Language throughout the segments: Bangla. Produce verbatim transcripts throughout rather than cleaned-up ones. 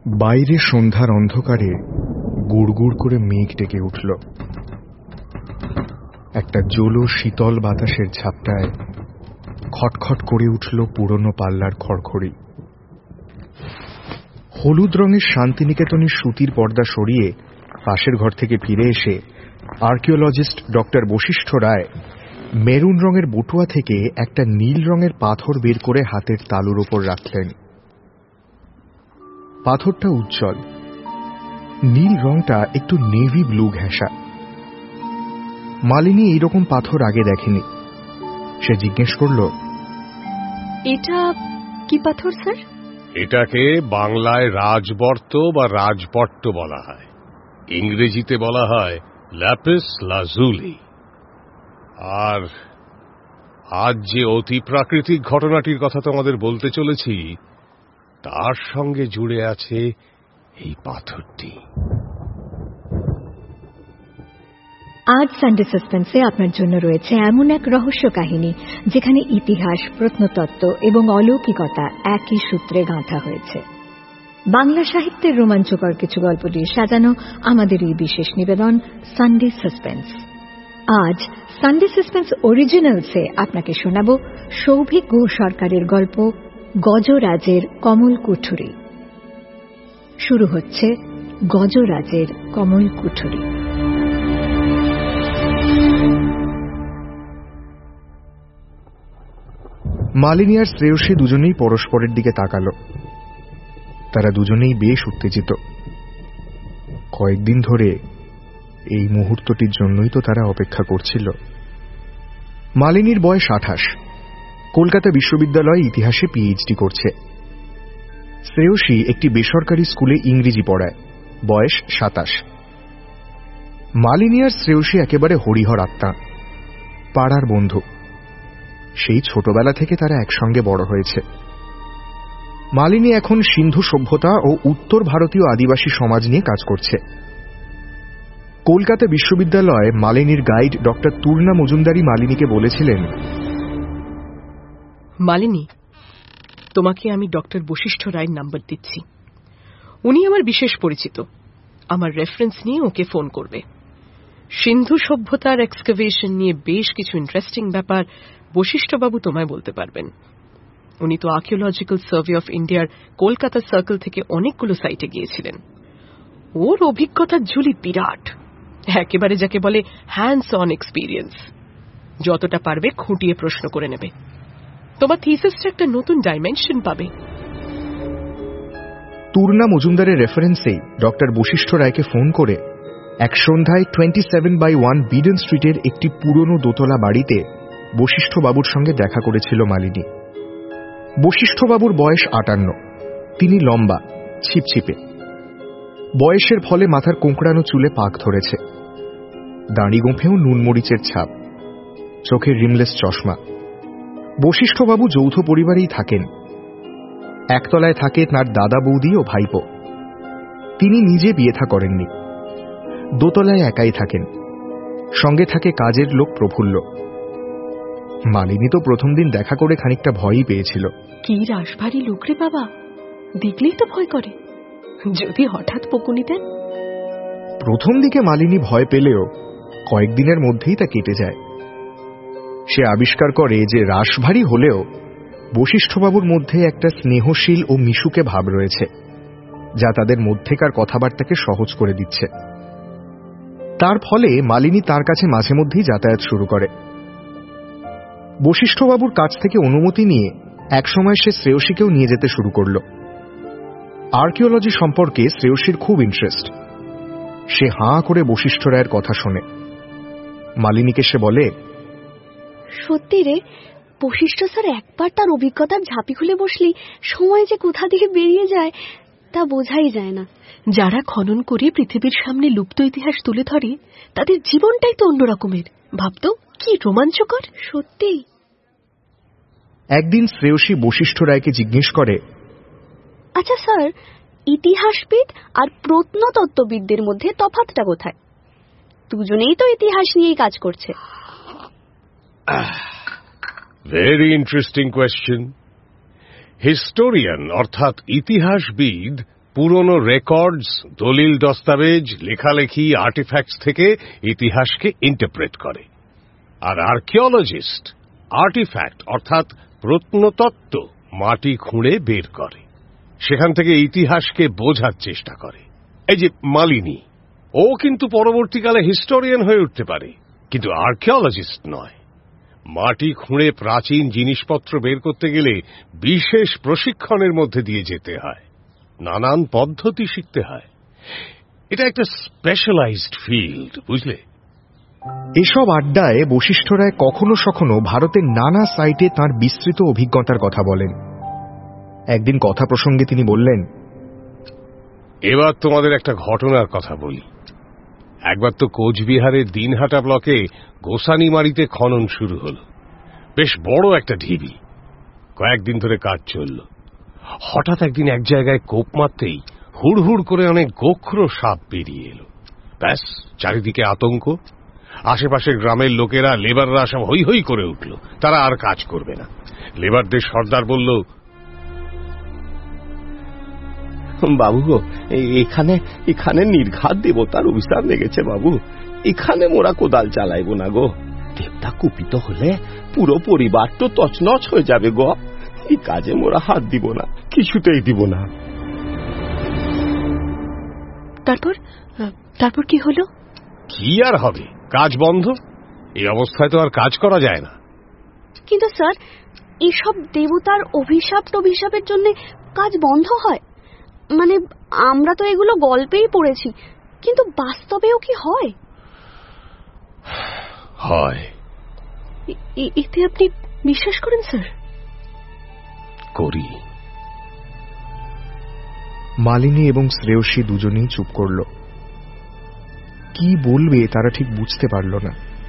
বাইরে সন্ধ্যার অন্ধকারে গুড়গুড় করে মেঘ ডেকে উঠল। একটা জোলো শীতল বাতাসের ঝাপটায় খটখট করে উঠল পুরনো পাল্লার খড়খড়ি। হলুদ রঙের শান্তিনিকেতনের সুতির পর্দা সরিয়ে পাশের ঘর থেকে ফিরে এসে archaeologist doctor Vashishtha Roy maroon রঙের বটুয়া থেকে একটা নীল রঙের পাথর বের করে হাতের তালুর ওপর রাখলেন। পাথরটা উজ্জ্বল, নীল রংটা একটু নেভি ব্লু ঘেঁষা। মালিনী এইরকম পাথর আগে দেখেনি। সে জিজ্ঞেস করল, এটা কি পাথর স্যার? এটাকে বাংলায় রাজবর্ত বা রাজপট্ট বলা হয়, ইংরেজিতে বলা হয় ল্যাপিস লাজুলি। আর আজ যে অতি প্রাকৃতিক ঘটনাটির কথা তোমাদের বলতে চলেছি তার সঙ্গে জুড়ে আছে এই পাথরটি। আজ সানডে সাসপেন্সে আপনার জন্য রয়েছে এমন এক রহস্য কাহিনী যেখানে ইতিহাস, প্রত্নতত্ত্ব এবং অলৌকিকতা একই সূত্রে গাঁথা হয়েছে। বাংলা সাহিত্যের রোমাঞ্চকর কিছু গল্প দিয়ে সাজানো আমাদের এই বিশেষ নিবেদন সানডে সাসপেন্স। আজ সানডে সাসপেন্স অরিজিনালসে আপনাকে শোনাব সৌভিক গুহ সরকারের গল্প গজরাজের কমল কুঠুরি। শুরু হচ্ছে গজরাজের কমল কুঠুরি। মালিনী আর শ্রেয়সী দুজনেই পরস্পরের দিকে তাকালো। তারা দুজনেই বেশ উত্তেজিত। কয়েকদিন ধরে এই মুহূর্তটির জন্যই তো তারা অপেক্ষা করছিল। মালিনীর বয়স আঠাশ, কলকাতা বিশ্ববিদ্যালয়ে ইতিহাসে পিএইচডি করছে। শ্রেয়সী একটি বেসরকারি স্কুলে ইংরেজি পড়ায়, বয়স সাতাশ। মালিনী আর শ্রেয়সী একেবারে হরিহর আত্মা, পাড়ার বন্ধু। সেই ছোটবেলা থেকে তারা একসঙ্গে বড় হয়েছে। মালিনী এখন সিন্ধু সভ্যতা ও উত্তর ভারতীয় আদিবাসী সমাজ নিয়ে কাজ করছে। কলকাতা বিশ্ববিদ্যালয়ে মালিনীর গাইড ডক্টর তুর্না মজুমদারি মালিনীকে বলেছিলেন, মালিনী, তোমাকে আমি ডক্টর বশিষ্ঠ রায়ের নাম্বার দিচ্ছি। উনি আমার বিশেষ পরিচিত। আমার রেফারেন্স নিয়ে ওকে ফোন করবে। সিন্ধু সভ্যতার এক্সকাভেশন নিয়ে বেশ কিছু ইন্টারেস্টিং ব্যাপার বশিষ্ঠবাবু তোমায় বলতে পারবেন। উনি তো আর্কিওলজিক্যাল সার্ভে অফ ইন্ডিয়ার কলকাতা সার্কেল থেকে অনেকগুলো সাইটে গিয়েছিলেন। ওর অভিজ্ঞতার ঝুলি বিরাট, একেবারে যাকে বলে হ্যান্ডস অন এক্সপিরিয়েন্স। যতটা পারবে খুঁটিয়ে প্রশ্ন করে নেবে। তোমার থিসিসটা একটা নতুন ডাইমেনশন পাবে। তুর্না মজুমদারের রেফারেন্সেই ডক্টর বশিষ্ঠ রায়কে ফোন করে এক সন্ধ্যায় টোয়েন্টি সেভেন বাই ওয়ান বিডেন স্ট্রিটের একটি পুরনো দোতলা বাড়িতে বশিষ্ঠবাবুর সঙ্গে দেখা করেছিল মালিনী। বশিষ্ঠবাবুর বয়স আটান্ন। তিনি লম্বা, ছিপছিপে। বয়সের ফলে মাথার কোঁকড়ানো চুলে পাক ধরেছে। দাঁড়ি গোঁফেও নুনমরিচের ছাপ, চোখে রিমলেস চশমা। বশিষ্ঠবাবু যৌথ পরিবারেই থাকেন। একতলায় থাকে তাঁর দাদা, বৌদি ও ভাইপো। তিনি নিজে বিয়ে থা করেননি। দোতলায় একাই থাকেন। সঙ্গে থাকে কাজের লোক প্রফুল্ল। মালিনী তো প্রথম দিন দেখা করে খানিকটা ভয়ই পেয়েছিল। কি রাশভারী লোক রে বাবা, দেখলেই তো ভয় করে। যদি হঠাৎ বকুনি দেন। প্রথম দিকে মালিনী ভয় পেলেও কয়েকদিনের মধ্যেই তা কেটে যায়। সে আবিষ্কার করে যে রাশভারী হলেও বশিষ্ঠবাবুর মধ্যে একটা স্নেহশীল ও মিশুকে ভাব রয়েছে, যা তাদের মধ্যেকার কথাবার্তাকে সহজ করে দিচ্ছে। তার ফলে মালিনী তার কাছে মাঝে মধ্যেই যাতায়াত শুরু করে। বশিষ্ঠবাবুর কাছ থেকে অনুমতি নিয়ে একসময় সে শ্রেয়সীকেও নিয়ে যেতে শুরু করল। আর্কিওলজি সম্পর্কে শ্রেয়সীর খুব ইন্টারেস্ট। সে হাঁ করে বশিষ্ঠ রায়ের কথা শোনে। মালিনীকে সে বলে, সত্যি রে, বশিষ্ঠ স্যার একবার তার অভিজ্ঞতার ঝাঁপি খুলে বসলি সময় যে কোথা থেকে বেরিয়ে যায় তা বোঝাই যায় না। যারা খনন করে পৃথিবীর সামনে লুপ্ত ইতিহাস তুলে ধরে তাদের জীবনটাই তো অন্যরকমের। ভাবতো কি রোমাঞ্চকর। সত্যি। একদিন শ্রেয়সী বশিষ্ঠ রায়কে জিজ্ঞেস করে, আচ্ছা স্যার, ইতিহাসবিদ আর প্রত্নতত্ত্ববিদদের মধ্যে তফাৎটা কোথায়? দুজনেই তো ইতিহাস নিয়েই কাজ করছে। Very interesting question. হিস্টোরিয়ান অর্থাৎ ইতিহাসবিদ পুরনো রেকর্ডস, দলিল দস্তাবেজ, লেখালেখি, আর্টিফ্যাক্টস থেকে ইতিহাসকে ইন্টারপ্রেট করে। আর আর্কিওলজিস্ট আর্টিফ্যাক্ট অর্থাৎ প্রত্নতত্ত্ব মাটি খুঁড়ে বের করে, সেখান থেকে ইতিহাসকে বোঝার চেষ্টা করে। এই যে মালিনী, ও কিন্তু পরবর্তীকালে হিস্টোরিয়ান হয়ে উঠতে পারে, কিন্তু আর্কিওলজিস্ট নয়। মাটি খুঁড়ে প্রাচীন জিনিসপত্র বের করতে গেলে বিশেষ প্রশিক্ষণের মধ্যে দিয়ে যেতে হয়, নানান পদ্ধতি শিখতে হয়। এটা একটা স্পেশালাইজড ফিল্ড, বুঝলে? এসব আড্ডায় বশিষ্ঠ রায় কখনো সখনো ভারতের নানা সাইটে তাঁর বিস্তৃত অভিজ্ঞতার কথা বলেন। একদিন কথা প্রসঙ্গে তিনি বললেন, এবার তোমাদের একটা ঘটনার কথা বলি। একবার তো কোচবিহারের দিনহাটা ব্লকে গোসানিমারিতে খনন শুরু হলো। বেশ বড় একটা ঢিবি, কয়েকদিন ধরে কাজ চলল। হঠাৎ একদিন এক জায়গায় কোপ মারতেই হুড় হুড় করে অনেক গোখরো সাপ বেরিয়ে এলো। ব্যাস, চারিদিকে আতঙ্ক। আশেপাশের গ্রামের লোকেরা, লেবাররা সব হৈ হৈ করে উঠল, তারা আর কাজ করবে না। লেবারদের সর্দার বলল, বাবু গো, এখানে এখানে নির্ঘাত দেবতার অভিশাপ লেগেছে বাবু। এখানে মোরা কোদাল চালাইব না গো। দেবতা কুপিত হলে পুরো পরিবার তো তছনছ হয়ে যাবে গো। এই কাজে মোরা হাত দিব না, কিছুতেই দিব না। তারপর তারপর কি হলো? কি আর হবে, কাজ বন্ধ। এই অবস্থায় তো আর কাজ করা যায় না। কিন্তু স্যার, এসব দেবতার অভিশাপ টভিশাপের জন্য কাজ বন্ধ হয়? মানে আমরা তো এগুলো গল্পেই পড়েছি, কিন্তু বাস্তবেও কি হয়? হয়। এতে আপনি বিশ্বাস করেন স্যার? করি। মালিনী এবং শ্রেয়সী দুজনেই চুপ করল। কি বলবে তারা ঠিক বুঝতে পারল না।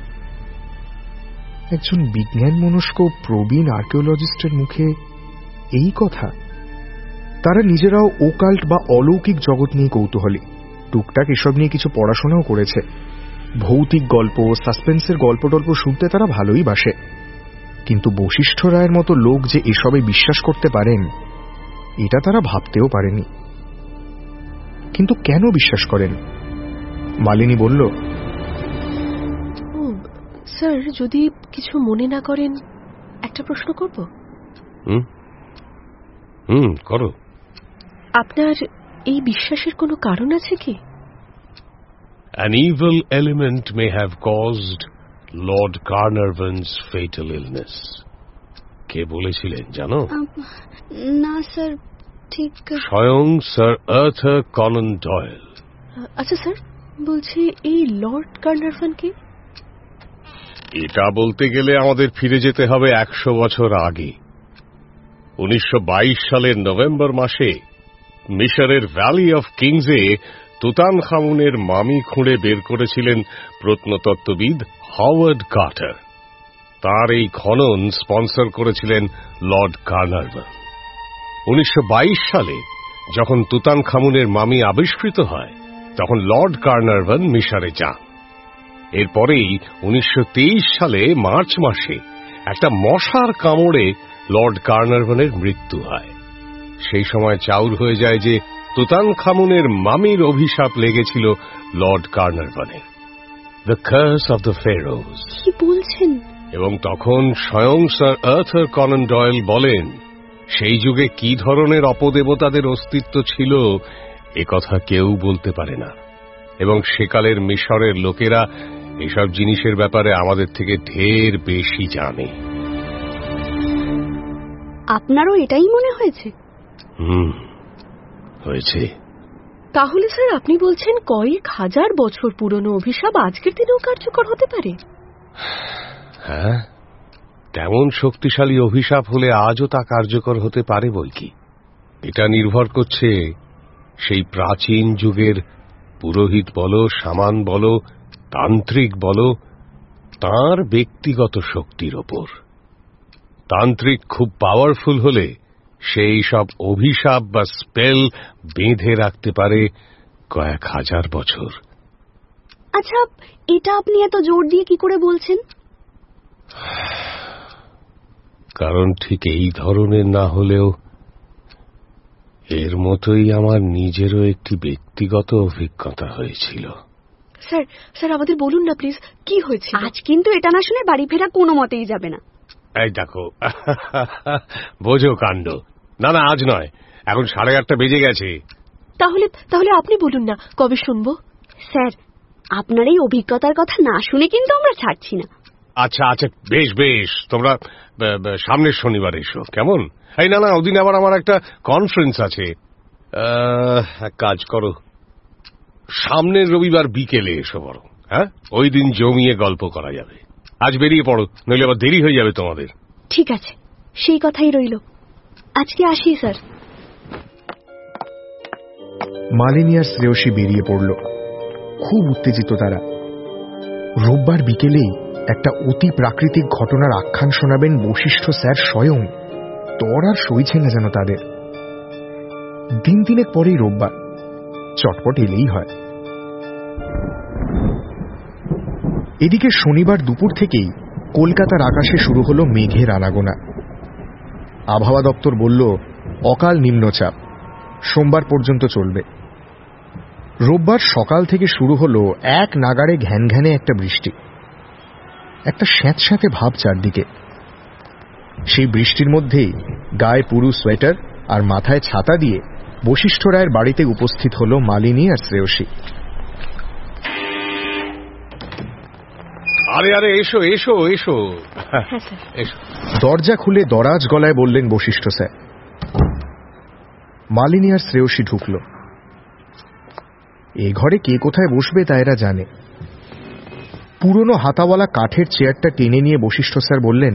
একজন বিজ্ঞান মনস্ক প্রবীণ আর্কিওলজিস্টের মুখে এই কথা। তারা নিজেরাও ওকাল্ট বা অলৌকিক জগৎ নিয়ে কৌতূহলী, টুকটাক এসব নিয়ে কিছু পড়াশোনাও করেছে। ভৌতিক গল্প, সাসপেন্সের গল্প টল্প শুনতে তারা ভালোই বাসে। কিন্তু বশিষ্ঠ রায়ের মতো লোক যে এসবে বিশ্বাস করতে পারেন, এটা তারা ভাবতেও পারেনি। কিন্তু কেন বিশ্বাস করেন? মালিনী বলল, স্যার, যদি কিছু মনে না করেন একটা প্রশ্ন করব? হুম হুম করো। আপনার এই বিশ্বাসের কোনো কারণ আছে কি? An evil element may have caused Lord Carnarvon's fatal illness. কে বলেছিলেন জানো? না স্যার, ঠিক। স্বয়ং স্যার আর্থার কনান ডয়েল। আচ্ছা স্যার, বলছি এই লর্ড কার্নারভন কে? এটা বলতে গেলে আমাদের ফিরে যেতে হবে একশো বছর আগে। উনিশশো বাইশ সালের নভেম্বর মাসে মিশরের ভ্যালি অফ কিংসে তুতানখামুনের মামি খুঁড়ে বের করেছিলেন প্রত্নতত্ত্ববিদ হাওয়ার্ড কার্টার। তার এই খনন স্পন্সর করেছিলেন লর্ড কার্নারভন। উনিশশো বাইশ সালে যখন তুতানখামুনের মামি আবিষ্কৃত হয়, তখন লর্ড কার্নারভন মিশরে যান। এরপরেই উনিশশো তেইশ সালে মার্চ মাসে একটা মশার কামড়ে লর্ড কার্নারভনের মৃত্যু হয়। সেই সময় চাউর হয়ে যায় যে তুতানখামুনের মামির অভিশাপ লেগেছিল লর্ড কার্নারভনের, the curse of the pharaohs. কি বলছেন? এবং তখন স্বয়ং স্যার আর্থার কনান ডয়েল বলেন, সেই যুগে কি ধরনের অপদেবতাদের অস্তিত্ব ছিল এ কথা কেউ বলতে পারে না, এবং সেকালের মিশরের লোকেরা এসব জিনিসের ব্যাপারে আমাদের থেকে ঢের বেশি জানে। আপনারও এটাই মনে হয়েছে? হুম, হয়েছে। তাহলে স্যার আপনি বলছেন কয়েক হাজার বছর পুরনো অভিশাপ আজকের দিনেও কার্যকর হতে পারে? হ্যাঁ, তেমন শক্তিশালী অভিশাপ হলে আজও তা কার্যকর হতে পারে বই কি। এটা নির্ভর করছে সেই প্রাচীন যুগের পুরোহিত বলো, শামান বলো, তান্ত্রিক বলো, তার ব্যক্তিগত শক্তির ওপর। তান্ত্রিক খুব পাওয়ারফুল হলে সেই সব অভিশাপ বা স্পেল বেঁধে রাখতে পারে কয়েক হাজার বছর। আচ্ছা, এটা আপনি এত জোর দিয়ে কি করে বলছেন? কারণ ঠিক এই ধরনের না হলেও এর মতোই আমার নিজেরও একটি ব্যক্তিগত অভিজ্ঞতা হয়েছিল। স্যার স্যার আমাদের বলুন না প্লিজ, কি হয়েছে? আজ কিন্তু এটা না শুনে বাড়ি ফেরা কোনো মতেই যাবে না। এই দেখো, বোঝো কাণ্ড। না না, আজ নয়, এখন সাড়ে আটটা বেজে গেছে। তাহলে তাহলে আপনি বলুন না, কবে শুনবো? স্যার, আপনার এই অভিজ্ঞতার কথা না শুনে কিন্তু আমরা ছাড়ছি না। আচ্ছা আচ্ছা, বেশ বেশ, তোমরা সামনের শনিবার এসো, কেমন? এই না না, ওদিন আবার আমার একটা কনফারেন্স আছে। এক কাজ করো, সামনের রবিবার বিকেলে এসো বড়। হ্যাঁ, ওই দিন জমিয়ে গল্প করা যাবে। আজ বেরিয়ে পড়ো, নইলে আবার দেরি হয়ে যাবে তোমাদের। ঠিক আছে, সেই কথাই রইল। আজকে আসি স্যার। মালিনী আর শ্রেয়সী বেরিয়ে পড়ল। খুব উত্তেজিত তারা। রোববার বিকেলেই একটা অতি প্রাকৃতিক ঘটনার আখ্যান শোনাবেন বশিষ্ঠ স্যার স্বয়ং। তর আর সইছে না যেন তাদের। দিন তিনেক পরেই রোববার, চটপট এলেই হয়। এদিকে শনিবার দুপুর থেকেই কলকাতার আকাশে শুরু হলো মেঘের আনাগোনা। আবহাওয়া দপ্তর বলল অকাল নিম্নচাপ, সোমবার পর্যন্ত চলবে। রোববার সকাল থেকে শুরু হলো এক নাগাড়ে ঘ্যান ঘ্যানে একটা বৃষ্টি। একটা স্যাঁতস্যাঁতে ভাব চারদিকে। সেই বৃষ্টির মধ্যেই গায়ে পুরু সোয়েটার আর মাথায় ছাতা দিয়ে বশিষ্ঠ রায়ের বাড়িতে উপস্থিত হল মালিনী আর শ্রেয়সী। আরে আরে, এসো এসো এসো এসো। দরজা খুলে দরাজ গলায় বললেন বশিষ্ঠ স্যার। মালিনী আর শ্রেয়সী ঢুকল। এ ঘরে কে কোথায় বসবে তা এরা জানে। পুরনো হাতাওয়ালা কাঠের চেয়ারটা টেনে নিয়ে বশিষ্ঠ স্যার বললেন,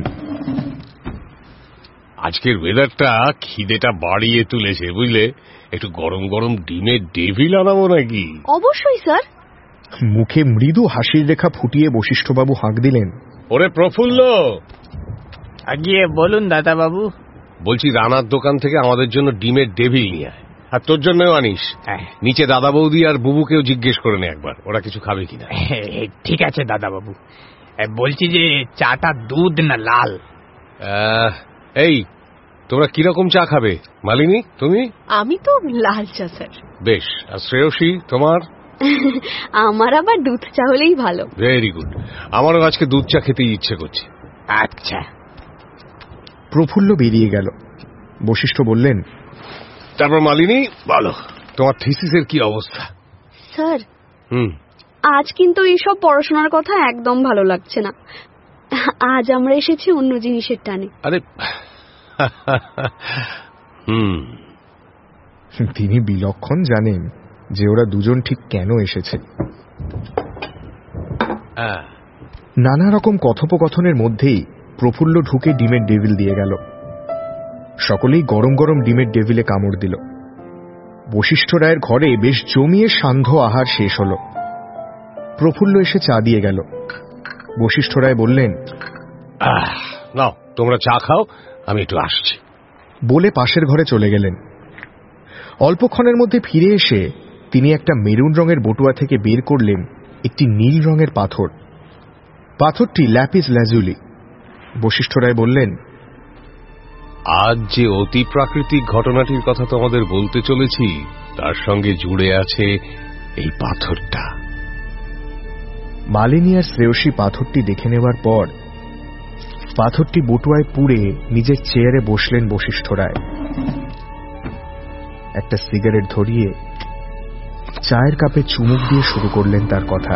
আজকের ওয়েদারটা খিদেটা বাড়িয়ে তুলেছে, বুঝলে? একটু গরম গরম ডিমের ডেভিল আনাবো নাকি? অবশ্যই স্যার। মুখে মৃদু হাসির রেখা ফুটিয়ে বশিষ্ঠবাবু হাঁক দিলেন, ওরে প্রফুল্ল, আগিয়ে বলুন দাদা বাবু। বলছি রানার দোকান থেকে আমাদের জন্য ডিমের ডেভিল নিয়ে আয়, আর তোর জন্যও আনিস। নিচে দাদা বৌদি আর বুবুকেও জিজ্ঞেস করে নে একবার, ওরা কিছু খাবে কিনা। ঠিক আছে দাদা বাবু। বলছি যে চাটা দুধ না লাল? এই, তোমরা কিরকম চা খাবে? মালিনী, তুমি? আমি তো লাল চা স্যার। বেশ। আর শ্রেয়সী, তোমার? আমার আবার দুধ চা হলেই ভালো। ভেরি গুড, আমারও আজকে দুধ চা খেতে ইচ্ছে করছে। আচ্ছা। প্রফুল্ল বেরিয়ে গেল। বশিষ্ঠ বললেন, তারপর মালিনী বলো, তোমার থিসিসের কি অবস্থা? স্যার, হুম আজ কিন্তু এইসব পড়াশোনার কথা একদম ভালো লাগছে না। আজ আমরা এসেছি অন্য জিনিসের টানে। আরে হুম তিনি বিলক্ষণ জানেন যে ওরা দুজন ঠিক কেন এসেছে। নানা রকম কথোপকথনের মধ্যেই প্রফুল্ল ঢুকে ডিমের ডেভিল দিয়ে গেল। সকলেই গরম গরম ডিমের ডেভিলে কামড় দিল। বশিষ্ঠ রায়ের ঘরে বেশ জমিয়ে সান্ধ্য আহার শেষ হল। প্রফুল্ল এসে চা দিয়ে গেল। বশিষ্ঠ রায় বললেন, নাও তোমরা চা খাও, আমি একটু আসছি বলে পাশের ঘরে চলে গেলেন। অল্পক্ষণের মধ্যে ফিরে এসে তিনি একটা মেরুন রঙের বটুয়া থেকে বের করলেন একটি নীল রঙের পাথর। পাথরটি ল্যাপিস ল্যাজুলি। বশিষ্ঠ রায় বললেন, আজ যে অতি প্রাকৃতিক ঘটনাটির কথা তোমাদের বলতে চলেছি তার সঙ্গে জুড়ে আছে এই পাথরটা। মালিনী আর শ্রেয়সী পাথরটি দেখে নেবার পর পাথরটি বটুয়ায় পুড়ে নিজের চেয়ারে বসলেন বশিষ্ঠ রায়। একটা সিগারেট ধরিয়ে চায়ের কাপে চুমুক দিয়ে শুরু করলেন তার কথা।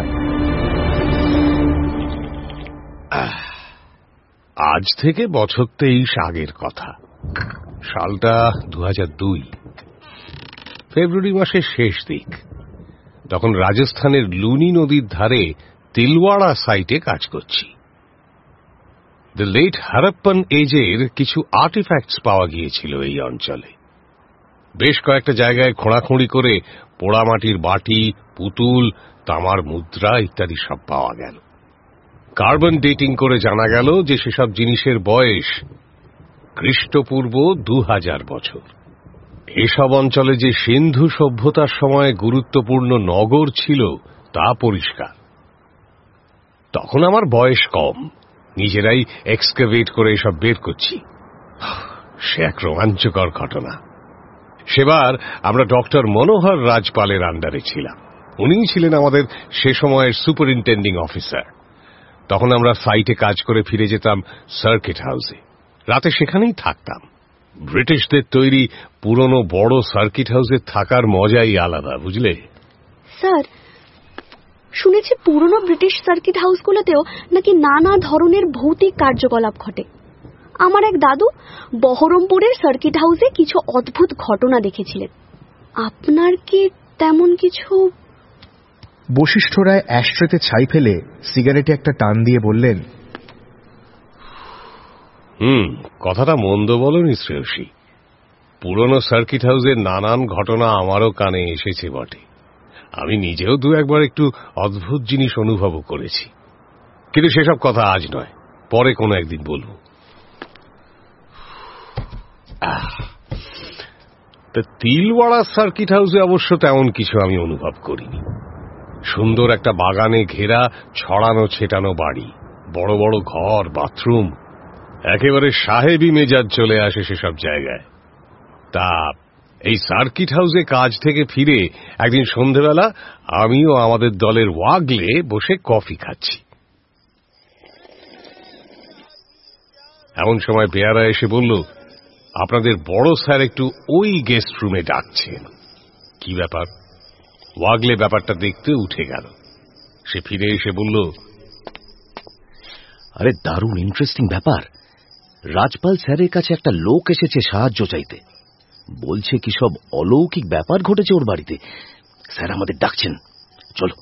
আজ থেকে বছর তেইশ আগের কথা। সালটা দু হাজার দুই, ফেব্রুয়ারি মাসের শেষ দিক। তখন রাজস্থানের লুনি নদীর ধারে তিলওয়াড়া সাইটে কাজ করছি। দ্য লেট হারাপ্পান এজের কিছু আর্টিফ্যাক্টস পাওয়া গিয়েছিল এই অঞ্চলে। বেশ কয়েকটা জায়গায় খোঁড়াখুঁড়ি করে পোড়ামাটির বাটি, পুতুল, তামার মুদ্রা ইত্যাদি সব পাওয়া গেল। কার্বন ডেটিং করে জানা গেল যে সেসব জিনিসের বয়স খ্রিস্টপূর্ব দু হাজার বছর। এসব অঞ্চলে যে সিন্ধু সভ্যতার সময় গুরুত্বপূর্ণ নগর ছিল তা পরিষ্কার। তখন আমার বয়স কম, নিজেরাই এক্সকাভেট করে এসব বের করছি। সে এক রোমাঞ্চকর ঘটনা। সেবার আমরা ডক্টর মনোহর রাজপালের আন্ডারে ছিলাম। উনিই ছিলেন আমাদের সে সময়ের সুপারিনটেন্ডিং অফিসার। তখন আমরা সাইটে কাজ করে ফিরে যেতাম সার্কিট হাউসে, রাতে সেখানেই থাকতাম। ব্রিটিশদের তৈরি পুরনো বড় সার্কিট হাউসে থাকার মজাই আলাদা, বুঝলে? স্যার, শুনেছি পুরনো ব্রিটিশ সার্কিট হাউসগুলোতেও নাকি নানা ধরনের ভৌতিক কার্যকলাপ ঘটে। আমার এক দাদু বহরমপুরের সার্কিট হাউসে কিছু অদ্ভুত ঘটনা দেখেছিলেন। আপনার কি তেমন কিছু? বশিষ্ঠ রায় অ্যাশট্রেতে ছাই ফেলে সিগারেটে একটা টান দিয়ে বললেন, হুম কথাটা মন্দ বলনি শ্রেয়সী। পুরনো সার্কিট হাউসের নানান ঘটনা আমারও কানে এসেছে বটে। আমি নিজেও দু একবার একটু অদ্ভুত জিনিস অনুভবও করেছি, কিন্তু সেসব কথা আজ নয়, পরে কোনো একদিন বলবো। তিলওয়াড়া সার্কিট হাউসে অবশ্য তেমন কিছু আমি অনুভব করিনি। সুন্দর একটা বাগানে ঘেরা ছড়ানো ছেটানো বাড়ি, বড় বড় ঘর, বাথরুম, একেবারে সাহেবি মেজাজ চলে আসে সেসব জায়গায়। তা এই সার্কিট হাউসে কাজ থেকে ফিরে একদিন সন্ধেবেলা আমিও আমাদের দলের ওয়াগলে বসে কফি খাচ্ছি। এমন সময় পেয়ারা এসে বলল, আপনাদের বড় স্যার একটু ওই গেস্ট রুমে ডাকছেন। কি ব্যাপার? ওয়াগলে ব্যাপারটা দেখতে উঠে গেল। সে ফিরে এসে বলল, আরে দারুণ ইন্টারেস্টিং ব্যাপার। রাজপাল স্যারের কাছে একটা লোক এসেছে সাহায্য চাইতে। বলছে কি সব অলৌকিক ব্যাপার ঘটেছে ওর বাড়িতে। স্যার আমাদের ডাকছেন, চলো।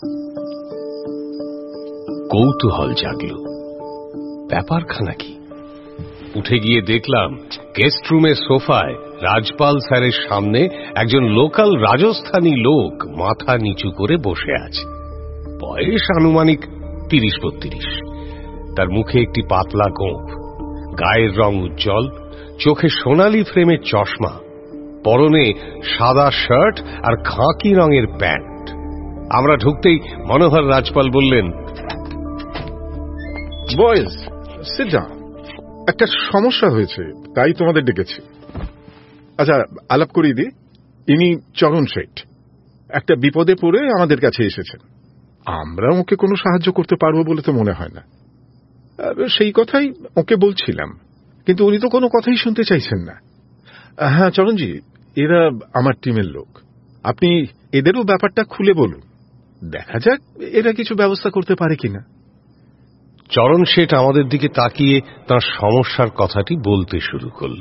কৌতূহল জাগল, ব্যাপারখানা কি? উঠে গিয়ে দেখলাম গেস্ট রুমের সোফায় রাজপাল স্যারের সামনে একজন লোকাল রাজস্থানী লোক মাথা নিচু করে বসে আছে। বয়স আনুমানিক তিরিশ বত্রিশ। তার মুখে একটি পাতলা গোঁফ, গায়ের রং উজ্জ্বল, চোখে সোনালী ফ্রেমের চশমা, পরনে সাদা শার্ট আর খাকি রঙের প্যান্ট। আমরা ঢুকতেই মনোহর রাজপাল বললেন, বয়েজ সিট ডাউন, একটা সমস্যা হয়েছে তাই তোমাদের ডেকেছি। আচ্ছা আলাপ করিয়ে দিই, ইনি চরণ শেঠ। একটা বিপদে পড়ে আমাদের কাছে এসেছেন। আমরা ওকে কোনো সাহায্য করতে পারবো বলে তো মনে হয় না। সেই কথাই ওকে বলছিলাম, কিন্তু উনি তো কোনো কথাই শুনতে চাইছেন না। হ্যাঁ চরণজি, এরা আমার টিমের লোক। আপনি এদেরও ব্যাপারটা খুলে বলুন, দেখা যাক এরা কিছু ব্যবস্থা করতে পারে কিনা। চরণ শেঠ আমাদের দিকে তাকিয়ে তার সমস্যার কথাটি বলতে শুরু করল।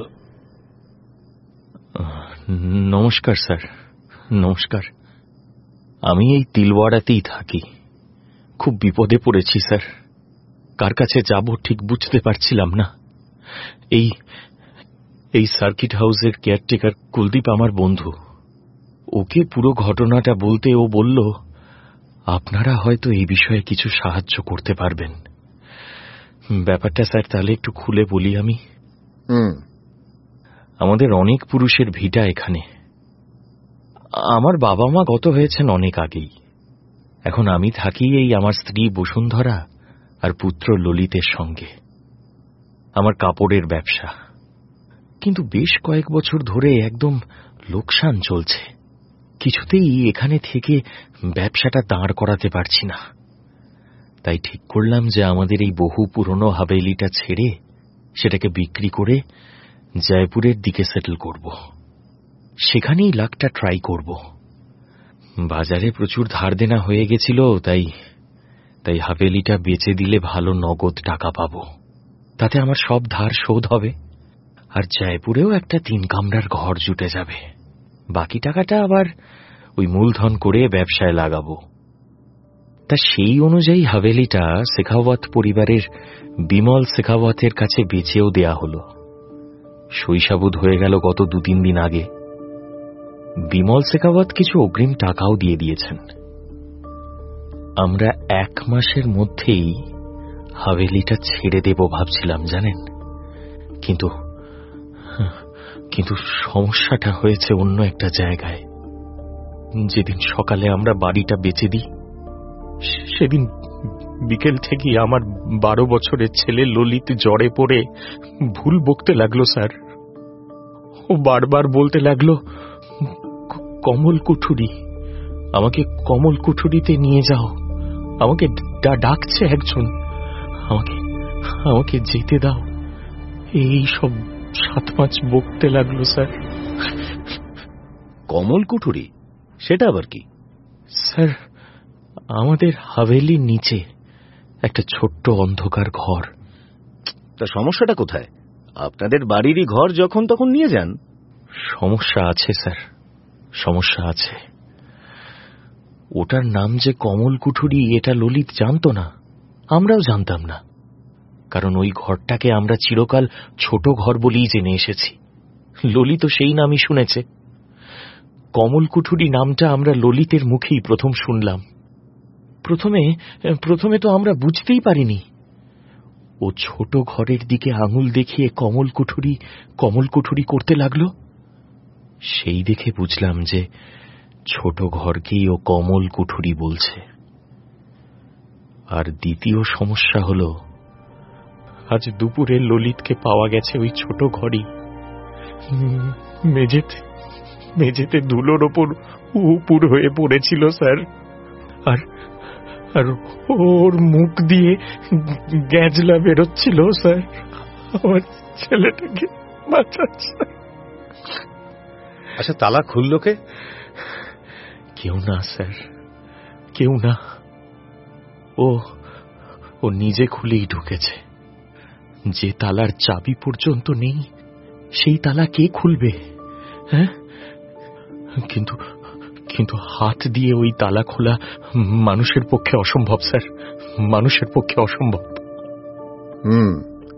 নমস্কার স্যার, নমস্কার। আমি এই তিলওয়াড়াতেই থাকি। খুব বিপদে পড়েছি স্যার। কার কাছে যাব ঠিক বুঝতে পারছিলাম না। এই এই সার্কিট হাউসের কেয়ারটেকার কুলদীপ আমার বন্ধু। ওকে পুরো ঘটনাটা বলতে ও বলল, আপনারা হয়তো এই বিষয়ে কিছু সাহায্য করতে পারবেন। ব্যাপারটা স্যার তাহলে একটু খুলে বলি আমি। আমাদের অনেক পুরুষের ভিটা এখানে। আমার বাবা মা গত হয়েছেন অনেক আগেই। এখন আমি থাকি এই আমার স্ত্রী বসুন্ধরা আর পুত্র ললিতের সঙ্গে। আমার কাপড়ের ব্যবসা, কিন্তু বেশ কয়েক বছর ধরে একদম লোকসান চলছে। কিছুতেই এখানে থেকে ব্যবসাটা দাঁড় করাতে পারছি না। তাই ঠিক করলাম যে আমাদের এই বহু পুরনো হাভেলিটা ছেড়ে সেটাকে বিক্রি করে জয়পুরের দিকে সেটেল করব। সেখানেই লাখটা ট্রাই করব। বাজারে প্রচুর ধার দেনা হয়ে গেছিল, তাই তাই হাভেলিটা বেচে দিলে ভালো নগদ টাকা পাব। তাতে আমার সব ধার শোধ হবে, আর জয়পুরেও একটা তিন কামরার ঘর জুটে যাবে। বাকি টাকাটা আবার ওই মূলধন করে ব্যবসায় লাগাবো। তা সেই অনুযায়ী হাভেলিটা শেখাওয়াত পরিবারের বিমল শেখাওয়াতের কাছে বেচেও দেয়া হল। শৈশাবুদ হয়ে গেল গত দু তিন দিন আগে। বিমল শেখাওয়াত কিছু অগ্রিম টাকাও দিয়ে দিয়েছেন। আমরা এক মাসের মধ্যেই হাভেলিটা ছেড়ে দেব ভাবছিলাম জানেন, কিন্তু কিন্তু সমস্যাটা হয়েছে অন্য একটা জায়গায়। যেদিন সকালে আমরা বাড়িটা বেচে দিই, সেদিন বিকেল থেকে আমার বারো বছরের ছেলে ললিত জ্বরে পড়ে ভুল বকতে লাগলো স্যার। ও বারবার বলতে লাগলো, কমল কুঠুরি, আমাকে কমল কুঠুরিতে নিয়ে যাও, আমাকে ডাকছে একজন, আমাকে আমাকে যেতে দাও। এই সব সাত পাঁচ বকতে লাগলো স্যার। কমল কুঠুরি সেটা আবার কি? স্যার, আমাদের হাভেলির নিচে একটা ছোট্ট অন্ধকার ঘর। তা সমস্যাটা কোথায়? আপনাদের বাড়িরই ঘর, যখন তখন নিয়ে যান। সমস্যা আছে স্যার, সমস্যা আছে। ওটার নাম যে কমল কুঠুরি এটা ললিত জানত না, আমরাও জানতাম না, কারণ ওই ঘরটাকে আমরা চিরকাল ছোট ঘর বলেই জেনে এসেছি। ললিত সেই নামই শুনেছে। কমল কুঠুরি নামটা আমরা ললিতের মুখেই প্রথম শুনলাম। প্রথমে প্রথমে তো আমরা বুঝতেই পারিনি। ও ছোট ঘরের দিকে আঙুল দেখিয়ে কমল কুঠুরি কমল কুঠুরি করতে লাগলো। সেই দেখে বুঝলাম যে ছোট ঘরকেই ও কমল কুঠুরি বলছে। আর দ্বিতীয় সমস্যা হল, আজ দুপুরে ললিতকে পাওয়া গেছে ওই ছোট ঘরই, মেঝেতে মেঝেতে ধুলোর ওপর উপুর হয়ে পড়েছিল স্যার। আর আর ওর মুখ দিয়ে গ্যাজলা বেরোচ্ছিল স্যার। আমার ছেলেটাকে বাঁচাচ্ছে। আচ্ছা, তালা খুলল কে? কেউ না স্যার, কেউ না। ও ও নিজে খুলেই ঢুকেছে। যে তালার চাবি পর্যন্ত নেই, সেই তালা কে খুলবে? হ্যাঁ, কিন্তু কিন্তু হাত দিয়ে ওই তালা খোলা মানুষের পক্ষে অসম্ভব স্যার, মানুষের পক্ষে অসম্ভব। হুম,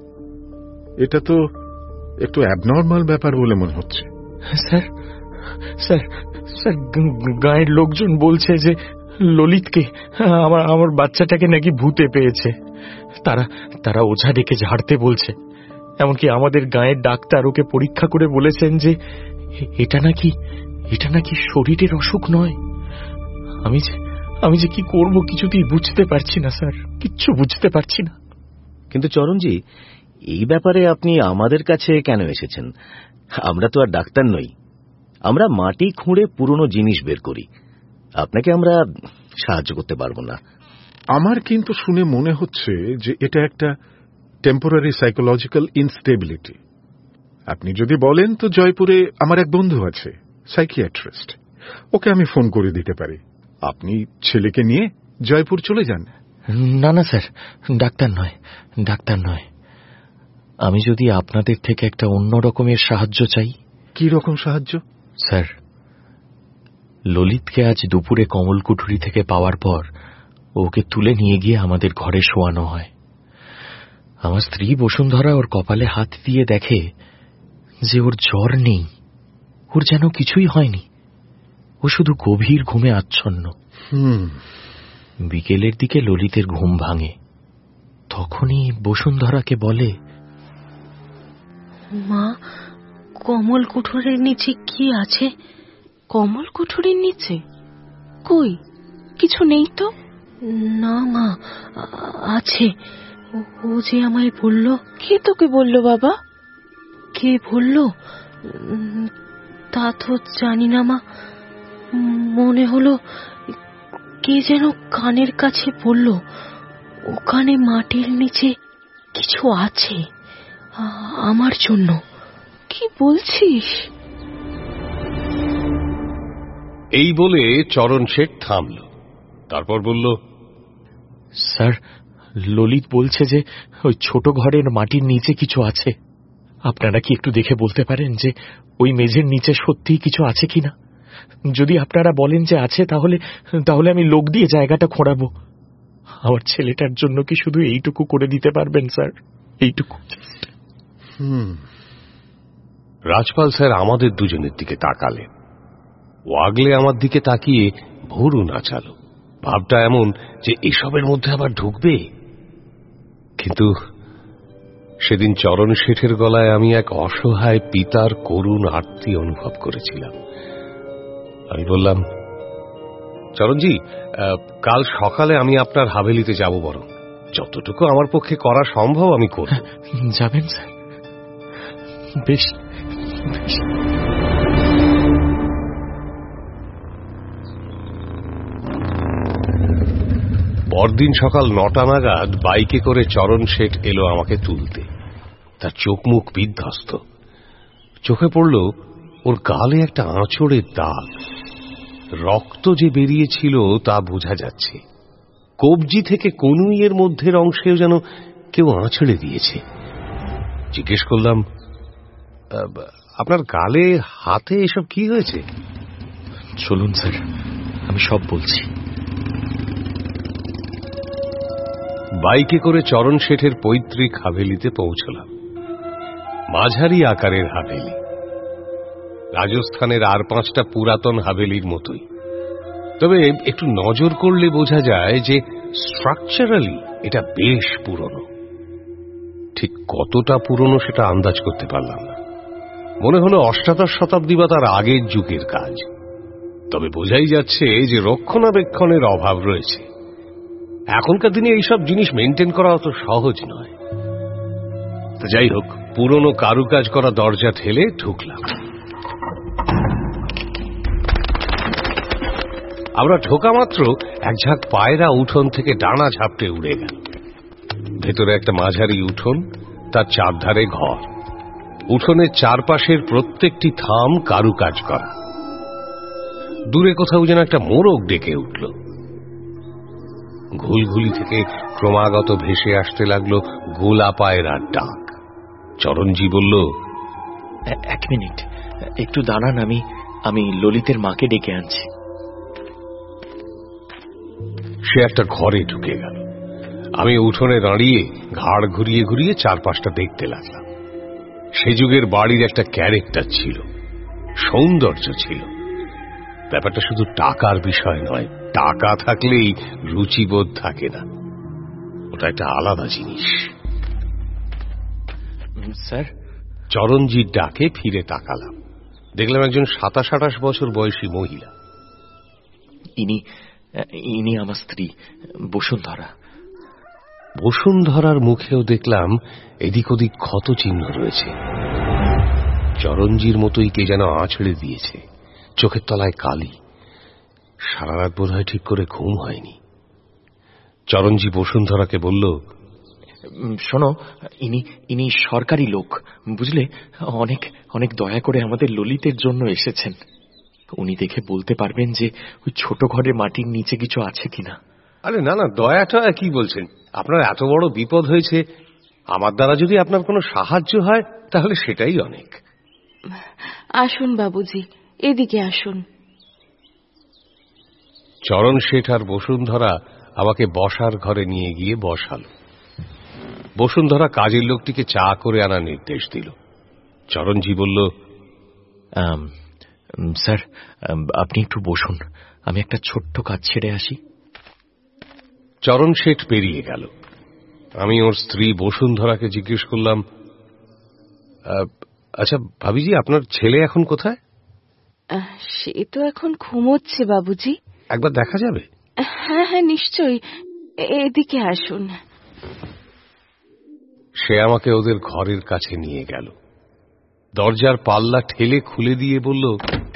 এটা তো একটু অ্যাবনর্মাল ব্যাপার বলে মনে হচ্ছে। স্যার স্যার স্যার গায়ের লোকজন বলছে যে ললিতকে, আমার আমার বাচ্চাটাকে নাকি ভূতে পেয়েছে। তারা তারা ওঝা ডেকে ঝাড়তে বলছে। এমনকি আমাদের গায়ের ডাক্তার ওকে পরীক্ষা করে বলেছেন যে এটা নাকি এটা নাকি শরীরের অসুখ নয়। আমি যে আমি যে কি করব কিছুতেই বুঝতে পারছি না স্যার, কিচ্ছু বুঝতে পারছি না। কিন্তু চরণজি, এই ব্যাপারে আপনি আমাদের কাছে কেন এসেছেন? আমরা তো আর ডাক্তার নই, আমরা মাটি খুঁড়ে পুরনো জিনিস বের করি। আপনাকে আমরা সাহায্য করতে পারবো না। আমার কিন্তু শুনে মনে হচ্ছে যে এটা একটা টেম্পোরারি সাইকোলজিক্যাল ইনস্টেবিলিটি। আপনি যদি বলেন তো জয়পুরে আমার এক বন্ধু আছে, সাইকিয়াট্রিস্ট, ওকে আমি ফোন করে দিতে পারি। আপনি ছেলেকে নিয়ে জয়পুর চলে যান। না না স্যার, ডাক্তার নয়, ডাক্তার নয়। আমি যদি আপনাদের থেকে একটা অন্য রকমের সাহায্য চাই। কি রকম সাহায্য? স্যার, ললিতকে আজ দুপুরে কমল কুঠুরি থেকে পাওয়ার পর ওকে তুলে নিয়ে গিয়ে আমাদের ঘরে শোয়ানো হয়। আমার স্ত্রী বসুন্ধরা ওর কপালে হাত দিয়ে দেখে যে ওর জ্বর নেই, ওর যেন কিছুই হয়নি, ও শুধু গভীর ঘুমে আচ্ছন্ন। বিকেলের দিকে ললিতের ঘুম ভাঙে। তখনই বসুন্ধরাকে বলে, মা, কমল কুঠুরির নিচে কি আছে? কমল কুঠুরির নিচে? কই, কিছু নেই তো। না মা, আছে। ও যে আমায় বলল। কে তোকে বলল বাবা? কে বলল তা তো জানি না মা, মনে হলো কে যেন কানের কাছে বলল ওখানে মাটির নিচে কিছু আছে আমার জন্য। কি বলছিস? এই বলে চরণ শেঠ থামল, তারপর বলল, স্যার, ললিত বলছে যে ওই ছোট ঘরের মাটির নিচে কিছু আছে। আপনারা কি একটু দেখে বলতে পারেন যে ওই মেঝের নিচে সত্যিই কিছু আছে কিনা? যদি আপনারা বলেন যে আছে, তাহলে তাহলে আমি লোক দিয়ে জায়গাটা খোঁড়াবো। আমার ছেলেটার জন্য কি শুধু এইটুকু করে দিতে পারবেন স্যার? এইটুকু। রাজপাল স্যার আমাদের দুজনের দিকে তাকালেন। ওয়াগলে আমার দিকে তাকিয়ে ভুরু নাচালো। ভাবটা এমন যে এসবের মধ্যে আবার ঢুকবে। কিন্তু সেদিন চরণ শেঠের গলায় আমি এক অসহায় পিতার করুণ আর্তি অনুভব করেছিলাম। আমি বললাম, চরণজি, কাল সকালে আমি আপনার হাভেলিতে যাব, বরং যতটুকু আমার পক্ষে করা সম্ভব আমি করব। যাবেন স্যার? বেশ বেশ। পরদিন সকাল নটা নাগাদ বাইকে করে চরণ শেঠ এলো আমাকে তুলতে। তার চোখ মুখ বিধ্বস্ত। চোখে পড়ল ওর গালে একটা আঁচড়ের দাগ। রক্ত যে বেরিয়েছিল তা বোঝা যাচ্ছে। কবজি থেকে কনুইয়ের মধ্যের অংশেও যেন কেউ আঁচড়ে দিয়েছে। জিজ্ঞেস করলাম, আপনার গালে হাতে এসব কি হয়েছে? চলুন স্যার, আমি সব বলছি। বাইকে করে চরণ শেঠের পৈতৃক হাভেলিতে পৌঁছলাম। মাঝারি আকারের হাভেলি, রাজস্থানের আর পাঁচটা পুরাতন হাভেলির মতোই। তবে একটু নজর করলে বোঝা যায় যে স্ট্রাকচারালি এটা বেশ পুরনো। ঠিক কতটা পুরনো সেটা আন্দাজ করতে পারলাম না। মনে হলো অষ্টাদশ শতাব্দী বা তার আগের যুগের কাজ। তবে বোঝাই যাচ্ছে যে রক্ষণাবেক্ষণের অভাব রয়েছে। এখনকার দিনে এইসব জিনিস মেনটেন করা অত সহজ নয়। তো যাই হোক, পুরনো কারুকাজ করা দরজা ঠেলে ঢুকলাম। আমরা ঢোকা মাত্র এক ঝাঁক পায়রা উঠোন থেকে ডানা ঝাপটে উড়ে গেল। ভেতরে একটা মাঝারি উঠোন, তার চারধারে ঘর। উঠোনের চারপাশের প্রত্যেকটি থাম কারুকাজ করা। দূরে কোথাও যেন একটা মোরগ ডেকে উঠল। ঘুলঘুলি থেকে ক্রমাগত ভেসে আসতে লাগলো গোলা পায়রার ডাক। চরণজি বলল, এক মিনিট, একটু দাঁড়ান, আমি আমি ললিতের মাকে ডেকে আনছি। সে একটা ঘরে ঢুকে গেল। আমি উঠোনে দাঁড়িয়ে ঘাড় ঘুরিয়ে ঘুরিয়ে চারপাশটা দেখতে লাগলাম। সে যুগের বাড়ির একটা ক্যারেক্টার ছিল, সৌন্দর্য ছিল। ব্যাপারটা শুধু টাকার বিষয় নয়। টাকা থাকলেই রুচিবোধ থাকে না, ওটা একটা আলাদা জিনিস। স্যার, চরণজির ডাকে ফিরে তাকালাম। দেখলাম একজন সাতাশ আঠাশ বছর বয়সী মহিলা। ইনি ইনি আমার স্ত্রী বসুন্ধরা। বসুন্ধরার মুখেও দেখলাম এদিক ওদিক ক্ষত চিহ্ন রয়েছে। চরণজির মতোই কে যেন আঁচড়ে দিয়েছে। চোখের তলায় কালি। সারা রাত বোধ হয় ঠিক করে ঘুম হয়নি। চরণজি বসুন্ধরাকে বলল, শোনো, ইনি ইনি সরকারি লোক, বুঝলে, অনেক অনেক দয়া করে আমাদের ললিতের জন্য এসেছেন। উনি দেখে বলতে পারবেন যে ওই ছোট ঘরে মাটির নিচে কিছু আছে কিনা। আরে না না, দয়া টয়া কি বলছেন? আপনার এত বড় বিপদ হয়েছে, আমার দ্বারা যদি আপনার কোনো সাহায্য হয় তাহলে সেটাই অনেক। আসুন বাবুজি, এদিকে আসুন। চরণ শেঠ আর বসুন্ধরা আমাকে বসার ঘরে নিয়ে গিয়ে বসালো। বসুন্ধরা কাজের লোকটিকে চা করে আনার নির্দেশ দিল। চরণজি বলল, স্যার, আপনি একটু বসুন, আমি একটা ছোট্ট কাজ ছেড়ে আসি। চরণ শেঠ পেরিয়ে গেল। আমি ওর স্ত্রী বসুন্ধরাকে জিজ্ঞেস করলাম, আচ্ছা ভাবিজি, আপনার ছেলে এখন কোথায়? সে তো এখন ঘুমোচ্ছে বাবুজি। একবার দেখা যাবে? হ্যাঁ হ্যাঁ, নিশ্চয়ই, এদিকে আসুন। সে আমাকে ওদের ঘরের কাছে নিয়ে গেল। দরজার পাল্লা ঠেলে খুলে দিয়ে বলল,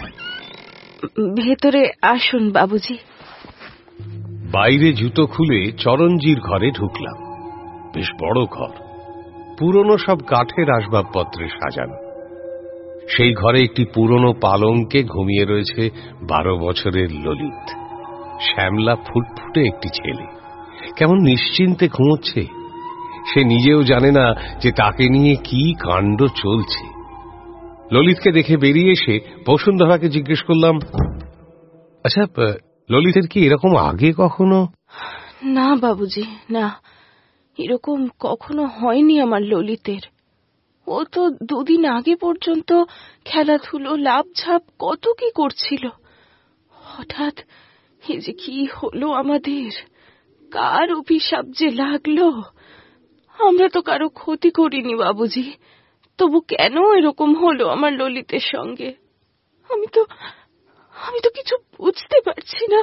ভেতরে আসুন বাবুজি। বাইরে জুতো খুলে চরণজির ঘরে ঢুকলাম। বেশ বড় ঘর, পুরনো সব কাঠের আসবাবপত্রে সাজানো। সেই ঘরে একটি পুরনো পালঙ্কে ঘুমিয়ে রয়েছে বারো বছরের ললিত। শ্যামলা ফুটফুটে একটি ছেলে, কেমন নিশ্চিন্তে ঘুমোচ্ছে। সে নিজেও জানে না যে তাকে নিয়ে কি কাণ্ড চলছে। ললিতকে দেখে বেরিয়ে এসে বসুন্ধরাকে জিজ্ঞেস করলাম, আচ্ছা ললিতের কি এরকম আগে কখনো? না বাবুজি, না, এরকম কখনো হয়নি আমার ললিতের। ও তো দুদিন আগে পর্যন্ত খেলাধুলো, লাভঝাপ কত কি করছিল। হঠাৎ এ যে কি হলো আমাদের, কার অভিশাপ যে লাগলো। আমরা তো কারো ক্ষতি করিনি বাবুজি, তবু কেন এরকম হলো আমার ললিতের সঙ্গে? আমি তো আমি তো কিছু বুঝতে পারছি না।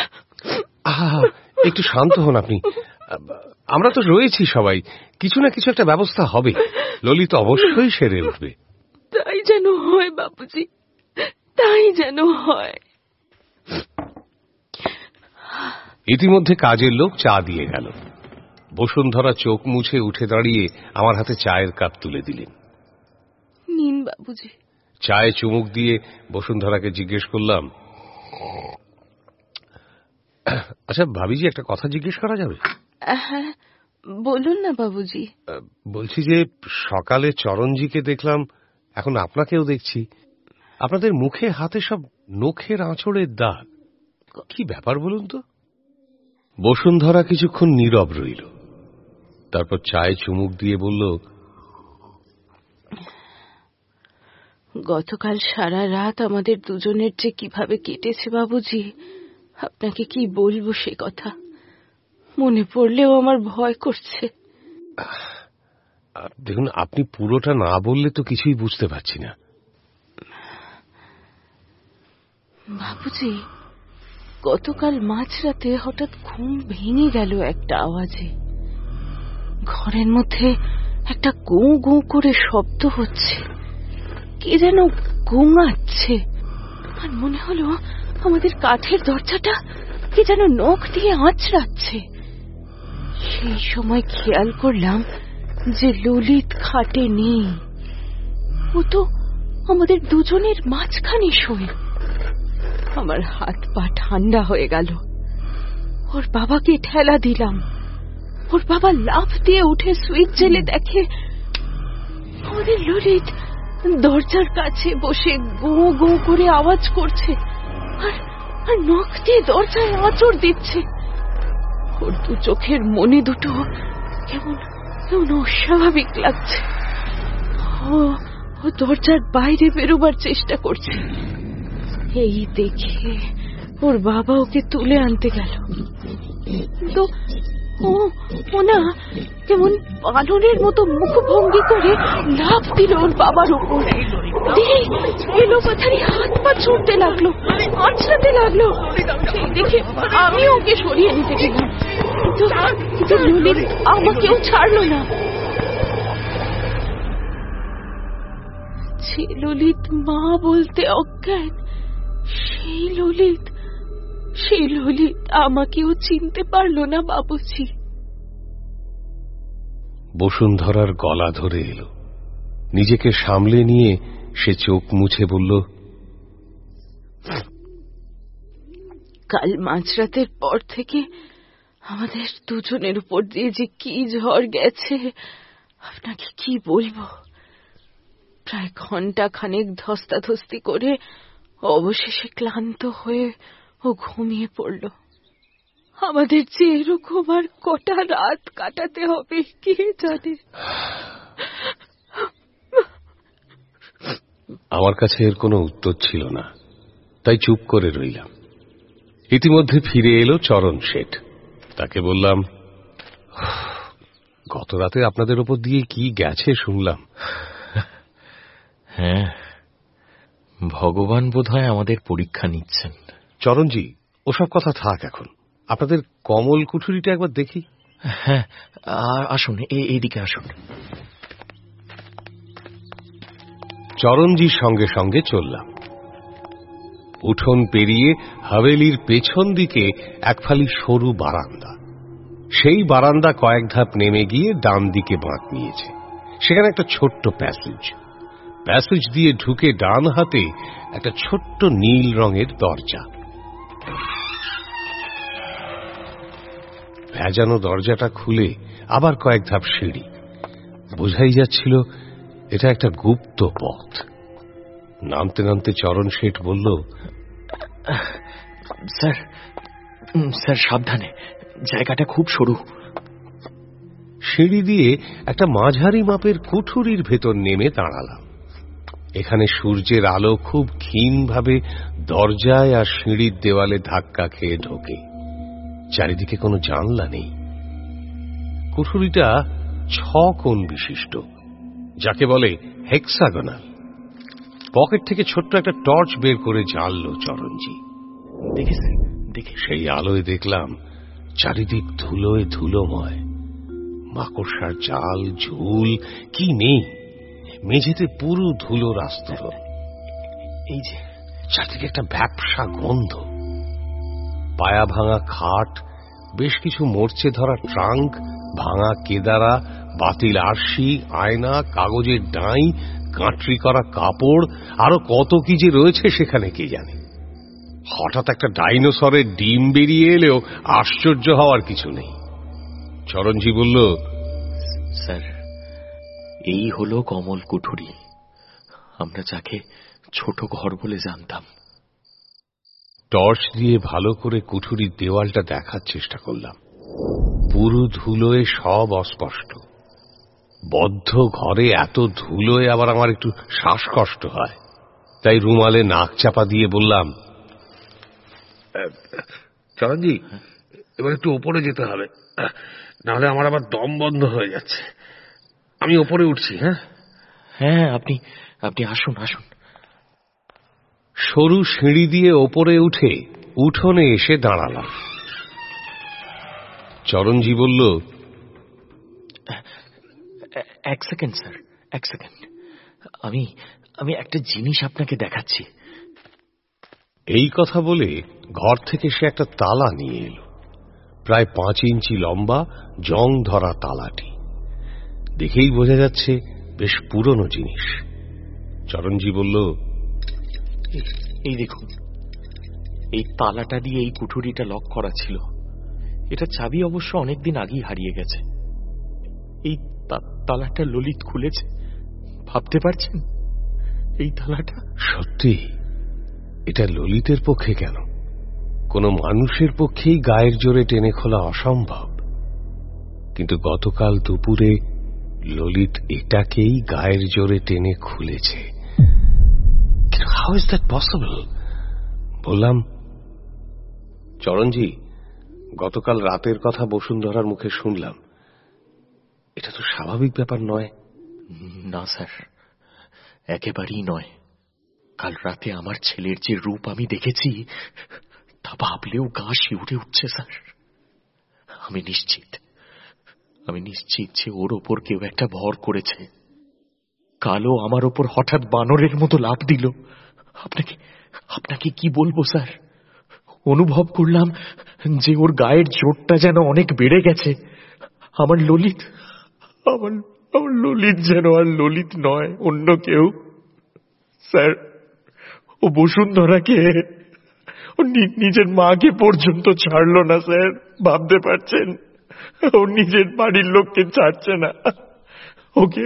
একটু শান্ত হন আপনি। আমরা তো রয়েছি সবাই, কিছু না কিছু একটা ব্যবস্থা হবে। ললিত অবশ্যই সেরে উঠবে। তাই যেন হয় বাবুজি, তাই যেন হয়। ইতিমধ্যে কাজের লোক চা দিয়ে গেল। বসুন্ধরা চোখ মুছে উঠে দাঁড়িয়ে আমার হাতে চায়ের কাপ তুলে দিলেন। নিন বাবুজি। চায়ে চুমুক দিয়ে বসুন্ধরাকে জিজ্ঞেস করলাম, আচ্ছা ভাবিজি, একটা কথা জিজ্ঞেস করা যাবে? হ্যাঁ বলুন না বাবুজি। বলছি যে সকালে চরণজিকে দেখলাম, এখন আপনাকেও দেখছি, আপনাদের মুখে হাতে সব নখের আঁচড়ের দাগ, কি ব্যাপার বলুন তো? বসুন্ধরা কিছুক্ষণ নীরব রইল, তারপর চায়ে চুমুক দিয়ে বলল, গতকাল সারা রাত আমাদের দুজনের যে কিভাবে কেটেছে বাবুজি, আপনাকে কি বলবো সে কথা, মনে পড়লেও আমার ভয় করছে। দেখুন, আপনি পুরোটা না বললে তো কিছুই বুঝতে পারছি না। বাবুজি, গতকাল মাঝরাতে হঠাৎ ঘুম ভেঙে গেল একটা আওয়াজে। ঘরের মধ্যে একটা গু গু করে শব্দ হচ্ছে, কে যেন গোঙাচ্ছে, আর মনে হলো আমাদের কাঠের দরজাটা কে যেন নখ দিয়ে আঁচড়াচ্ছে। সেই সময় খেয়াল করলাম যে ললিত খাটে নেই, ও তো আমাদের দুজনের মাঝখানে শোয়। আমার হাত পা ঠান্ডা হয়ে গেল। ওর বাবাকে ঠেলা দিলাম, ওর বাবা লাফ দিয়ে উঠে সুইচ জেলে দেখে আমাদের ললিত দরজার কাছে বসে গো গো করে আওয়াজ করছে, আর আর নখ দিয়ে দরজায় আঁচড় দিচ্ছে। ওর দু চোখের মনি দুটো কেমন কেমন অস্বাভাবিক লাগছে। ও ও দরজার বাইরে বেরোবার চেষ্টা করছে। এই দেখে ওর বাবা ওকে তুলে আনতে গেল, কিন্তু ও ও না কেমন পালনের মতো মুখভঙ্গি করে লাফ দিল ওর বাবার উপর। এলো পাথারি হাত পা ছুটতে লাগলো, আঁচড়াতে লাগলো। দেখে আমি ওকে সরিয়ে নিতে গেলাম, কিন্তু কিন্তু ললিত আমাকেও ছাড়লো না। যে ললিত মা বলতে অজ্ঞান, সেই ললিত সেই ললিত আমাকেও চিনতে পারলো না বাবুজি। বসুন্ধরার গলা ধরে এলো। নিজেকে সামলে নিয়ে সে চোখ মুছে বলল, কাল মাঝরাতের পর থেকে আমাদের দুজনের উপর দিয়ে যে কি ঝড় গেছে আপনাকে কি বলবো। প্রায় ঘন্টা খানেক ধস্তাধস্তি করে অবশেষে ক্লান্ত হয়ে ও ঘুমিয়ে পড়ল। আমাদের যে এরকম আর কটা রাত কাটাতে হবে কে জানে। আমার কাছে এর কোনো উত্তর ছিল না, তাই চুপ করে রইলাম। ইতিমধ্যে ফিরে এলো চরণ শেঠ। তাকে বললাম, গত রাতে আপনাদের ওপর দিয়ে কি গেছে শুনলাম। হ্যাঁ, ভগবান বোধহয় আমাদের পরীক্ষা নিচ্ছেন। চরণজি, ওসব কথা থাক, এখন আপনাদের কমল কুঠুরিটা একবার দেখি। হ্যাঁ আসুন, এইদিকে আসুন। চরণজির সঙ্গে সঙ্গে চললাম। উঠোন পেরিয়ে হাভেলির পেছন দিকে এক ফালি সরু বারান্দা। সেই বারান্দা কয়েক ধাপ নেমে গিয়ে ডান দিকে বাঁক নিয়েছে। সেখানে একটা ছোট্ট প্যাসেজ। প্যাসেজ দিয়ে ঢুকে ডান হাতে একটা ছোট্ট নীল রঙের দরজা। ভেজানো দরজাটা খুলে আবার কয়েক ধাপ সিঁড়ি। বোঝাই যাচ্ছিল এটা একটা গুপ্ত পথ। নামতে নামতে চরণ শেঠ বলল, স্যার স্যার সাবধানে, জায়গাটা খুব সরু। সিঁড়ি দিয়ে একটা মাঝারি মাপের কুঠুরির ভেতর নেমে দাঁড়ালাম। এখানে সূর্যের আলো খুব ক্ষীণভাবে দরজায় আর সিঁড়ির দেওয়ালে ধাক্কা খেয়ে ঢোকে। চারিদিকে কোনো জানলা নেই। কুঠুরিটা ছ কোণ বিশিষ্ট, যাকে বলে হেক্সাগোনাল। পকেট থেকে ছোট্ট একটা টর্চ বের করে জ্বালল চরণজি। দেখেছেন? দেখে সেই আলোয় দেখলাম চারিদিক ধুলোয় ধুলোময়। মাকড়সার জাল, ঝুল কি নেই। মেঝেতে পুরো ধুলোর আস্তরণ। এই যে চারদিকে একটা ব্যবসা গন্ধ। পায়া ভাঙা খাট, বেশ কিছু মরচে ধরা ট্রাঙ্ক, ভাঙা কেদারা, বাতিল আরশি, আয়না, কাগজের ডাই, কাঁটরি করা কাপড়, আরো কত কি যে রয়েছে সেখানে কে জানে। হঠাৎ একটা ডাইনোসরের ডিম বেরিয়ে এলেও আশ্চর্য হওয়ার কিছু নেই। চরণজি বলল, স্যার, এই হলো কমল কুঠুরি, আমরা যাকে ছোট ঘর বলে জানতাম। টর্চ দিয়ে ভালো করে কুঠুরির দেওয়ালটা দেখার চেষ্টা করলাম। পুরো ধুলোয় সব অস্পষ্ট। বদ্ধ ঘরে এত ধুলোয় আবার আমার একটু শ্বাসকষ্ট হয়, তাই রুমালে নাক চাপা দিয়ে বললাম, চরণজি, এবার একটু ওপরে যেতে হবে, নাহলে আমার আবার দম বন্ধ হয়ে যাচ্ছে। আমি ওপরে উঠছি। হ্যাঁ হ্যাঁ আপনি আপনি আসুন আসুন। সরু সিঁড়ি দিয়ে ওপরে উঠে উঠোনে এসে দাঁড়ালাম। চরণজি বলল, এক সেকেন্ড স্যার, এক সেকেন্ড, আমি আমি একটা জিনিস আপনাকে দেখাচ্ছি। এই কথা বলে ঘর থেকে সে একটা তালা নিয়ে এলো। প্রায় পাঁচ ইঞ্চি লম্বা, জং ধরা তালাটি। দেখেই বোঝা যাচ্ছে বেশ পুরনো জিনিস। চরণজি বলল, এই দেখুন, এই তালাটা দিয়ে এই কুঠুরিটা লক করা ছিল। এটা চাবি অবশ্য অনেকদিন আগেই হারিয়ে গেছে। এই তালাটা ললিত খুলেছে, ভাবতে পারছেন? এই তালাটা সত্যি এটা ললিতের পক্ষে কেন, কোন মানুষের পক্ষেই গায়ের জোরে টেনে খোলা অসম্ভব। কিন্তু গতকাল দুপুরে ললিত এটাকেই গায়ের জোরে টেনে খুলেছে। How is that possible? বললাম, চরণজি, গতকাল রাতের কথা বসুন্ধরার মুখে শুনলাম। এটা তো স্বাভাবিক ব্যাপার নয়। না স্যার, একেবারেই নয়। কাল রাতে আমার ছেলের যে রূপ আমি দেখেছি, তা ভাবলেও গা শিউরে উঠছে স্যার। আমি নিশ্চিত, আমি নিশ্চিত যে ওর ওপর কেউ একটা ভর করেছে। কালো আমার ওপর হঠাৎ বানরের মতো লাফ দিল। আপনাকে আপনাকে কি বলবো স্যার, অনুভব করলাম যে ওর গায়ের জোরটা যেন অনেক বেড়ে গেছে। আমার ললিত, আমার আমার ললিত যেন আর ললিত নয়, অন্য কেউ। স্যার, ও বসুন্ধরাকে, ও নিজের মাকে পর্যন্ত ছাড়লো না স্যার, ভাবতে পারছেন? ও নিজের বাড়ির লোককে ছাড়ছে না। ওকে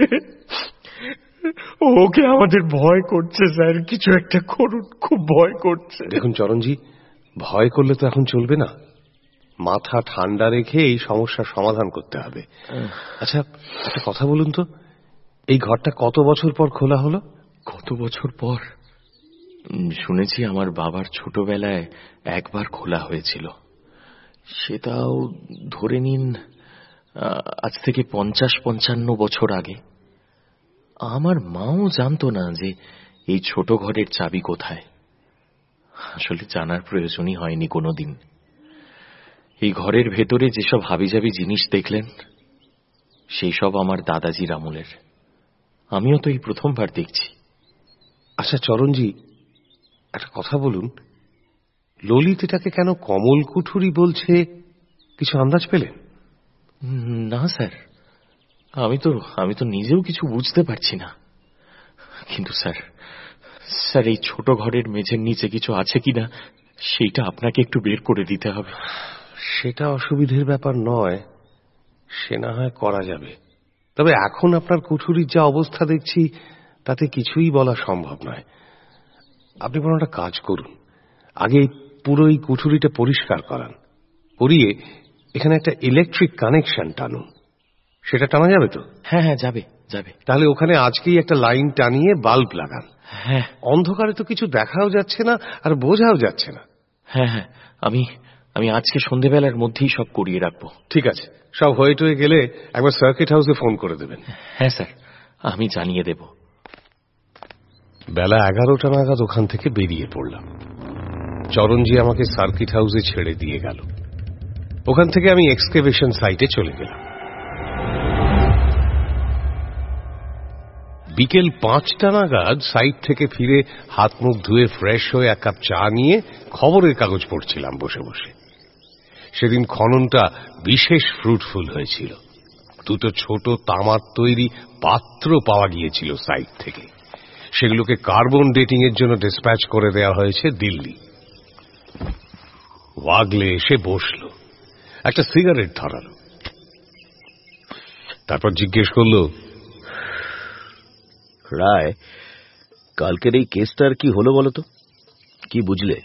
ওকে আমাদের ভয় করছে স্যার, কিছু একটা করুন, খুব ভয় করছে। দেখুন চরণজি, ভয় করলে তো এখন চলবে না। মাথা ঠান্ডা রেখে এই সমস্যার সমাধান করতে হবে। আচ্ছা, একটা কথা বলুন তো, এই ঘরটা কত বছর পর খোলা হলো? কত বছর পর? শুনেছি আমার বাবার ছোটবেলায় একবার খোলা হয়েছিল। সেটাও ধরে নিন আজ থেকে পঞ্চাশ পঞ্চান্ন বছর আগে। আমার মাও জানতো না যে এই ছোট ঘরের চাবি কোথায়। আসলে জানার প্রয়োজনই হয়নি কোনোদিন। এই ঘরের ভেতরে যেসব হাবিজাবি জিনিস দেখলেন, সেই সব আমার দাদাজির আমলের। আমিও তো এই প্রথমবার দেখছি। আচ্ছা চরণজি, একটা কথা বলুন, ললিত এটাকে কেন কমল কুঠুরি বলছে, কিছু আন্দাজ পেলেন? না স্যার, আমি তো আমি তো নিজেও কিছু বুঝতে পারছি না। কিন্তু স্যার স্যার এই ছোট ঘরের মেঝের নিচে কিছু আছে কিনা সেইটা আপনাকে একটু বের করে দিতে হবে। সেটা অসুবিধের ব্যাপার নয়, সে না হয় করা যাবে। তবে এখন আপনার কুঠুরির যা অবস্থা দেখছি, তাতে কিছুই বলা সম্ভব নয়। আপনি বরং একটা কাজ করুন, আগে পুরো এই কুঠুরিটা পরিষ্কার করান, করিয়ে এখানে একটা ইলেকট্রিক কানেকশন টানুন। সেটা টানা যাবে তো? হ্যাঁ হ্যাঁ যাবে যাবে। তাহলে ওখানে আজকেই একটা লাইন টানিয়ে বাল্ব লাগান। হ্যাঁ, অন্ধকারে তো কিছু দেখাও যাচ্ছে না আর বোঝাও যাচ্ছে না। হ্যাঁ হ্যাঁ, আমি আমি আজকে সন্ধ্যেবেলার মধ্যেই সব করিয়ে রাখবো। ঠিক আছে, সব হয়ে টয়ে গেলে একবার সার্কিট হাউসে ফোন করে দেবেন। হ্যাঁ স্যার, আমি জানিয়ে দেব। বেলা এগারোটা নাগাদ ওখান থেকে বেরিয়ে পড়লাম। চরণজি আমাকে সার্কিট হাউসে ছেড়ে দিয়ে গেল। ওখান থেকে আমি এক্সকেভেশন সাইটে চলে গেলাম। বিকেল পাঁচটা নাগাদ সাইট থেকে ফিরে হাত মুখ ধুয়ে ফ্রেশ হয়ে এক কাপ চা নিয়ে খবরের কাগজ পড়ছিলাম বসে বসে। সেদিন খননটা বিশেষ ফ্রুটফুল হয়েছিল। দুটো ছোট তামার তৈরি পাত্র পাওয়া গিয়েছিল সাইট থেকে। সেগুলোকে কার্বন ডেটিং এর জন্য ডিসপ্যাচ করে দেওয়া হয়েছে দিল্লি। ওয়াগলে এসে বসল, একটা সিগারেট ধরালো, তারপর জিজ্ঞেস করল, রায়, কালকের এই কেসটার কি হলো বলো তো? কি বুঝলে?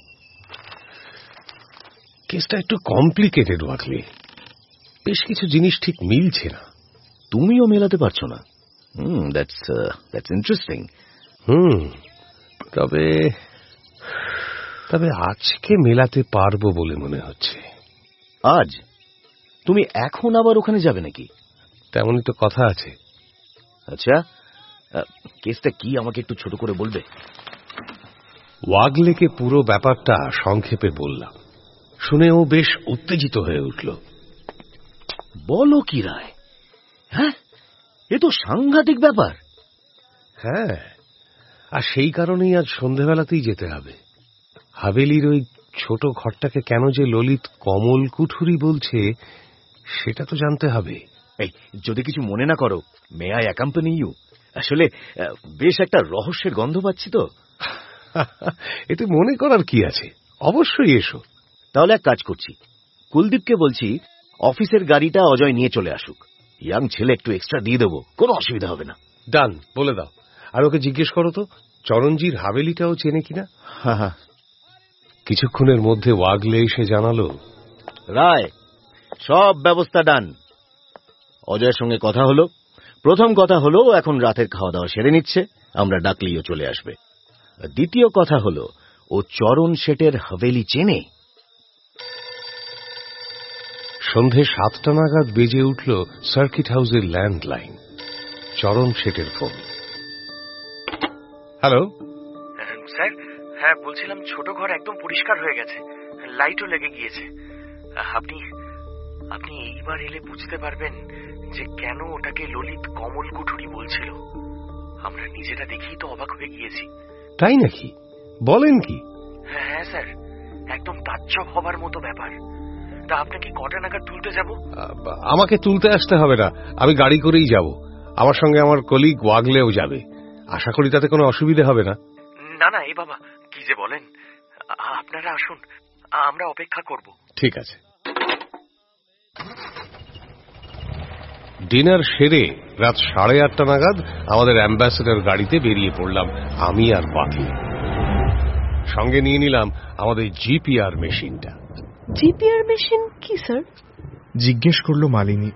কেসটা একটু কমপ্লিকেটেড ওয়াগলে, বেশ কিছু জিনিস ঠিক মিলছে না। তুমিও মেলাতে পারছো না? Hmm, that's that's interesting. Hmm, তবে তবে আজকে মেলাতে পারবো বলে মনে হচ্ছে। আজ? তুমি এখন আবার ওখানে যাবে নাকি? তেমনই তো কথা আছে। আচ্ছা, কেসটা কি আমাকে একটু ছোট করে বলবে? ওয়াগলেকে পুরো ব্যাপারটা সংক্ষেপে বললাম। শুনে ও বেশ উত্তেজিত হয়ে উঠল। বলো কি রায়? হ্যাঁ, এ তো সাংঘাতিক ব্যাপার। হ্যাঁ, আর সেই কারণেই আজ সন্ধেবেলাতেই যেতে হবে। হাভেলির ওই ছোট ঘরটাকে কেন যে ললিত কমল কুঠুরি বলছে সেটা তো জানতে হবে। এই, যদি কিছু মনে না করো, মে আই অ্যাকম্পানি ইউ? আসলে বেশ একটা রহস্যের গন্ধ পাচ্ছি তো। এতে মনে করার কি আছে, অবশ্যই এসো। তাহলে এক কাজ করছি, কুলদীপকে বলছি অফিসের গাড়িটা অজয় নিয়ে চলে আসুক। ইয়াং ছেলে, একটু এক্সট্রা দিয়ে দেবো, কোনো অসুবিধা হবে না। ডান, বলে দাও। আর ওকে জিজ্ঞেস করো তো চরণজির হাভেলিটাও চেনে কিনা। হ্যাঁ হ্যাঁ। কিছুক্ষণের মধ্যে ওয়াগলে এসে জানালো, রায়, সব ব্যবস্থা ডান। অজয়ের সঙ্গে কথা হলো। প্রথম কথা হলো, এখন রাতের খাওয়া দাওয়া সেরে নিচ্ছে, আমরা ডাকলেও চলে আসবে। দ্বিতীয় কথা হলো, ও চরণ শেঠের হাভেলি চেনে। সন্ধে সাতটা নাগাদ বেজে উঠল সার্কিট হাউসের ল্যান্ডলাইন। চরণ শেঠের ফোন। হ্যালো স্যার, হ্যাঁ বলছিলাম, ছোট ঘর একদম পরিষ্কার হয়ে গেছে, লাইটও লেগে গিয়েছে। আপনি আপনি এইবার এলে বুঝতে পারবেন যে কেন ওটাকে ললিত কমল কুঠুরি বলছিল। আমরা নিজেরা দেখেই তো অবাক হয়ে গিয়েছি। তাই নাকি? বলেন কি? হ্যাঁ স্যার, একদম তাজ্জব হবার মতো ব্যাপার। তা আপনাকে কটা নাগাদ তুলতে যাব? আমাকে তুলতে আসতে হবে না, আমি গাড়ি করেই যাব। আমার সঙ্গে আমার কলিগ ওয়াগলেও যাবে। আশা করি তাতে কোনো অসুবিধা হবে না। না না, এ বাবা, কি যে বলেন। আপনারা আসুন, আমরা অপেক্ষা করব। ঠিক আছে। ডিনার সেরে রাত সাড়ে আটটা নাগাদ আমাদের অ্যাম্বাসেডর গাড়িতে বেরিয়ে পড়লাম, আমি আর বাকি। সঙ্গে নিয়ে নিলাম আমাদের জিপিআর মেশিনটা। জিপিআর মেশিন কি স্যার? জিজ্ঞেস করল মালিনী।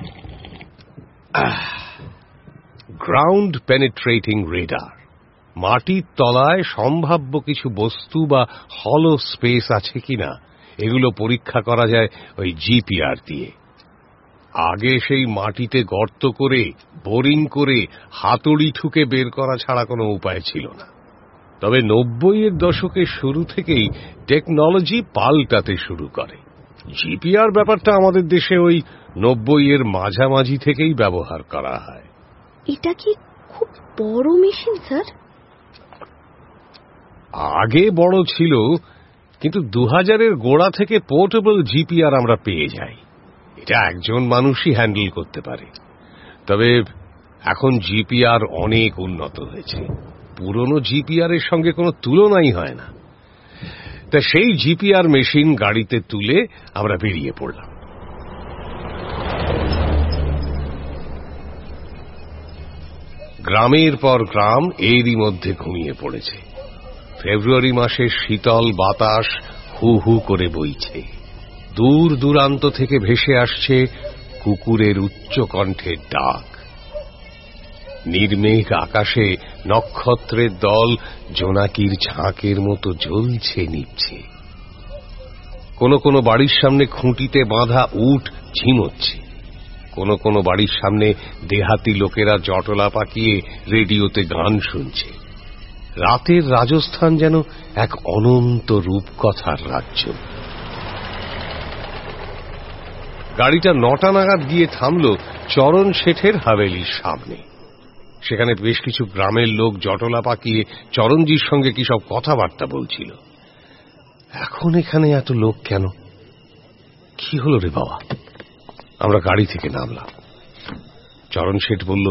Ground penetrating radar. মাটির তলায় সম্ভাব্য কিছু বস্তু বা হলো স্পেস আছে কিনা এগুলো পরীক্ষা করা যায় ওই জিপিআর দিয়ে। আগে সেই মাটিতে গর্ত করে বোরিং করে হাতুড়ি ঠুকে বের করা ছাড়া কোনো উপায় ছিল না। তবে নব্বইয়ের দশকের শুরু থেকেই টেকনোলজি পাল্টাতে শুরু করে। জিপিআর ব্যাপারটা আমাদের দেশে ওই নব্বইয়ের মাঝামাঝি থেকেই ব্যবহার করা হয়। এটা কি খুব বড় মেশিন স্যার? আগে বড় ছিল, কিন্তু দু হাজারের গোড়া থেকে পোর্টেবল জিপিআর আমরা পেয়ে যাই। এটা একজন মানুষই হ্যান্ডেল করতে পারে। তবে এখন জিপিআর অনেক উন্নত হয়েছে, পুরনো জিপিআর এর সঙ্গে কোনো তুলনাই হয় না। তা সেই জিপিআর মেশিন গাড়িতে তুলে আমরা বেরিয়ে পড়লাম। গ্রামের পর গ্রাম এরই মধ্যে ঘুমিয়ে পড়েছে। ফেব্রুয়ারি মাসের শীতল বাতাস হু হু করে বইছে। দূর দূরান্ত থেকে ভেসে আসছে কুকুরের উচ্চ কণ্ঠের ডাক। নির্মেঘ আকাশে নক্ষত্রের দল জোনাকির ঝাঁকের মতো জ্বলছে নিচ্ছে। কোন কোন বাড়ির সামনে খুঁটিতে বাঁধা উট ঝিমোচ্ছে। কোন কোন বাড়ির সামনে দেহাতি লোকেরা জটলা পাকিয়ে রেডিওতে গান শুনছে। রাতের রাজস্থান যেন এক অনন্ত রূপকথার রাজ্য। গাড়িটা নটা নাগাদ গিয়ে থামল চরণ শেঠের হাভেলির সামনে। সেখানে বেশ কিছু গ্রামের লোক জটলা পাকিয়ে চরণজির সঙ্গে কি সব কথাবার্তা বলছিল। এখন এখানে এত লোক কেন? কি কি হলো রে বাবা? আমরা গাড়ি থেকে নামলাম। চরণ শেঠ বলল,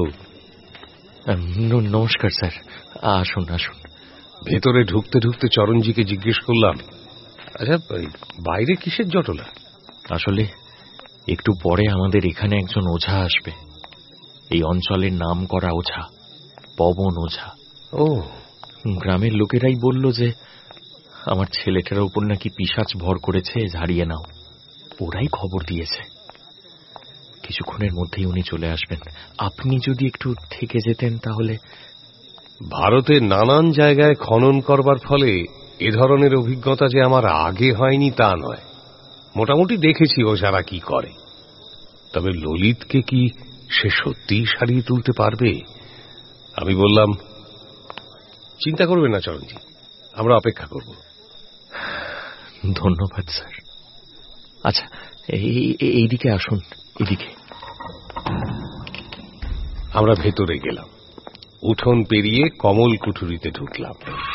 নমস্কার স্যার, আসুন আসুন। ভেতরে ঢুকতে ঢুকতে চরণজিকে জিজ্ঞেস করলাম, আচ্ছা বাইরে কিসের জটলা? আসলে একটু পরে আমাদের এখানে একজন ওঝা আসবে, এই অঞ্চলের নাম করা ওঝা, পবন ওঝা। ও, গ্রামের লোকেরাই বলল যে আমার ছেলেটার উপর নাকি পিশাচ ভর করেছে, ঝাড়িয়ে নাও। ওরাই খবর দিয়েছে। কিছুক্ষণের মধ্যেই উনি চলে আসবেন। আপনি যদি একটু থেকে যেতেন তাহলে। ভারতের নানান জায়গায় খনন করবার ফলে এ ধরনের অভিজ্ঞতা যে আমার আগে হয়নি তা নয়, মোটামুটি দেখেছি ও যারা কি করে। তবে ললিতকে কি সে সত্যিই সারিয়ে তুলতে পারবে? আমি বললাম, চিন্তা করবেন না চরণজি, আমরা অপেক্ষা করব। ধন্যবাদ স্যার। আচ্ছা, এইদিকে আসুন, এদিকে। আমরা ভেতরে গেলাম, উঠোন পেরিয়ে কমল কুঠুরিতে ঢুকলাম।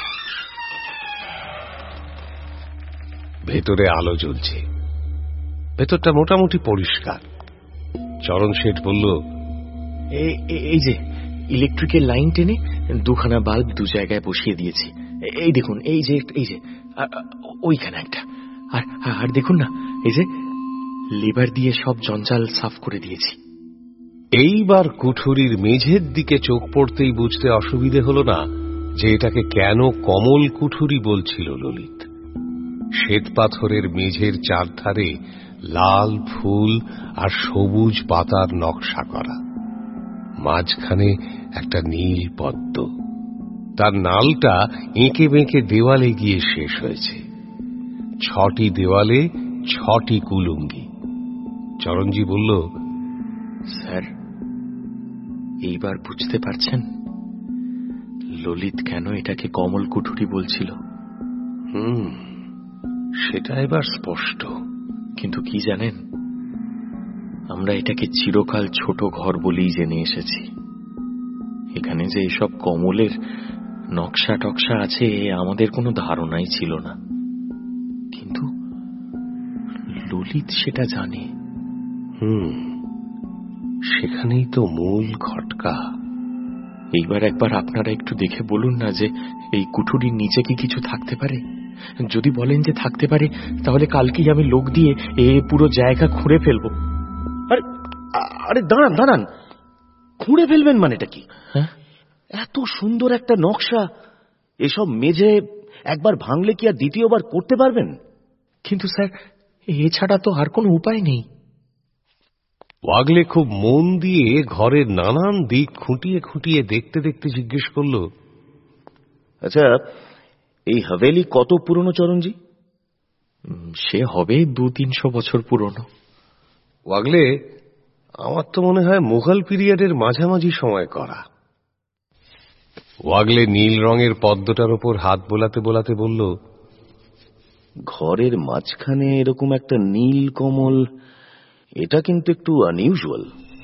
ভেতরে আলো জ্বলছে, ভেতরটা মোটামুটি পরিষ্কার। চরণ শেঠ বলল, এই যে ইলেকট্রিকের লাইন টেনে দুখানা বাল্ব দু জায়গায় বসিয়ে দিয়েছি। এই দেখুন, এই যে এই যে ওইখানে একটা, আর আর দেখুন না, এই যে লেবার দিয়ে সব জঞ্জাল সাফ করে দিয়েছি। এইবার কুঠুরির মেঝের দিকে চোখ পড়তেই বুঝতে অসুবিধে হল না যে এটাকে কেন কমল কুঠুরি বলছিল ললিত। শ্বেত পাথরের মেঝের চারধারে লাল ফুল আর সবুজ পাতার নকশা করা, মাঝখানে একটা নীল পদ্ম, তার নালটা এঁকে বেঁকে দেওয়ালে গিয়ে শেষ হয়েছে। ছটি দেওয়ালে ছটি কুলুঙ্গি। চরণজি বলল, স্যার এইবার বুঝতে পারছেন ললিত কেন এটাকে কমল কুঠুরি বলছিল? হুম, সেটা এবার স্পষ্ট। কিন্তু কি জানেন, আমরা এটাকে চিরকাল ছোট ঘর বলেই জেনে এসেছি। এখানে যে এসব কমলের নকশা টকশা আছে আমাদের কোনো ধারণাই ছিল না, কিন্তু ললিত সেটা জানে। হুম, সেখানেই তো মূল খটকা। এইবার একবার আপনারা একটু দেখে বলুন না যে এই কুঠুরির নিচে কি কিছু থাকতে পারে। যদি বলেন যে থাকতে পারে, তাহলে কালকেই আমি লোক দিয়ে এ পুরো জায়গা খুঁড়ে ফেলবো। আরে আরে দাঁড়ান দাঁড়ান, খুঁড়ে ফেলবেন মানেটা কি? হ্যাঁ, এত সুন্দর একটা নকশা, এসব মেঝে একবার ভাঙলে কি আর দ্বিতীয়বার করতে পারবেন? কিন্তু স্যার এছাড়া তো আর কোনো উপায় নেই। ওয়াগলে খুব মন দিয়ে ঘরের নানান দিক খুঁটিয়ে খুঁটিয়ে দেখতে দেখতে জিজ্ঞেস করল, আচ্ছা এই হাভেলি কত পুরনো চরণজি? সে হবে দু তিনশো বছর পুরনো। ওয়াগলে, আমার তো মনে হয় মুঘল পিরিয়ডের মাঝামাঝি সময় করা। ওয়াগলে নীল রঙের পদ্মটার ওপর হাত বোলাতে বোলাতে বলল, ঘরের মাঝখানে এরকম একটা নীল কমল, এটা কিন্তু একটু আনইউজুয়াল।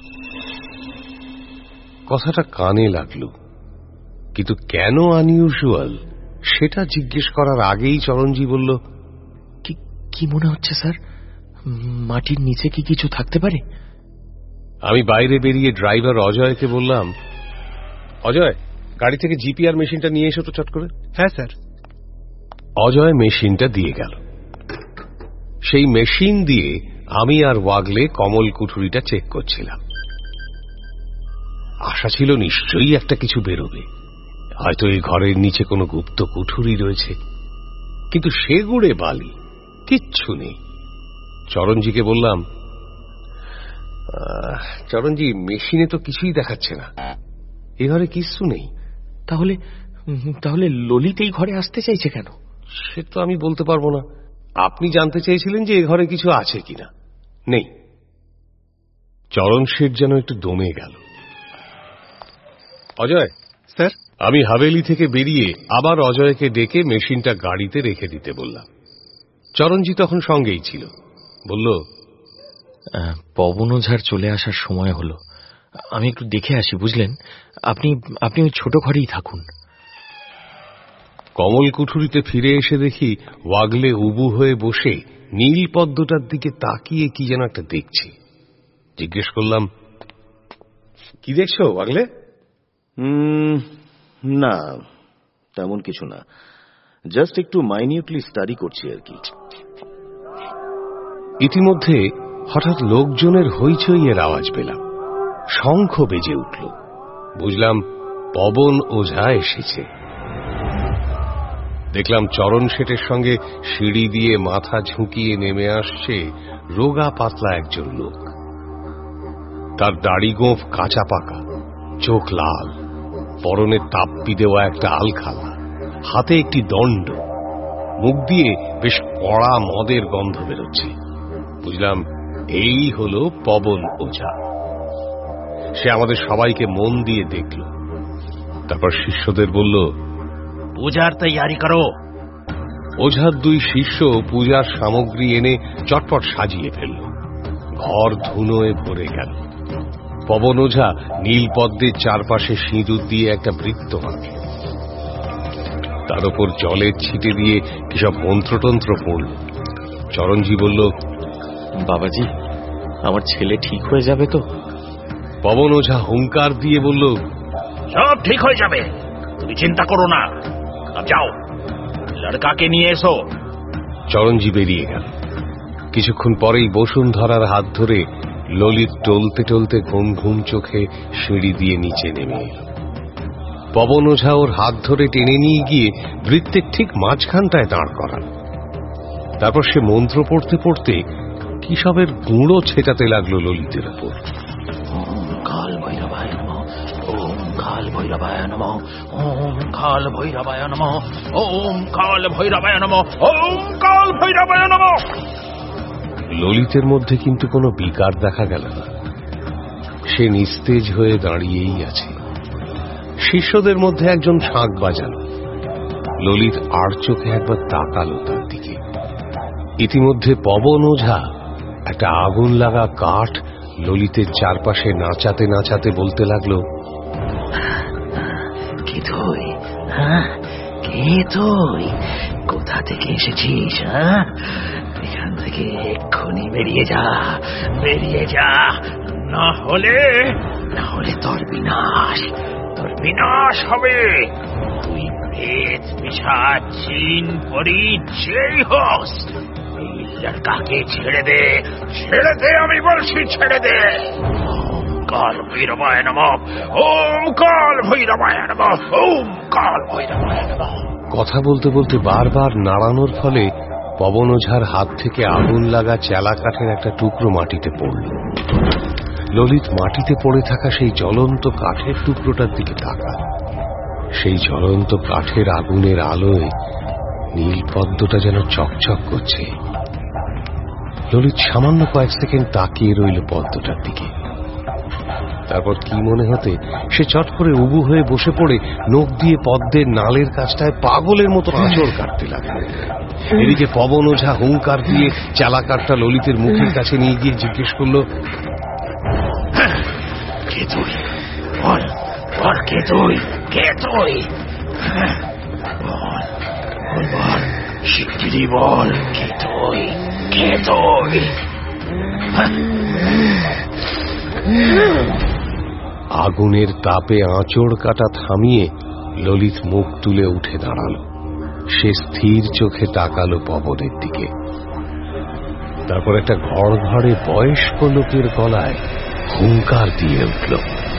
কথাটা কানে লাগলো, কিন্তু কেন আনইউজুয়াল সেটা জিজ্ঞেস করার আগেই চরণজি বলল, কি মনে হচ্ছে স্যার, মাটির নিচে কি কিছু থাকতে পারে? আমি বাইরে বেরিয়ে ড্রাইভার অজয়কে বললাম, অজয়, গাড়ি থেকে জিপিআর মেশিনটা নিয়ে এসো তো চট করে। হ্যাঁ স্যার। অজয় মেশিনটা দিয়ে গেল। সেই মেশিন দিয়ে আমি আর ওয়াগলে কমল কুঠুরিটা চেক করছিলাম। আশা ছিল নিশ্চয়ই একটা কিছু বেরোবে, হয়তো এই ঘরের নিচে কোনো গুপ্ত কুঠুরি রয়েছে, কিন্তু সে গুড়ে বালি, কিচ্ছু নেই। চরণজিকে বললাম, চরণজি, মেশিনে তো কিছুই দেখাচ্ছে না, এ ঘরে কিচ্ছু নেই। তাহলে তাহলে ললিত এই ঘরে আসতে চাইছে কেন? সে তো আমি বলতে পারবো না। আপনি জানতে চেয়েছিলেন যে এ ঘরে কিছু আছে কিনা। নেই। চরণ শেঠ যেন একটু দমে গেল। অজয় স্যার। আমি হাভেলি থেকে বেরিয়ে আবার অজয়কে ডেকে মেশিনটা গাড়িতে রেখে দিতে বললাম। চরণজি তখন সঙ্গেই ছিল। বলল, পবন ওঝার চলে আসার সময় হলো, আমি একটু দেখে আসি, বুঝলেন? আপনি আপনি ওই ছোট ঘরেই থাকুন। কমল কুঠুরিতে ফিরে এসে দেখি ওয়াগলে উবু হয়ে বসে নীল পদ্মটার দিকে তাকিয়ে কি যেন একটা দেখছি। জিজ্ঞেস করলাম, কি দেখছো ওয়াগলে? না, তেমন কিছু না, জাস্ট একটু মাইনিউটলি স্টাডি করছি আর কি। ইতিমধ্যে হঠাৎ লোকজনের হইচইয়ের আওয়াজ পেলাম, শঙ্খ বেজে উঠল। বুঝলাম পবন ওঝা এসেছে। দেখলাম চরণ শেঠের সঙ্গে সিঁড়ি দিয়ে মাথা ঝুঁকিয়ে নেমে আসছে রোগা পাতলা একজন লোক। তার দাড়ি গোঁফ কাঁচা পাকা, চোখ লাল, পরনে তাপ্পি দেওয়া একটা আলখালা, হাতে একটি দণ্ড, মুখ দিয়ে বেশ কড়া মদের গন্ধ বেরোচ্ছে। বুঝলাম এই হলো পবন ওঝা। সে আমাদের সবাইকে মন দিয়ে দেখল, তারপর শিষ্যদের বলল, পূজার তৈয়ারি করো। ওঝার দুই শিষ্য পূজার সামগ্রী এনে চটপট সাজিয়ে ফেলল। ঘর ধুনোয় ভরে গেল। পবন ওঝা নীলপদ্মের চারপাশে সিঁদুর দিয়ে একটা বৃত্ত আঁকল, তার উপর জলের ছিটে দিয়ে কিসব মন্ত্রতন্ত্র পড়ল। চরণজি বলল, বাবাজি, আমার ছেলে ঠিক হয়ে যাবে তো? পবন ওঝা হুঙ্কার দিয়ে বলল, সব ঠিক হয়ে যাবে, তুমি চিন্তা করো না, যাও লড়কাকে নিয়ে এসো। চরণজি বেরিয়ে গেল। কিছুক্ষণ পরেই বসুন্ধরার হাত ধরে ললিত টলতে টলতে ঘুম ঘুম চোখে সিঁড়ি দিয়ে নিচে নেমে এল। পবন ওঝা ওর হাত ধরে টেনে নিয়ে গিয়ে বৃত্তের ঠিক মাঝখানটায় দাঁড় করান। তারপর সে মন্ত্র পড়তে পড়তে কি সবের গুঁড়ো ছেটাতে লাগলো ললিতের উপর। ওম কাল ভৈরবায় নমঃ, ওম কাল ভৈরবায় নমঃ, ওম কাল ভৈরবায় নমঃ, ওম কাল ভৈরবায় নমঃ, ওম কাল ভৈরবায় নমঃ। ললিতের মধ্যে কিন্তু কোনো বিকার দেখা গেল না। সে নিস্তেজ হয়ে দাঁড়িয়েই আছে। শিষ্যদের মধ্যে একজন শাঁখ বাজাল। ললিত আর চোখে একবার তাকালো তার দিকে। ইতিমধ্যে পবন ওঝা একটা আগুন লাগা কাঠ ললিতের চারপাশে নাচাতে নাচাতে বলতে লাগলো, কে তুই? হ্যাঁ, কে তুই? কোথা থেকে এসেছিস? হ্যাঁ, এখান থেকে এক্ষুনি বেরিয়ে যা, বেরিয়ে যা, না হলে না হলে তোর বিনাশ, তোর বিনাশ হবে। তুই প্রেত, পিশাচ, জিন, পরী, যেই হোস, এই লড়কাকে ছেড়ে দে, ছেড়ে দে, আমি বলছি ছেড়ে দে। ওম কাল ভৈরবায় নমঃ, ওম কাল ভৈরবায় নমঃ, ওম কাল ভৈরবায় নমঃ। কথা বলতে বলতে বারবার নাড়ানোর ফলে পবন ওঝার হাত থেকে আগুন লাগা চেলা কাঠের একটা টুকরো মাটিতে পড়ল। ললিত মাটিতে পড়ে থাকা সেই জ্বলন্ত কাঠের টুকরোটার দিকে তাকাল। সেই জ্বলন্ত কাঠের আগুনের আলোয় নীল পদ্মটা যেন চকচক করছে। ললিত সামান্য কয়েক সেকেন্ড তাকিয়ে রইল পদ্মটার দিকে। তারপর কি মনে হতে সে চট করে উবু হয়ে বসে পড়ে নখ দিয়ে পদ্মের নালের কাছটায় পাগলের মতো আঁচড় কাটতে লাগলো। এদিকে পবন ওঝা হুঙ্কার দিয়ে চালা কাঠটা ললিতের মুখের কাছে নিয়ে গিয়ে জিজ্ঞেস করল, কে তুই? বল, বল, কে তুই? কে তুই? বল, বল, বল, শিগগিরই বল, কে তুই? কে তুই? আগুনের তাপে আঁচড় কাটা থামিয়ে ললিত মুখ তুলে উঠে দাঁড়ালো। সে স্থির চোখে তাকালো পবনের দিকে। তারপর একটা ঘড় ঘড়ে বয়স্ক লোকের গলায় হুঙ্কার দিয়ে উঠল,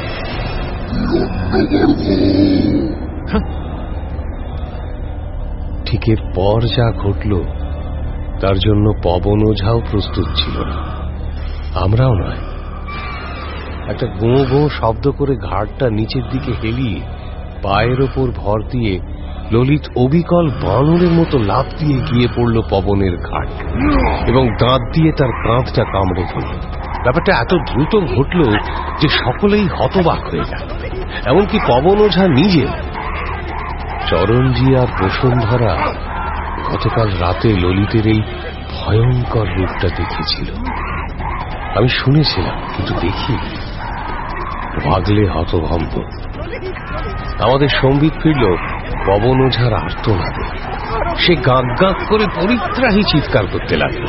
ঠিক এর পর যা ঘটল তার জন্য পবন ওঝাও প্রস্তুত ছিল না, আমরাও নয়। একটা গোঁ গোঁ শব্দ করে ঘাড়টা নিচের দিকে হেলিয়ে পায়ের ওপর ভর দিয়ে ললিত অবিকল বানরের মতো লাফ দিয়ে গিয়ে পড়ল পবনের ঘাট এবং দাঁত দিয়ে তার কাঁধটা কামড়ে ধরল। ব্যাপারটা এত দ্রুত ঘটল যে সকলেই হতবাক হয়ে গেল, এমনকি পবন ওঝা নিজে। চরণজি আর বসুন্ধরা গতকাল রাতে ললিতের এই ভয়ঙ্কর রূপটা দেখেছিল। আমি শুনেছিলাম কিন্তু দেখি। ভাগলে হতভম্ব। আমাদের সম্বিত ফিরল পবন ওঝার আর্তনাদে। সে গাঁক গাঁক করে পরিত্রাহী চিৎকার করতে লাগল।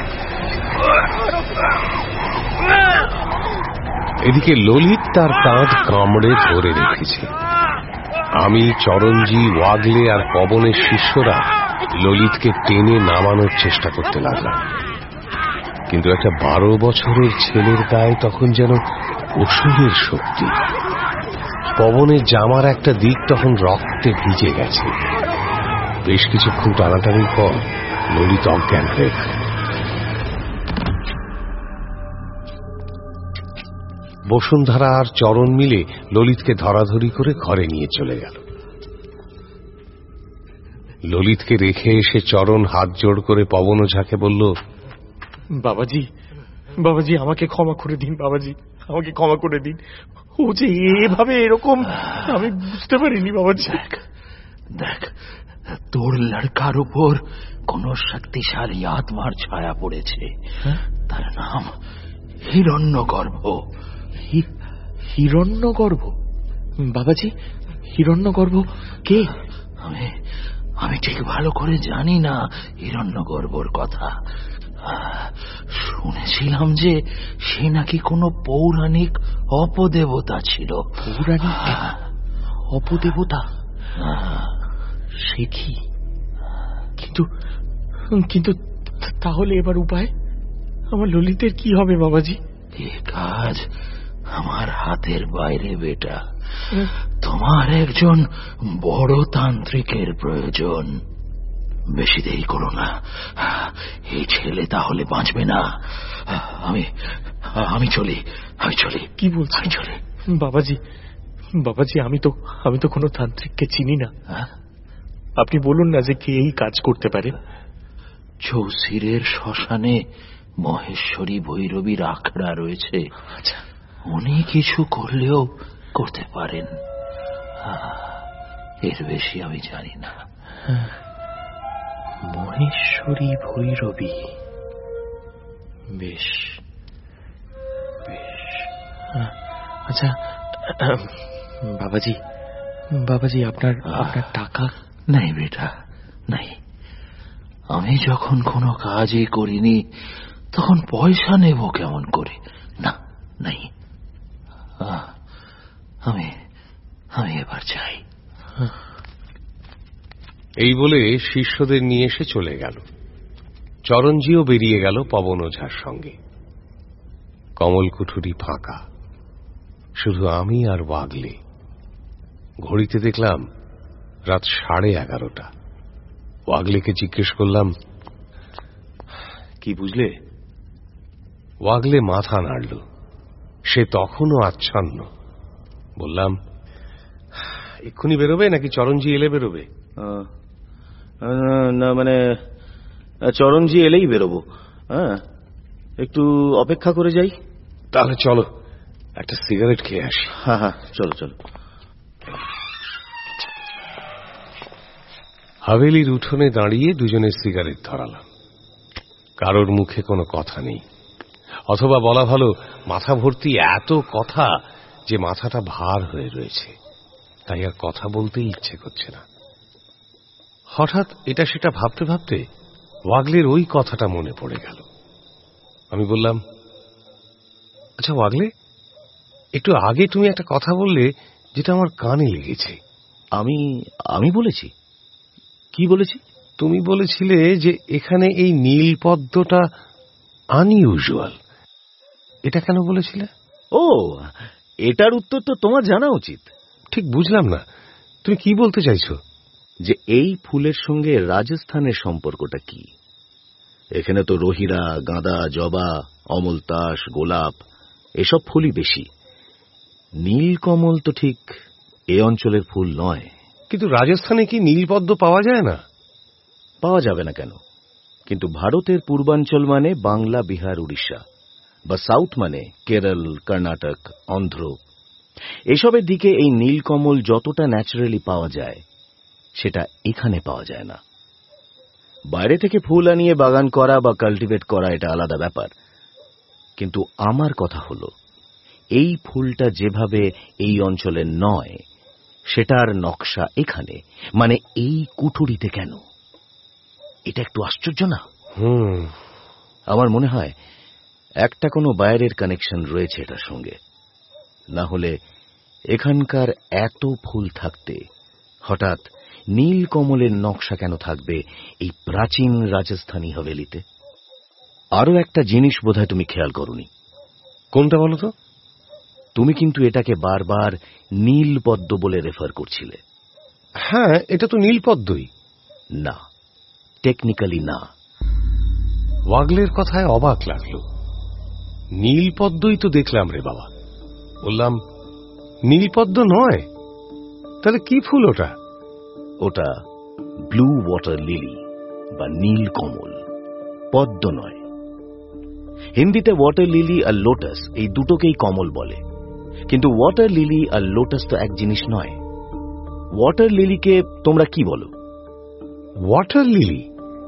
এদিকে ললিত তার কাঁধ কামড়ে ধরে রেখেছে। আমি, চরণজি, ওয়াগলে আর পবনের শিষ্যরা ললিতকে টেনে নামানোর চেষ্টা করতে লাগলাম। কিন্তু একটা বারো বছরের ছেলের গায়ে তখন যেন অসুরের শক্তি। পবনের জামার একটা দিক তখন রক্তে ভিজে গেছে। বেশ কিছুক্ষণ টানাটানির পর ললিত অজ্ঞান হয়ে গেল। বসুন্ধরা আর চরণ মিলে ললিতকে ধরাধরি করে ঘরে নিয়ে চলে গেল। ললিতকে রেখে এসে চরণ হাত জোড় করে পবন ওঝাকে বলল, বাবাজি, বাবাজি আমাকে ক্ষমা করে দিন, বাবাজি আমাকে ক্ষমা করে দিন। ও যে এভাবে এরকম আমি বুঝতে পারিনি বাবাজি। দেখ, তোর লড়কার উপর কোন শক্তিশালী আত্মার ছায়া পড়েছে। তার নাম হিরণ্যগর্ভ। হিরণ্যগর্ভ? বাবাজি, হিরণ্যগর্ভ কে? আমি আমি ঠিক ভালো করে জানি না হিরণ্যগর্ভর কথা। শুনেছিলাম যে সে নাকি কোনো পৌরাণিক অপদেবতা ছিল। পৌরাণিক অপদেবতা? সে কি? কিন্তু কিন্তু তাহলে এবার উপায়? আমার ললিতের কি হবে বাবাজি? এ কাজ আমার হাতের বাইরে বেটা। তোমার একজন বড় তান্ত্রিকের প্রয়োজন। বেশি দেরি করো না, এই ছেলে তাহলে বাঁচবে না। আমি আমি চলি আমি চলি কি বলছি? আমি চলি বাবাজি। বাবাজি আমি তো আমি তো কোনো তান্ত্রিককে চিনি না। আপনি বলুন না যে কে এই কাজ করতে পারে। চৌসিরের শ্মশানে মহেশ্বরী ভৈরবীর আখড়া রয়েছে। উনি কিছু করলেও করতে পারেন, এর বেশি আমি জানি না। মহেশ্বরী ভৈরবী, বেশ বেশ। আচ্ছা বাবাজি, বাবাজি আপনার আপনার টাকা নাই বেটা, নাই। আমি যখন কোনো কাজই করিনি তখন পয়সা নেব কেমন করে? না, নাই। আমি আমি এবার চাই। এই বলে শিষ্যদের নিয়ে এসে চলে গেল। চরণজিও বেরিয়ে গেল পবন ওঝার সঙ্গে। কমল কুঠুরি ফাঁকা, শুধু আমি আর ওয়াগলে। ঘড়িতে দেখলাম রাত সাড়ে এগারোটা। ওয়াগলেকে জিজ্ঞেস করলাম, কি বুঝলে? ওয়াগলে মাথা নাড়ল। সে তখনও আচ্ছন্ন। বললাম, এক্ষুনি বেরোবে নাকি চরণজি এলে বেরোবে? না মানে চরণজি এলেই বেরোবো। হ্যাঁ, একটু অপেক্ষা করে যাই। তাহলে চলো একটা সিগারেট খেয়ে আসি। হ্যাঁ হ্যাঁ, চলো চলো। হাভেলির উঠোনে দাঁড়িয়ে দুজনের সিগারেট ধরালাম। কারোর মুখে কোনো কথা নেই, অথবা বলা ভালো মাথা ভর্তি এত কথা যে মাথাটা ভার হয়ে রয়েছে, তাই আর কথা বলতেই ইচ্ছে করছে না। হঠাৎ এটা সেটা ভাবতে ভাবতে ওয়াগলের ওই কথাটা মনে পড়ে গেল। আমি বললাম, আচ্ছা ওয়াগলে, একটু আগে তুমি একটা কথা বললে যেটা আমার কানে লেগেছে। আমি আমি বলেছি? কি বলেছি? তুমি বলেছিলে যে এখানে এই নীল পদ্মটা আনইউজুয়াল। এটা কেন বলেছিলে? ও, এটার উত্তর তো তোমার জানা উচিত। ঠিক বুঝলাম না, তুমি কি বলতে চাইছো? যে এই ফুলের সঙ্গে রাজস্থানের সম্পর্কটা কি? এখানে তো রহিরা, গাঁদা, জবা, অমলতাস, গোলাপ এসব ফুলই বেশি। নীলকমল তো ঠিক এ অঞ্চলের ফুল নয়। কিন্তু রাজস্থানে কি নীলপদ্ম পাওয়া যায় না? পাওয়া যাবে না কেন? কিন্তু ভারতের পূর্বাঞ্চল মানে বাংলা, বিহার, উড়িষ্যা, বা সাউথ মানে কেরল, কর্ণাটক, অন্ধ্র, এসবের দিকে এই নীলকমল যতটা ন্যাচারালি পাওয়া যায় সেটা এখানে পাওয়া যায় না। বাইরে থেকে ফুল আনিয়ে বাগান করা বা কাল্টিভেট করা এটা আলাদা ব্যাপার। কিন্তু আমার কথা হলো, এই ফুলটা যেভাবে এই অঞ্চলের নয় সেটার নকশা এখানে, মানে এই কুঠুরিতে কেন? এটা একটু আশ্চর্য না? হুম আমার মনে হয় একটা কোনো বাইরের কানেকশন রয়েছে এটার সঙ্গে। না হলে এখানকার এত ফুল থাকতে হঠাৎ নীল কমলের নকশা কেন থাকবে এই প্রাচীন রাজস্থানী হাভেলিতে? আরো একটা জিনিস বোধহয় তুমি খেয়াল করোনি। কোনটা বলো তো? তুমি কিন্তু এটাকে বারবার নীল পদ্ম বলে রেফার করছিলে। হ্যাঁ, এটা তো নীল পদ্মই। না, টেকনিক্যালি না। ওয়াগলের কথায় অবাক লাগলো। নীল পদ্মই তো দেখলাম রে বাবা। বললাম, নীল পদ্ম নয়, তাহলে কি ফুল ওটা? ওটা ব্লু ওয়াটার লিলি বা নীল কমল, পদ্ম নয়। হিন্দিতে ওয়াটার লিলি আর লোটাস এই দুটোকেই কমল বলে, কিন্তু ওয়াটার লিলি আর লোটাস তো এক জিনিস নয়। ওয়াটার লিলিকে তোমরা কি বলো? Water lily?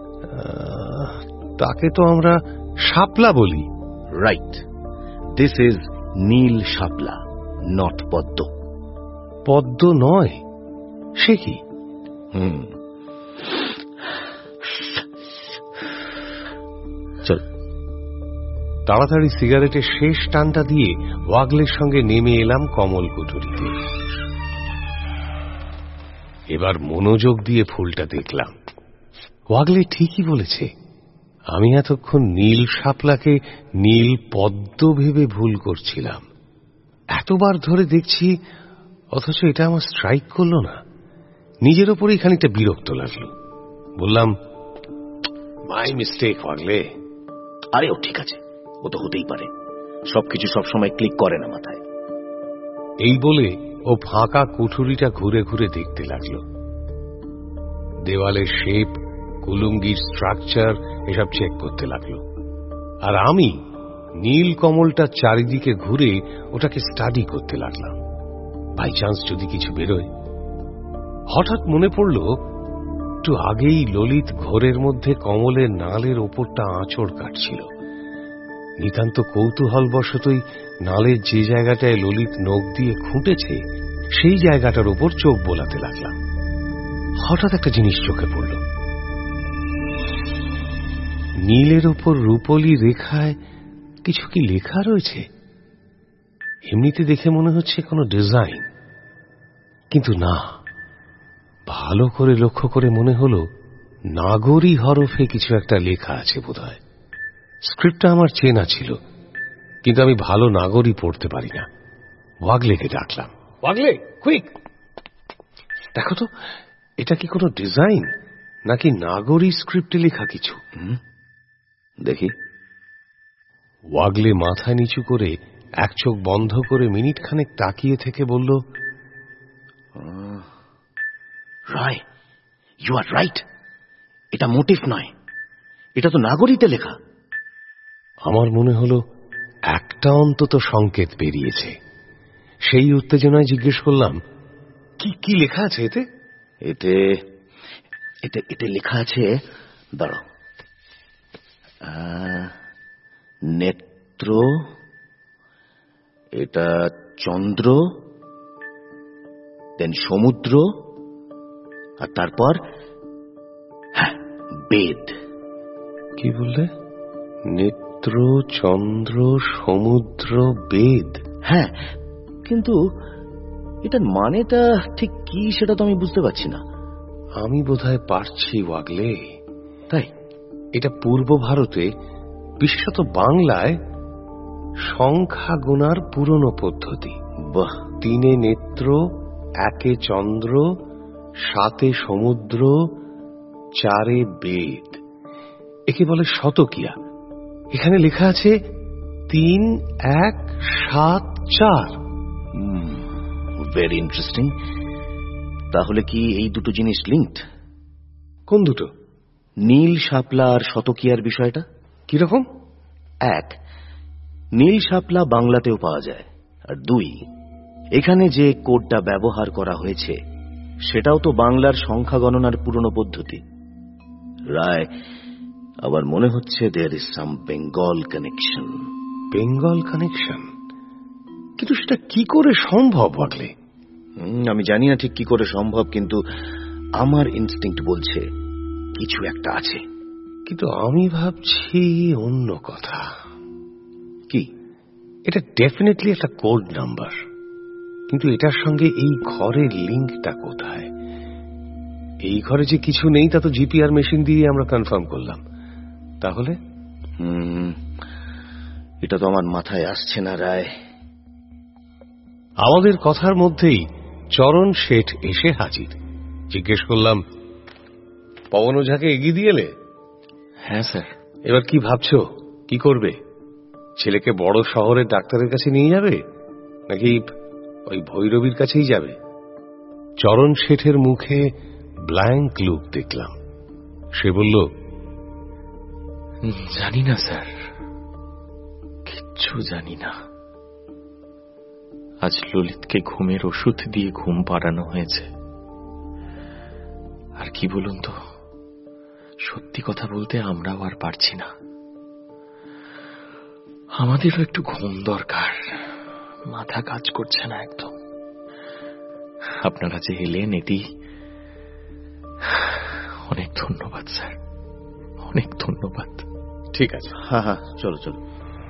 তাকে তো আমরা শাপলা বলি। Right, this is neel shapla, not padma. পদ্ম নয়? সে কি? হুম চল। তাড়াতাড়ি সিগারেটের শেষ টানটা দিয়ে ওয়াগলের সঙ্গে নেমে এলাম কমল কুঠুরিতে। এবার মনোযোগ দিয়ে ফুলটা দেখলাম। ওয়াগলে ঠিকই বলেছে। আমি এতক্ষণ নীল শাপলাকে নীল পদ্ম ভেবে ভুল করছিলাম। এতবার ধরে দেখছি, অথচ এটা আমার স্ট্রাইক করলো না। নিজের ওপরেই খানিকটা বিরক্ত লাগলো। বললাম, মাই মিস্টেক ওয়াগলে। আরে ও ঠিক আছে, ও তো হতেই পারে, সবকিছু সবসময় ক্লিক করে না মাথায়। এই বলে ও ফাঁকা কুঠুরিটা ঘুরে ঘুরে দেখতে লাগলো। দেওয়ালের শেপ, কুলুঙ্গির স্ট্রাকচার এসব চেক করতে লাগলো। আর আমি নীল কমলটা চারিদিকে ঘুরে ওটাকে স্টাডি করতে লাগলাম, বাই চান্স যদি কিছু বেরোয়। হঠাৎ মনে পড়ল, একটু আগেই ললিত ঘোরের মধ্যে কমলের নালের ওপরটা আঁচড় কাটছিল। নিতান্ত কৌতূহলবশতই নালের যে জায়গাটায় ললিত নখ দিয়ে খুঁটেছে সেই জায়গাটার ওপর চোখ বোলাতে লাগলাম। হঠাৎ একটা জিনিস চোখে পড়ল। নীলের ওপর রূপলি রেখায় কিছু কি লেখা রয়েছে? এমনিতে দেখে মনে হচ্ছে কোনো ডিজাইন, কিন্তু না, ভালো করে লক্ষ্য করে মনে হলো নাগরী হরফে কিছু একটা লেখা আছে বোধহয়। স্ক্রিপ্টটা আমার চেনা ছিল, কিন্তু আমি ভালো নাগরী পড়তে পারি না। ওয়াগলেকে ডাকলাম, ওয়াগলে, কুইক, দেখো তো এটা কি কোনো ডিজাইন নাকি নাগরী স্ক্রিপ্টে লেখা কিছু? দেখি। ওয়াগলে মাথা নিচু করে এক চোখ বন্ধ করে মিনিট খানেক তাকিয়ে থেকে বলল, রায়, ইউ আর রাইট, এটা মোটিভ নয়, এটা তো নাগরীতে লেখা। আমার মনে হলো একটা অন্তত সংকেত বেরিয়েছে। সেই উত্তেজনায় জিজ্ঞেস করলাম, কি কি লেখা আছে এতে? এতে এতে এতে লেখা আছে, দাঁড়াও, নেত্র, এটা চন্দ্র, দেন সমুদ্র, আর তারপর হ্যাঁ বেদ। কি বললে? নেত্র, চন্দ্র, সমুদ্র, বেদ? হ্যাঁ, কিন্তু এটার মানেটা ঠিক কি সেটা তো আমি বুঝতে পারছি না। আমি বোধহয় পারছি ওয়াগলে। তাই? এটা পূর্ব ভারতে, বিশেষত বাংলায় সংখ্যা গুনার পুরনো পদ্ধতি। বাহ! তিনে নেত্র, একে চন্দ্র, সাতে সমুদ্র, চারে বেদ, একে বলে শতকিয়া। এখানে লেখা আছে তিন এক সাত চার। Very interesting. তাহলে কি এই দুটো জিনিস লিঙ্কড? কোন দুটো? নীল শাপলা আর শতকিয়ার বিষয়টা কিরকম? এক, নীল শাপলা বাংলাতেও পাওয়া যায়, আর দুই, এখানে যে কোডটা ব্যবহার করা হয়েছে সেটাও তো বাংলার সংখ্যা গণনার পুরনো পদ্ধতি। রায়, আবার মনে হচ্ছে there is some Bengal connection. Bengal connection? কিন্তু সেটা কি করে সম্ভব ওয়াগলে? আমি জানি না ঠিক কি করে সম্ভব, কিন্তু আমার ইনস্টিংক্ট বলছে কিছু একটা আছে। কিন্তু আমি ভাবছি অন্য কথা। কি? এটা ডেফিনেটলি একটা কোড নাম্বার, কিন্তু এটার সঙ্গে এই ঘরের লিঙ্কটা কোথায়? এই ঘরে যে কিছু নেই তা তো জিপিআর মেশিন দিয়ে আমরা কনফার্ম করলাম। তাহলে এটা তো আমার মাথায় আসছে না রায়। আমাদের কথার মধ্যেই চরণ শেঠ এসে হাজির। জিজ্ঞেস করলাম, পবন ওঝাকে এগিয়ে দিয়ে এলে? হ্যাঁ স্যার। এবার কি ভাবছো, কি করবে? ছেলেকে বড় শহরের ডাক্তারের কাছে নিয়ে যাবে, নাকি ওই ভৈরবীর কাছেই যাবে? চরণ শেঠের মুখে ব্ল্যাঙ্ক লুক দেখলাম। সে বলল, জানি না স্যার, কিচ্ছু জানি না। আজ ললিতকে ঘুমের ওষুধ দিয়ে ঘুম পাড়ানো হয়েছে। আর কি বলুন তো, সত্যি কথা বলতে আমরাও আর পারছি না। আমাদেরও একটু ঘুম দরকার, মাথা কাজ করছে না একদম। আপনারা যে এলেন, এটি অনেক ধন্যবাদ স্যার, অনেক ধন্যবাদ। ঠিক আছে, হ্যাঁ হ্যাঁ, চলো চলো।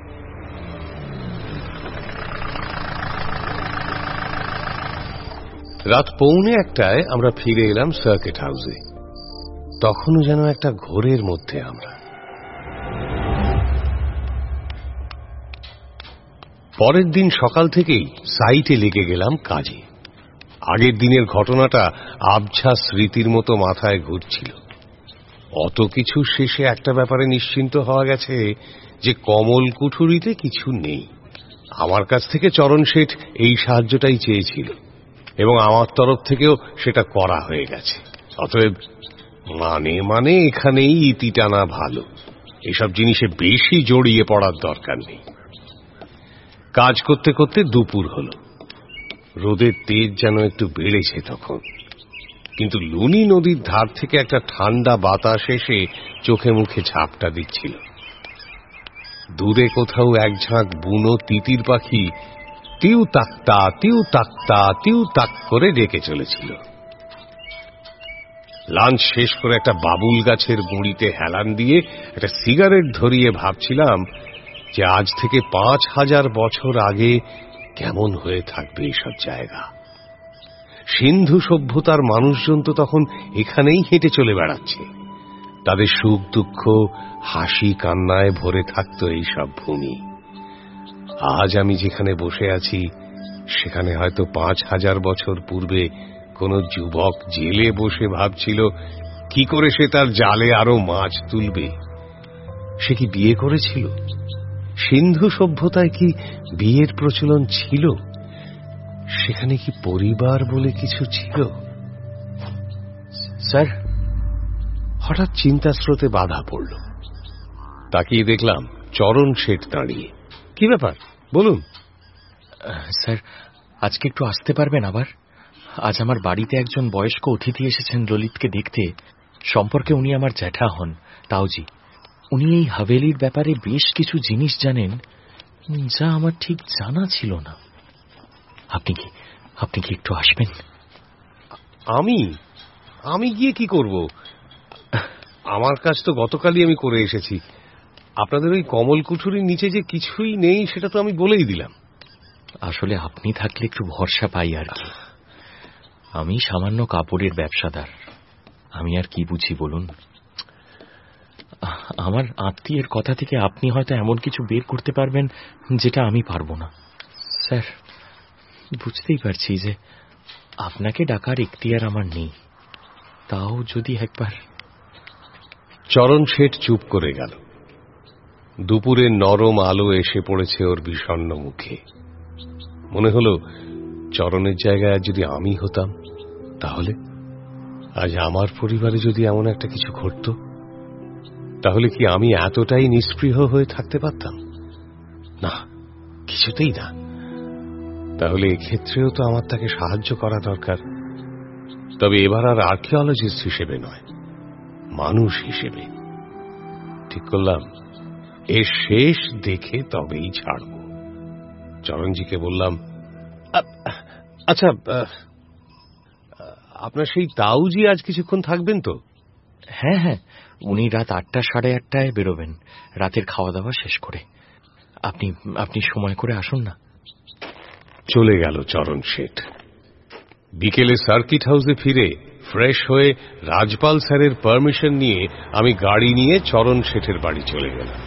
রাত পৌনে একটায় আমরা ফিরে এলাম সার্কিট হাউসে। তখনও যেন একটা ঘোরের মধ্যে আমরা। পরের দিন সকাল থেকেই সাইটে লেগে গেলাম কাজে। আগের দিনের ঘটনাটা আবছা স্মৃতির মতো মাথায় ঘুরছিল। অত কিছু শেষে একটা ব্যাপারে নিশ্চিন্ত হওয়া গেছে যে কমল কুঠুরিতে কিছু নেই। আমার কাছ থেকে চরণ শেঠ এই সাহায্যটাই চেয়েছিল এবং আমার তরফ থেকেও সেটা করা হয়ে গেছে। অতএব মানে মানে এখানেই ইতি টানা ভালো। এসব জিনিসে বেশি জড়িয়ে পড়ার দরকার নেই। কাজ করতে করতে দুপুর হল। রোদের তেজ যেন একটু বেড়েছে তখন, কিন্তু লুনি নদীর ধার থেকে একটা ঠান্ডা বাতাস এসে চোখে মুখে ঝাপটা দিচ্ছিল। দূরে কোথাও এক ঝাঁক বুনো তিতির পাখি টিউ তাক্তা টিউ তাক্তা টিউ তাক করে ডেকে চলেছিল। লাঞ্চ শেষ করে একটা বাবুল গাছের গুঁড়িতে হেলান দিয়ে একটা সিগারেট ধরিয়ে ভাবছিলাম যে আজ থেকে পাঁচ হাজার বছর আগে কেমন হয়ে থাকবে এইসব জায়গা। সিন্ধু সভ্যতার মানুষজন তো তখন এখানেই হেঁটে চলে বেড়াচ্ছে। তাদের সুখ দুঃখ হাসি কান্নায় ভরে থাকত এইসব ভূমি। আজ আমি যেখানে বসে আছি সেখানে হয়তো পাঁচ হাজার বছর পূর্বে কোন যুবক জেলে বসে ভাবছিল কি করে সে তার জালে আরো মাছ তুলবে। সে কি বিয়ে করেছিল? সিন্ধু সভ্যতায় কি বিয়ের প্রচলন ছিল? সেখানে কি পরিবার বলে কিছু ছিল? স্যার, হঠাৎ চিন্তা স্রোতে বাধা পড়ল। তাকিয়ে দেখলাম চরণ শেঠ দাঁড়িয়ে। কি ব্যাপার বলুন। স্যার, আজকে একটু আসতে পারবেন আবার? আজ আমার বাড়িতে একজন বয়স্ক অতিথি এসেছেন ললিতকে দেখতে। সম্পর্কে উনি আমার জ্যাঠা হন, তাওজি। উনি এই হাভেলির ব্যাপারে বেশ কিছু জিনিস জানেন যা আমার ঠিক জানা ছিল না। আপনি কি আপনি কি একটু আসবেন? আমি আমি গিয়ে কি করব? আমার কাজ তো গতকালই আমি করে এসেছি। আপনাদের ওই কমল কুঠুরির নিচে যে কিছুই নেই সেটা তো আমি বলেই দিলাম। আসলে আপনি থাকলে একটু ভরসা পাই আর কি। আমি সামান্য কাপড়ের ব্যবসাদার, আমি আর কি বুঝি বলুন। আমার আত্মীয়ের কথা থেকে আপনি হয়তো এমন কিছু বের করতে পারবেন যেটা আমি পারবো না। স্যার, বুঝতেই পারছি যে আপনাকে ডাকার এখতিয়ার আমার নেই, তাও যদি একবার। চরণ শেঠ চুপ করে গেল। দুপুরের নরম আলো এসে পড়েছে ওর বিষণ্ণ মুখে। মনে হলো চরণের জায়গায় যদি আমি হতাম, তাহলে আজ আমার পরিবারে যদি এমন একটা কিছু ঘটত, তাহলে কি আমি এতটাই নিষ্পৃহ হয়ে থাকতে পারতাম? না, কিছুতেই না। তাহলে এক্ষেত্রেও তো আমার তাকে সাহায্য করা দরকার। তবে এবার আর আর্কিওলজিস্ট হিসেবে নয়, মানুষ হিসেবে। ঠিক করলাম এর শেষ দেখে তবেই ছাড়ব। চরণজিকে বললাম, আচ্ছা আপনার সেই তাউজি আজ কিছুক্ষণ থাকবেন তো? হ্যাঁ হ্যাঁ, উনি রাত আটটা সাড়ে আটটায় বেরোবেন রাতের খাওয়া দাওয়া শেষ করে। আপনি আপনি সময় করে আসুন না। চলে গেল চরণ শেঠ। বিকেলে সার্কিট হাউসে ফিরে ফ্রেশ হয়ে রাজপাল স্যারের পারমিশন নিয়ে আমি গাড়ি নিয়ে চরণ শেঠের বাড়ি চলে গেলাম।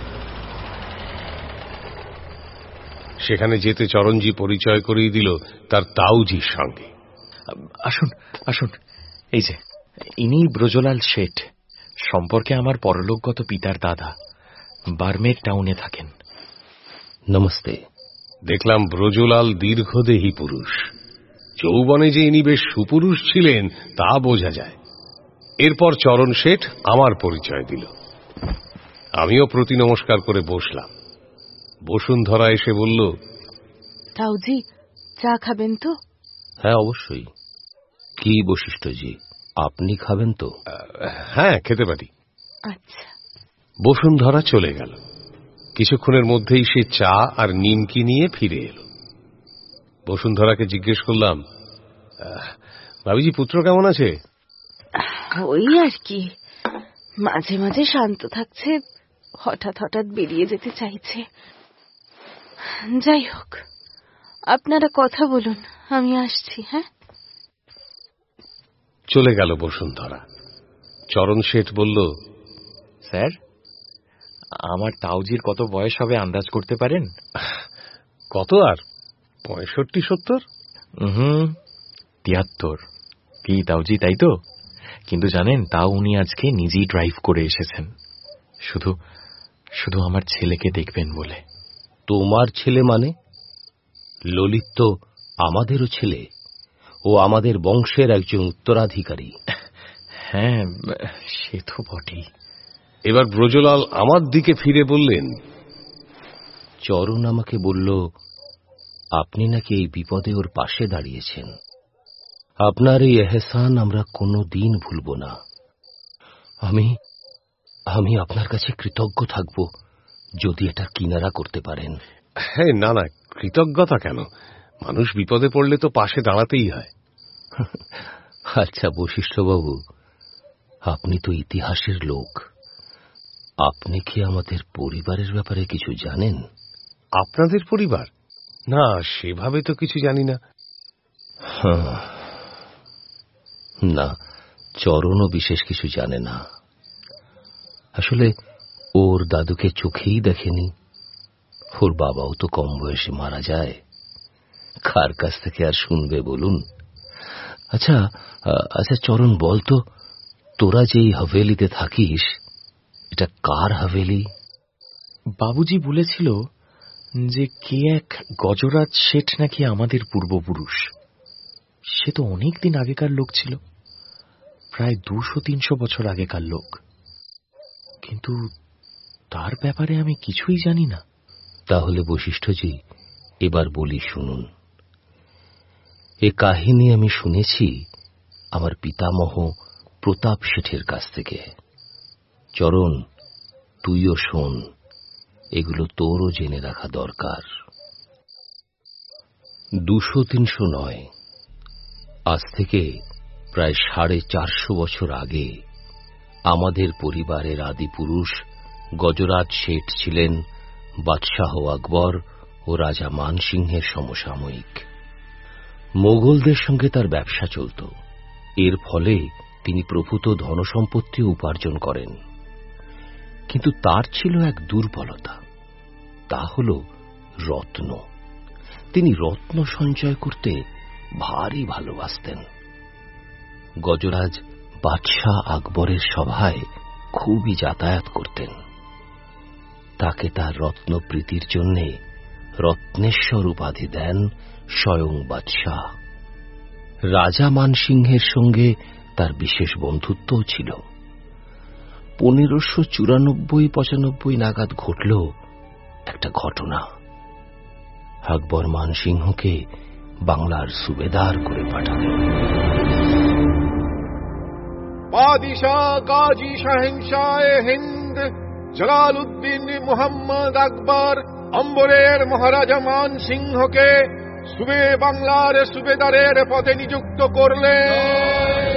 সেখানে যেতে চরণজি পরিচয় করিয়ে দিল তার তাউজির সঙ্গে। আসুন আসুন, এই যে ইনি ব্রজলাল শেঠ, সম্পর্কে আমার পরলোকগত পিতার দাদা, বার্মের টাউনে থাকেন। নমস্তে। দেখলাম ব্রজলাল দীর্ঘদেহী পুরুষ। যৌবনে যে ইনি বেশ সুপুরুষ ছিলেন তা বোঝা যায়। এরপর চরণ শেঠ আমার পরিচয় দিল। আমিও প্রতি নমস্কার করে বসলাম। বসুন্ধরা এসে বলল, তাউজি, চা খাবেন তো? হ্যাঁ অবশ্যই। কি বশিষ্ঠজি, আপনি খাবেন তো? হ্যাঁ, খেতে পারি। আচ্ছা। বসুন্ধরা চলে গেল। কিছুক্ষণের মধ্যেই সে চা আর নিমকি নিয়ে ফিরে এলো। বসুন্ধরাকে জিজ্ঞেস করলাম, ভাবিজি পুত্র কেমন আছে? ওই আর কি, মাঝে মাঝে শান্ত থাকছে, হঠাৎ হঠাৎ বেরিয়ে যেতে চাইছে। যাই হোক, আপনারা কথা বলুন, আমি আসছি। হ্যাঁ। চলে গেল বসুন্ধরা। চরণ শেঠ বলল, স্যার, আমার তাউজির কত বয়স হবে আন্দাজ করতে পারেন? কত আর, পঁয়ষট্টি সত্তর? হুম, তিয়াত্তর। কি তাউজি, তাই তো? কিন্তু জানেন, তাও উনি আজকে নিজেই ড্রাইভ করে এসেছেন, শুধু শুধু আমার ছেলেকে দেখবেন বলে। তোমার ছেলে মানে? ললিত তো আমাদেরও ছেলে, ও আমাদের বংশের একজন উত্তরাধিকারী। হ্যাঁ, সে তো বটেই। এবার ব্রজলাল আমার দিকে ফিরে বললেন, চরণ আমাকে বলল আপনি নাকি এই বিপদে ওর পাশে দাঁড়িয়েছেন। আপনার এই এহসান আমরা কোনো দিন ভুলব না। আমি আমি আপনার কাছে কৃতজ্ঞ থাকব যদি এটা কিনারা করতে পারেন। হ্যাঁ, না না, কৃতজ্ঞতা কেন? মানুষ বিপদে পড়লে তো পাশে দাঁড়াতেই হয়। আচ্ছা বশিষ্ঠবাবু, আপনি তো ইতিহাসের লোক, আপনি কি আমাদের পরিবারের ব্যাপারে কিছু জানেন? আপনাদের পরিবার? না, সেভাবে তো কিছু জানি না। না, চরণও বিশেষ কিছু জানে না। আসলে ওর দাদুকে চোখেই দেখেনি। ওর বাবাও তো কম বয়সে মারা যায়, কার কাছ থেকে আর শুনবে বলুন? আচ্ছা আচ্ছা চরণ, বলতো তোরা যেই হাভেলিতে থাকিস, এটা কার হাভেলি? বাবুজি বলেছিল যে কে এক গজরাজ শেঠ নাকি আমাদের পূর্বপুরুষ। সে তো অনেকদিন আগেকার লোক ছিল, প্রায় দুশো তিনশো বছর আগেকার লোক, কিন্তু তার ব্যাপারে আমি কিছুই জানি না। তাহলে বশিষ্ঠজি, এবার বলি শুনুন। এ কাহিনী আমি শুনেছি আমার পিতামহ প্রতাপ শেঠের কাছ থেকে। চরণ, তুইও শোন, এগুলো তোরও জেনে রাখা দরকার। দুশো তিনশো নয়, আজ থেকে প্রায় সাড়ে চারশো বছর আগে আমাদের পরিবারের আদিপুরুষ গজরাজ শেঠ ছিলেন বাদশাহ আকবর ও রাজা মানসিংহের সমসাময়িক। মোগলদের সঙ্গে তার ব্যবসা চলত। এর ফলে তিনি প্রভূত ধনসম্পত্তি উপার্জন করেন। কিন্তু তার ছিল এক দুর্বলতা, তা হল রত্ন। তিনি রত্ন সঞ্চয় করতে ভারী ভালোবাসতেন। গজরাজ বাদশাহ আকবরের সভায় খুবই যাতায়াত করতেন। তাকে তার রত্নপ্রীতির জন্যে রত্নেশ্বর উপাধি দেন স্বয়ং বাদশাহ। রাজা মানসিংহের সঙ্গে তার বিশেষ বন্ধুত্বও ছিল। পনেরোশো চুরানব্বই পঁচানব্বই নাগাদ ঘটল একটা ঘটনা। আকবর মানসিংহকে বাংলার সুবেদার করে পাঠালেন। বাদশাহ গাজী শাহেনশাহে হিন্দ জালালউদ্দিন মুহাম্মদ আকবর অম্বরের মহারাজা মানসিংহকে সুবে বাংলার সুবেদারের পদে নিযুক্ত করলেন।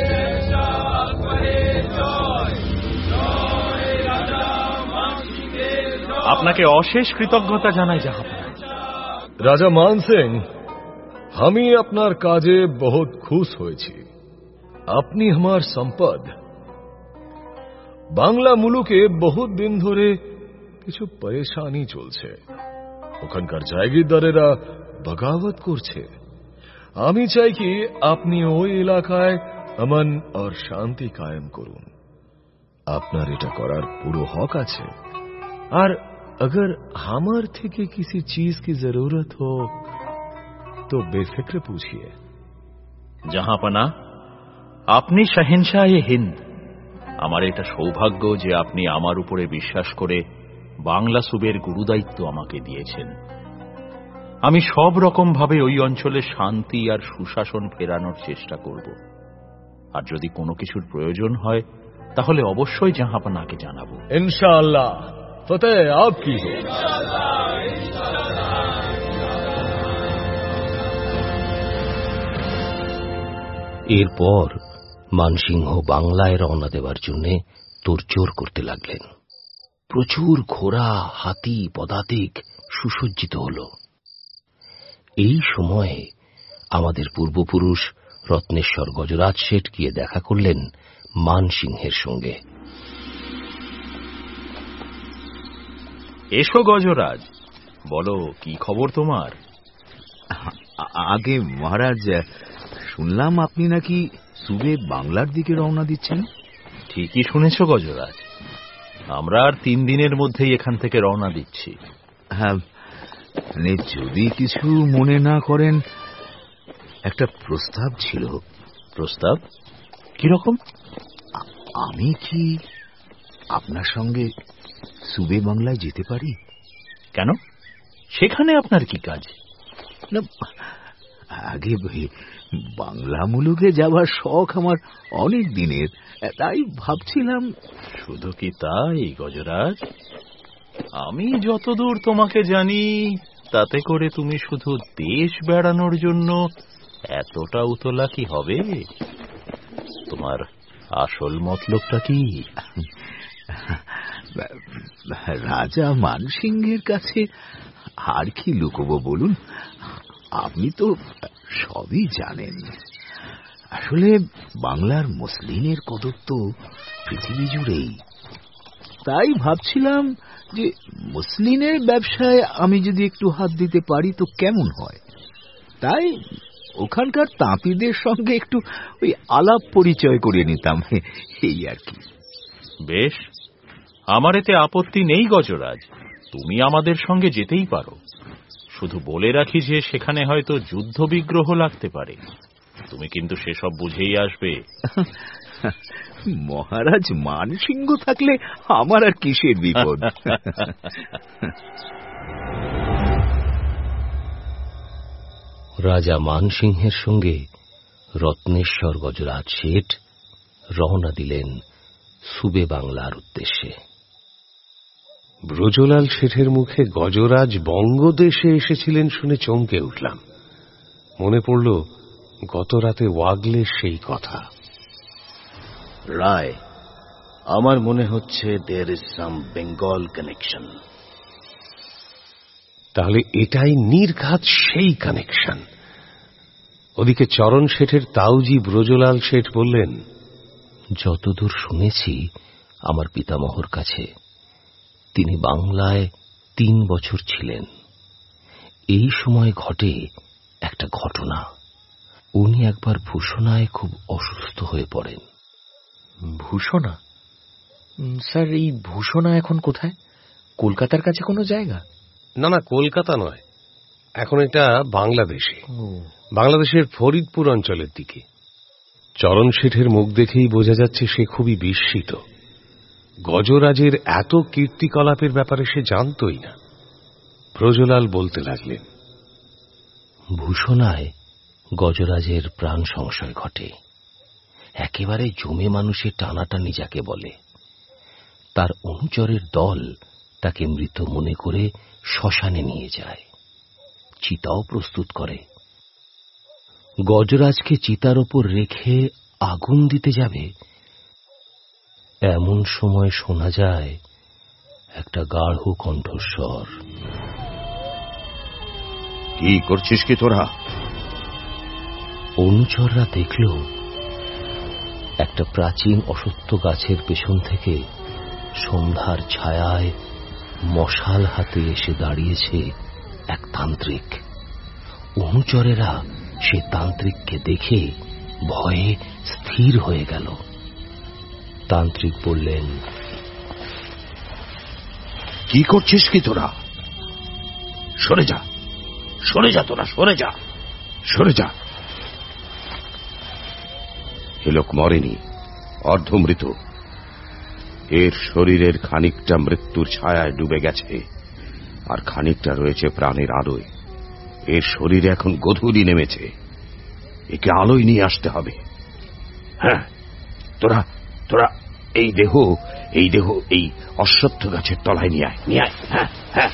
আপনাকে অশেষ কৃতজ্ঞতা জানাই জাহাপনা। রাজা মান সিং, আমি আপনার কাজে বহুত খুশ হয়েছি। আপনি আমার সম্পদ। বাংলা মুলুকে বহুত দিন ধরে কিছু পরেশানি চলছে, ওখানকার জায়গিরদারেরা বগাবত করছে। আমি চাই কি আপনি ওই এলাকায় अमन और शांति कायम করুন। আপনার এটা করার পুরো হক আছে। আর अगर আমার থেকে किसी चीज की जरूरत हो तो बेफिक्र पूछिए। জাহাপনা, আপনি শাহেনশাহে হিন্দ। আমার এটা সৌভাগ্য যে আপনি আমার উপরে বিশ্বাস করে বাংলা সুবের গুরুদায়িত্ব আমাকে দিয়েছেন। আমি সব রকম ভাবে ওই অঞ্চলে শান্তি আর সুশাসন ফেরানোর চেষ্টা করব। আর যদি কোনো কিছুর প্রয়োজন হয় তাহলে অবশ্যই জাহাপনাকে জানাবো। ইনশাআল্লাহ ফতেহ আপকি হো। এরপর মানসিংহ বাংলায় রওনা দেওয়ার জন্য তোড়জোড় করতে লাগলেন। প্রচুর ঘোড়া, হাতি, পদাতিক সুসজ্জিত হল। এই সময়ে আমাদের পূর্বপুরুষ রত্নেশ্বর গজরাজ শেঠ গিয়ে দেখা করলেন মানসিংহের সঙ্গে। এসো গজরাজ, বলো কি খবর তোমার? আগে মহারাজ, শুনলাম আপনি নাকি সুবে বাংলার দিকে রওনা দিচ্ছেন। ঠিকই শুনেছ গজরাজ, আমরা আর তিন দিনের মধ্যেই এখান থেকে রওনা দিচ্ছি। হ্যাঁ, যদি কিছু মনে না করেন, একটা প্রস্তাব ছিল। প্রস্তাব কিরকম? আমি কি আপনার সঙ্গে সুবে বাংলায় যেতে পারি? কেন, সেখানে আপনার কি কাজ? না, আগে বাংলা মুলুকে যাবার শখ আমার অনেক দিনের, তাই ভাবছিলাম। শুধু কি তাই গজরাজ? আমি যতদূর তোমাকে জানি তাতে করে তুমি শুধু দেশ বেড়ানোর জন্য এতটা উতলা কি হবে? তোমার আসল মতলবটা কি? রাজা মানসিংহের কাছে আর কি লুকোবো বলুন? আপনি তো সবই জানেন। আসলে বাংলার মুসলিমের কদর তো পৃথিবী জুড়েই। তাই ভাবছিলাম যে মুসলিমের ব্যবসায় আমি যদি একটু হাত দিতে পারি তো কেমন হয়। তাই ওখানকার তাঁতিদের সঙ্গে একটু ওই আলাপ পরিচয় করে নিতাম, এই আর কি। বেশ, আমার এতে আপত্তি নেই গজরাজ, তুমি আমাদের সঙ্গে যেতেই পারো। শুধু বলে রাখি যে সেখানে হয়তো যুদ্ধ বিগ্রহ লাগতে পারে, তুমি কিন্তু সেসব বুঝেই আসবে। মহারাজ মানসিংহ থাকলে আমার আর কিসের বিপদ। রাজা মানসিংহের সঙ্গে রত্নেশ্বর গজরাজ শেঠ রওনা দিলেন সুবে বাংলার উদ্দেশ্যে। ব্রজলাল শেঠের মুখে গজরাজ বঙ্গদেশে এসেছিলেন শুনে চমকে উঠলাম। মনে পড়ল গত রাতে ওয়াগলের সেই কথা। রায়, আমার মনে হচ্ছে there is some Bengal connection. তাহলে এটাই নির্ঘাত সেই কানেকশন। ওদিকে চরণ শেঠের তাউজি ব্রজলাল শেঠ বললেন, যতদূর শুনেছি আমার পিতামহর কাছে, তিনি বাংলায় তিন বছর ছিলেন। এই সময় ঘটে একটা ঘটনা। উনি একবার ভূষণায় খুব অসুস্থ হয়ে পড়েন। ভূষণা? স্যার, এই ভূষণা এখন কোথায়? কলকাতার কাছে কোনো জায়গা? না না, কলকাতা নয়, এখন এটা বাংলাদেশে, বাংলাদেশের ফরিদপুর অঞ্চলের দিকে। চরণ শেঠের মুখ দেখেই বোঝা যাচ্ছে সে খুবই বিস্মিত। গজরাজের এত কীর্তিকলাপের ব্যাপারে সে জানতই না। ব্রজলাল বলতে লাগলেন, ভূষণায় গজরাজের প্রাণ সংশয় ঘটে। একেবারে জমে মানুষের টানাটানি যাকে বলে। তার অনুচরের দল তাকে মৃত মনে করে শ্মশানে নিয়ে যায়, চিতাও প্রস্তুত করে। গজরাজকে চিতার ওপর রেখে আগুন দিতে যাবে, এমন সময় শোনা যায় একটা গাঢ় কণ্ঠস্বর। কি করছিস কি তোরা? অনুচররা দেখল একটা প্রাচীন অশ্বত্থ গাছের পেছন থেকে সন্ধ্যার ছায়ায় মশাল হাতে এসে দাঁড়িয়েছে এক তান্ত্রিক। অনুচরেরা সে তান্ত্রিককে দেখে ভয়ে স্থির হয়ে গেল। তান্ত্রিক বললেন, কি করছিস কি তোরা? সরে যা, সরে যা তোরা, সরে যা, সরে যা। এ লোক মরেনি, অর্ধমৃত। এর শরীরের খানিকটা মৃত্যুর ছায়ায় ডুবে গেছে, আর খানিকটা রয়েছে প্রাণের আলোয়। এর শরীরে এখন গোধূলি নেমেছে, একে আলোয় নিয়ে আসতে হবে। হ্যাঁ, তোরা তোরা এই দেহ এই দেহ এই অশ্বত্থ গাছের তলায় নিয়ে আয়, নিয়ে আয়। হ্যাঁ হ্যাঁ,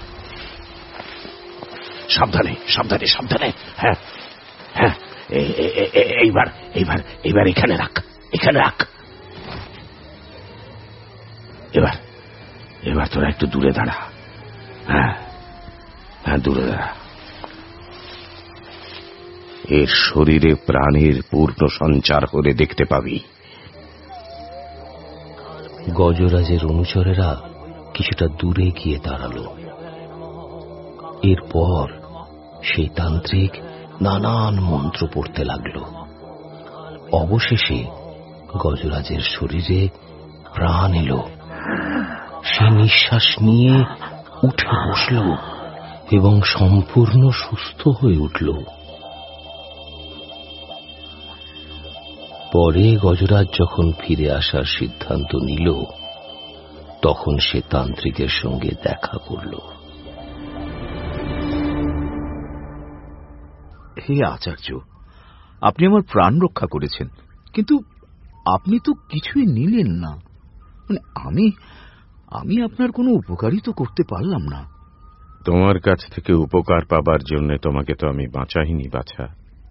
সাবধানে সাবধানে সাবধানে। হ্যাঁ হ্যাঁ, এইবার এইবার এইবার এখানে রাখ, এখানে রাখ। এবার এবার তোরা একটু দূরে দাঁড়া। হ্যাঁ হ্যাঁ, দূরে দাঁড়া। এর শরীরে প্রাণের পূর্ণ সঞ্চার হলে দেখতে পাবি। গজরাজের অনুচরেরা কিছুটা দূরে গিয়ে দাঁড়াল। এরপর সেই তান্ত্রিক নানান মন্ত্র পড়তে লাগল। অবশেষে গজরাজের শরীরে প্রাণ এলো। সে নিঃশ্বাস নিয়ে উঠে বসল এবং সম্পূর্ণ সুস্থ হয়ে উঠল। পরে গজরাজ যখন ফিরে আসার সিদ্ধান্ত নিল, তখন সে তান্ত্রিকের সঙ্গে দেখা করল। হে আচার্য, আপনি আমার প্রাণ রক্ষা করেছেন, কিন্তু আপনি তো কিছুই নিলেন না। মানে আমি আমি আপনার কোনো উপকারই তো করতে পারলাম না। তোমার কাছ থেকে উপকার পাবার জন্য তোমাকে তো আমি বাঁচাইনি বাছা।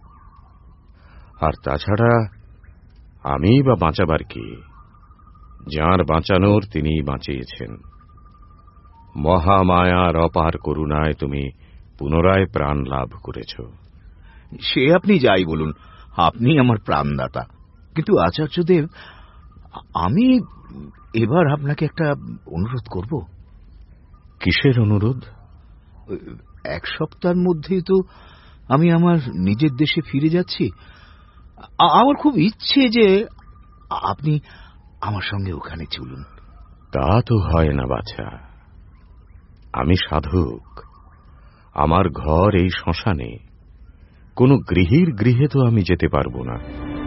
আর তাছাড়া আমি বা বাঁচাবার কি? যাঁর বাঁচানোর তিনিই বাঁচিয়েছেন। মহামায়ার অপার করুণায় তুমি পুনরায় প্রাণ লাভ করেছ। সে আপনি যাই বলুন, আপনি আমার প্রাণদাতা। কিন্তু আচার্যদেব, আমি এবার আপনাকে একটা অনুরোধ করব। কিসের অনুরোধ? এক সপ্তাহের মধ্যেই তো আমি আমার নিজের দেশে ফিরে যাচ্ছি। আমার খুব ইচ্ছে যে আপনি আমার সঙ্গে ওখানে চলুন। তা তো হয় না বাছা। আমি সাধক, আমার ঘর এই শ্মশানে। কোন গৃহীর গৃহে তো আমি যেতে পারবো না।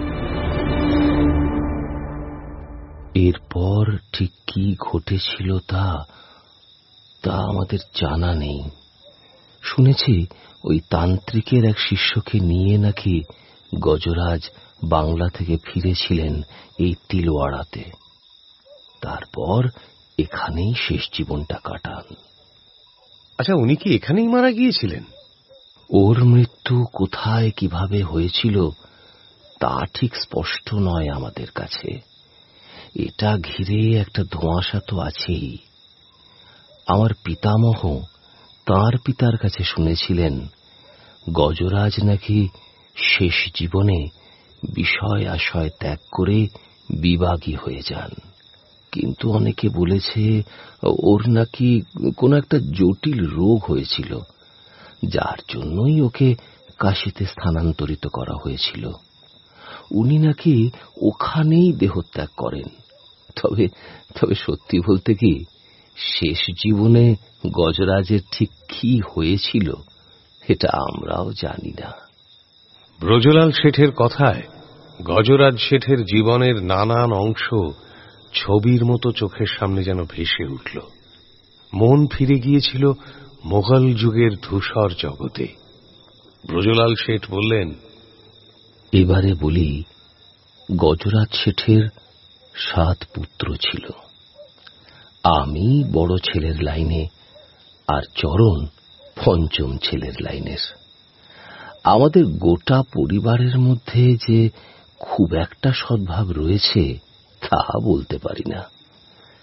এরপর ঠিক কি ঘটেছিল তা তা আমাদের জানা নেই। শুনেছি ওই তান্ত্রিকের এক শিষ্যকে নিয়ে নাকি গজরাজ বাংলা থেকে ফিরেছিলেন এই তিলওয়াড়াতে। তারপর এখানেই শেষ জীবনটা কাটান। আচ্ছা, উনি কি এখানেই মারা গিয়েছিলেন? ওর মৃত্যু কোথায় কিভাবে হয়েছিল তা ঠিক স্পষ্ট নয় আমাদের কাছে। এটা ঘিরে একটা ধোঁয়াশা তো আছেই। আমার পিতামহ তাঁর পিতার কাছে শুনেছিলেন গজরাজ নাকি শেষ জীবনে বিষয় আশয় ত্যাগ করে বিবাগী হয়ে যান। কিন্তু অনেকে বলেছে ওর নাকি কোন একটা জটিল রোগ হয়েছিল, যার জন্যই ওকে কাশীতে স্থানান্তরিত করা হয়েছিল। উনি নাকি ওখানেই দেহত্যাগ করেন। তবে তবে সত্যি বলতে কি, শেষ জীবনে গজরাজের ঠিক কি হয়েছিল এটা আমরাও জানি না। ব্রজলাল শেঠের কথায় গজরাজ শেঠের জীবনের নানান অংশ ছবির মতো চোখের সামনে যেন ভেসে উঠল। মন ফিরে গিয়েছিল মোগল যুগের ধূসর জগতে। ব্রজলাল শেঠ বললেন, এবারে বলি, গজরাজ শেঠের সাত পুত্র ছিল। আমি বড় ছেলের লাইনে, আর চরণ পঞ্চম ছেলের লাইনের। আমাদের গোটা পরিবারের মধ্যে যে খুব একটা সদ্ভাব রয়েছে তা বলতে পারি না।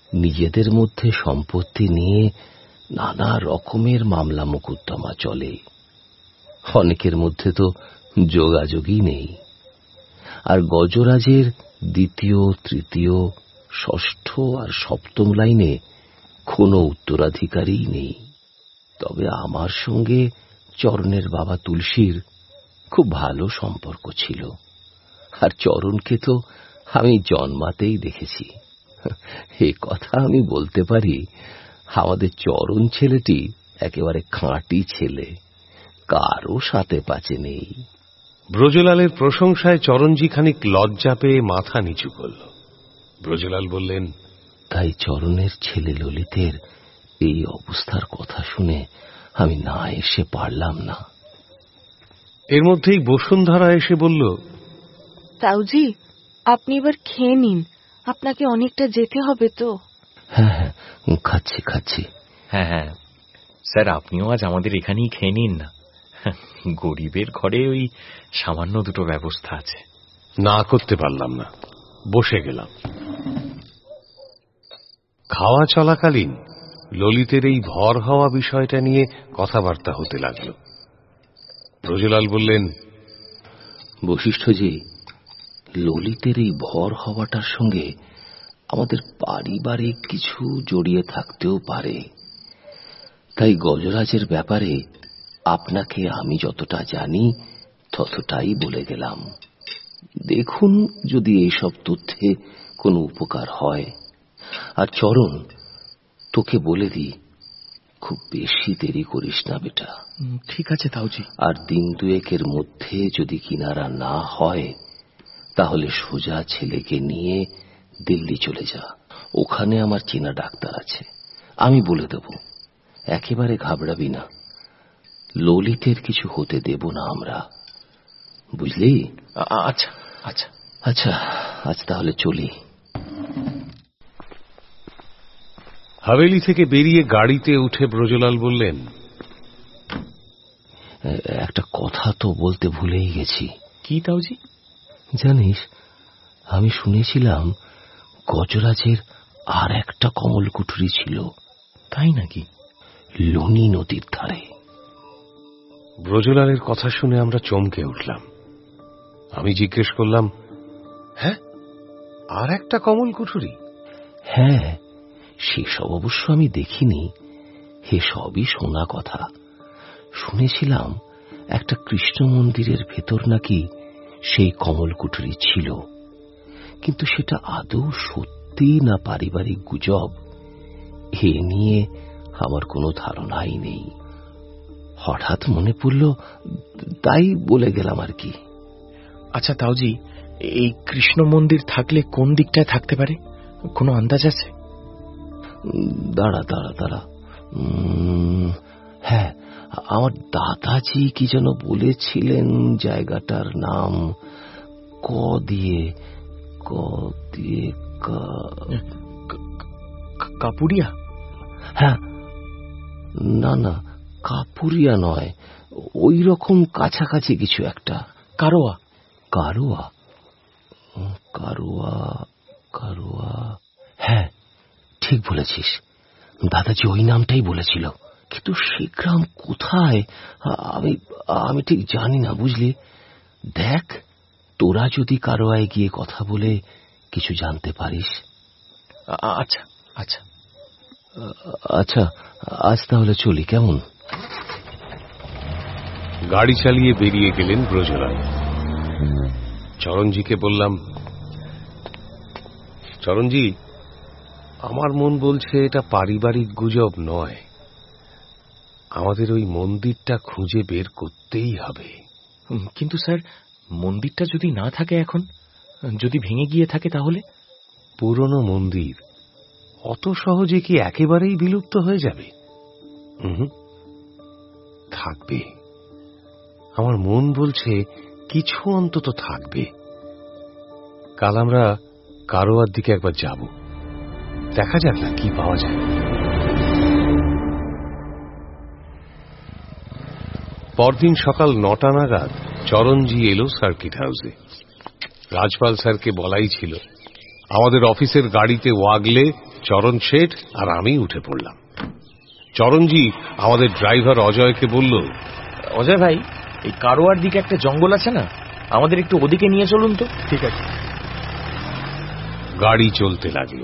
নিজেদের মধ্যে সম্পত্তি নিয়ে নানা রকমের মামলা মোকদ্দমা চলে। অনেকের মধ্যে তো যোগাযোগই নেই। আর গজরাজের দ্বিতীয়, তৃতীয়, ষষ্ঠ আর সপ্তম লাইনে কোনো উত্তরাধিকারী নেই। তবে আমার সঙ্গে চরণের বাবা তুলসীর খুব ভালো সম্পর্ক ছিল, আর চরণকে তো আমি জন্মাতেই দেখেছি। এ কথা আমি বলতে পারি, আমাদের চরণ ছেলেটি একেবারে খাঁটি ছেলে, কারও সাথে পাচে নেই। ব্রজলালের প্রশংসায় চরণজি খানিক লজ্জা পেয়ে মাথা নিচু করল। ব্রজলাল বললেন, তাই চরণের ছেলে ললিতের এই অবস্থার কথা শুনে আমি না এসে পারলাম না। এর মধ্যেই বসুন্ধরা এসে বলল, তাউজি, আপনি এবার খেয়ে নিন, আপনাকে অনেকটা যেতে হবে তো। হ্যাঁ হ্যাঁ, খাচ্ছি খাচ্ছি। হ্যাঁ হ্যাঁ স্যার, আপনিও আজ আমাদের এখানেই খেয়ে নিন না। গরিবের ঘরে ওই সামান্য দুটো ব্যবস্থা আছে। না করতে পারলাম না, বসে গেলাম। খাওয়া চলাকালীন ললিতের এই ভর হওয়া বিষয়টা নিয়ে কথাবার্তা হতে লাগলো। ব্রজলাল বললেন, বশিষ্ঠজি, ললিতের এই ভর হওয়াটার সঙ্গে আমাদের পারিবারিক কিছু জড়িয়ে থাকতেও পারে। তাই গজরাজের ব্যাপারে আপনাকে আমি যতটা জানি ততটাই বলে গেলাম। দেখুন যদি এইসব তথ্যে কোনো উপকার হয়। আর চরণ, তোকে বলে দি, খুব বেশি দেরি করিস না বেটা। ঠিক আছে তাউজি। আর দিন দুয়েকের মধ্যে যদি কিনারা না হয় তাহলে সোজা ছেলেকে নিয়ে দিল্লি চলে যা। ওখানে আমার চেনা ডাক্তার আছে, আমি বলে দেব। একেবারে ঘাবড়াবি না, ললিতের কিছু হতে দেব না আমরা, বুঝলি? আচ্ছা আচ্ছা আচ্ছা, আজ তাহলে চলি। হাভেলি থেকে বেরিয়ে গাড়িতে উঠে ব্রজলাল বললেন, একটা কথা তো বলতে ভুলেই গেছি। কি তাউজি? জানিস, আমি শুনেছিলাম গজরাজের আর একটা কমল কুঠুরি ছিল। তাই নাকি? লুনি নদীর ধারে। ব্রজলালের কথা শুনে আমরা চমকে উঠলাম। আমি জিজ্ঞেস করলাম, হ্যাঁ, আর একটা কমল কুঠুরি? হ্যাঁ, সেসব অবশ্য আমি দেখিনি, হে সবই শোনা কথা। শুনেছিলাম একটা কৃষ্ণ মন্দিরের ভেতর নাকি সেই কমল কুঠুরি ছিল, কিন্তু সেটা আদৌ সত্যি না পারিবারিক গুজব, এ নিয়ে আমার কোনো ধারণাই নেই। হঠাৎ মনে পড়ল, তাই বলে গেলাম আর কি। আচ্ছা তাউজি, এই কৃষ্ণ মন্দির থাকলে কোন দিকটায় থাকতে পারে, কোনো আন্দাজ আছে? দাঁড়া দাঁড়া দাঁড়া হ্যাঁ, আমার দাদাজি কি যেন বলেছিলেন জায়গাটার নাম, ক দিয়ে ক দিয়ে কাপুরিয়া? হ্যাঁ, না না, কাপুরিয়া নয়, ওই রকম কাছাকাছি কিছু একটা। কারোয়া? কারোয়া কারোয়া কারোয়া হ্যাঁ, ঠিক বলেছিস, দাদাজি ওই নামটাই বলেছিল, কিন্তু সে গ্রাম কোথায় আমি আমি ঠিক জানি না, বুঝলি? দেখ, তোরা যদি কারোয়ায় গিয়ে কথা বলে কিছু জানতে পারিস। আচ্ছা আচ্ছা আচ্ছা, আজ তাহলে চলি, কেমন? গাড়ি চালিয়ে বেরিয়ে গেলেন ব্রজলাল। চরণজিকে বললাম, চরণজি, আমার মন বলছে এটা পারিবারিক গুজব নয়, আমাদের ওই মন্দিরটা খুঁজে বের করতেই হবে। কিন্তু স্যার, মন্দিরটা যদি না থাকে এখন, যদি ভেঙে গিয়ে থাকে তাহলে? পুরনো মন্দির অত সহজে কি একেবারেই বিলুপ্ত হয়ে যাবে? হুম, থাকবে। আমার মন বলছে কিছু অন্তত থাকবে। কাল আমরা কারোয়ার দিকে একবার যাব, দেখা যাক না কি পাওয়া যায়। পরদিন সকাল নটা নাগাদ চরণজি এলো সার্কিট হাউসে। রাজপাল স্যারকে বলাই ছিল আমাদের অফিসের গাড়িতে ওয়াগলে চরণ শেঠ আর আমি উঠে পড়লাম। চরণজি আমাদের ড্রাইভার অজয়কে বলল, অজয় ভাই, এই কারোয়ার দিকে একটা জঙ্গল আছে না, আমাদের একটু ওদিকে নিয়ে চলুন তো। ঠিক আছে। গাড়ি চলতে লাগলো।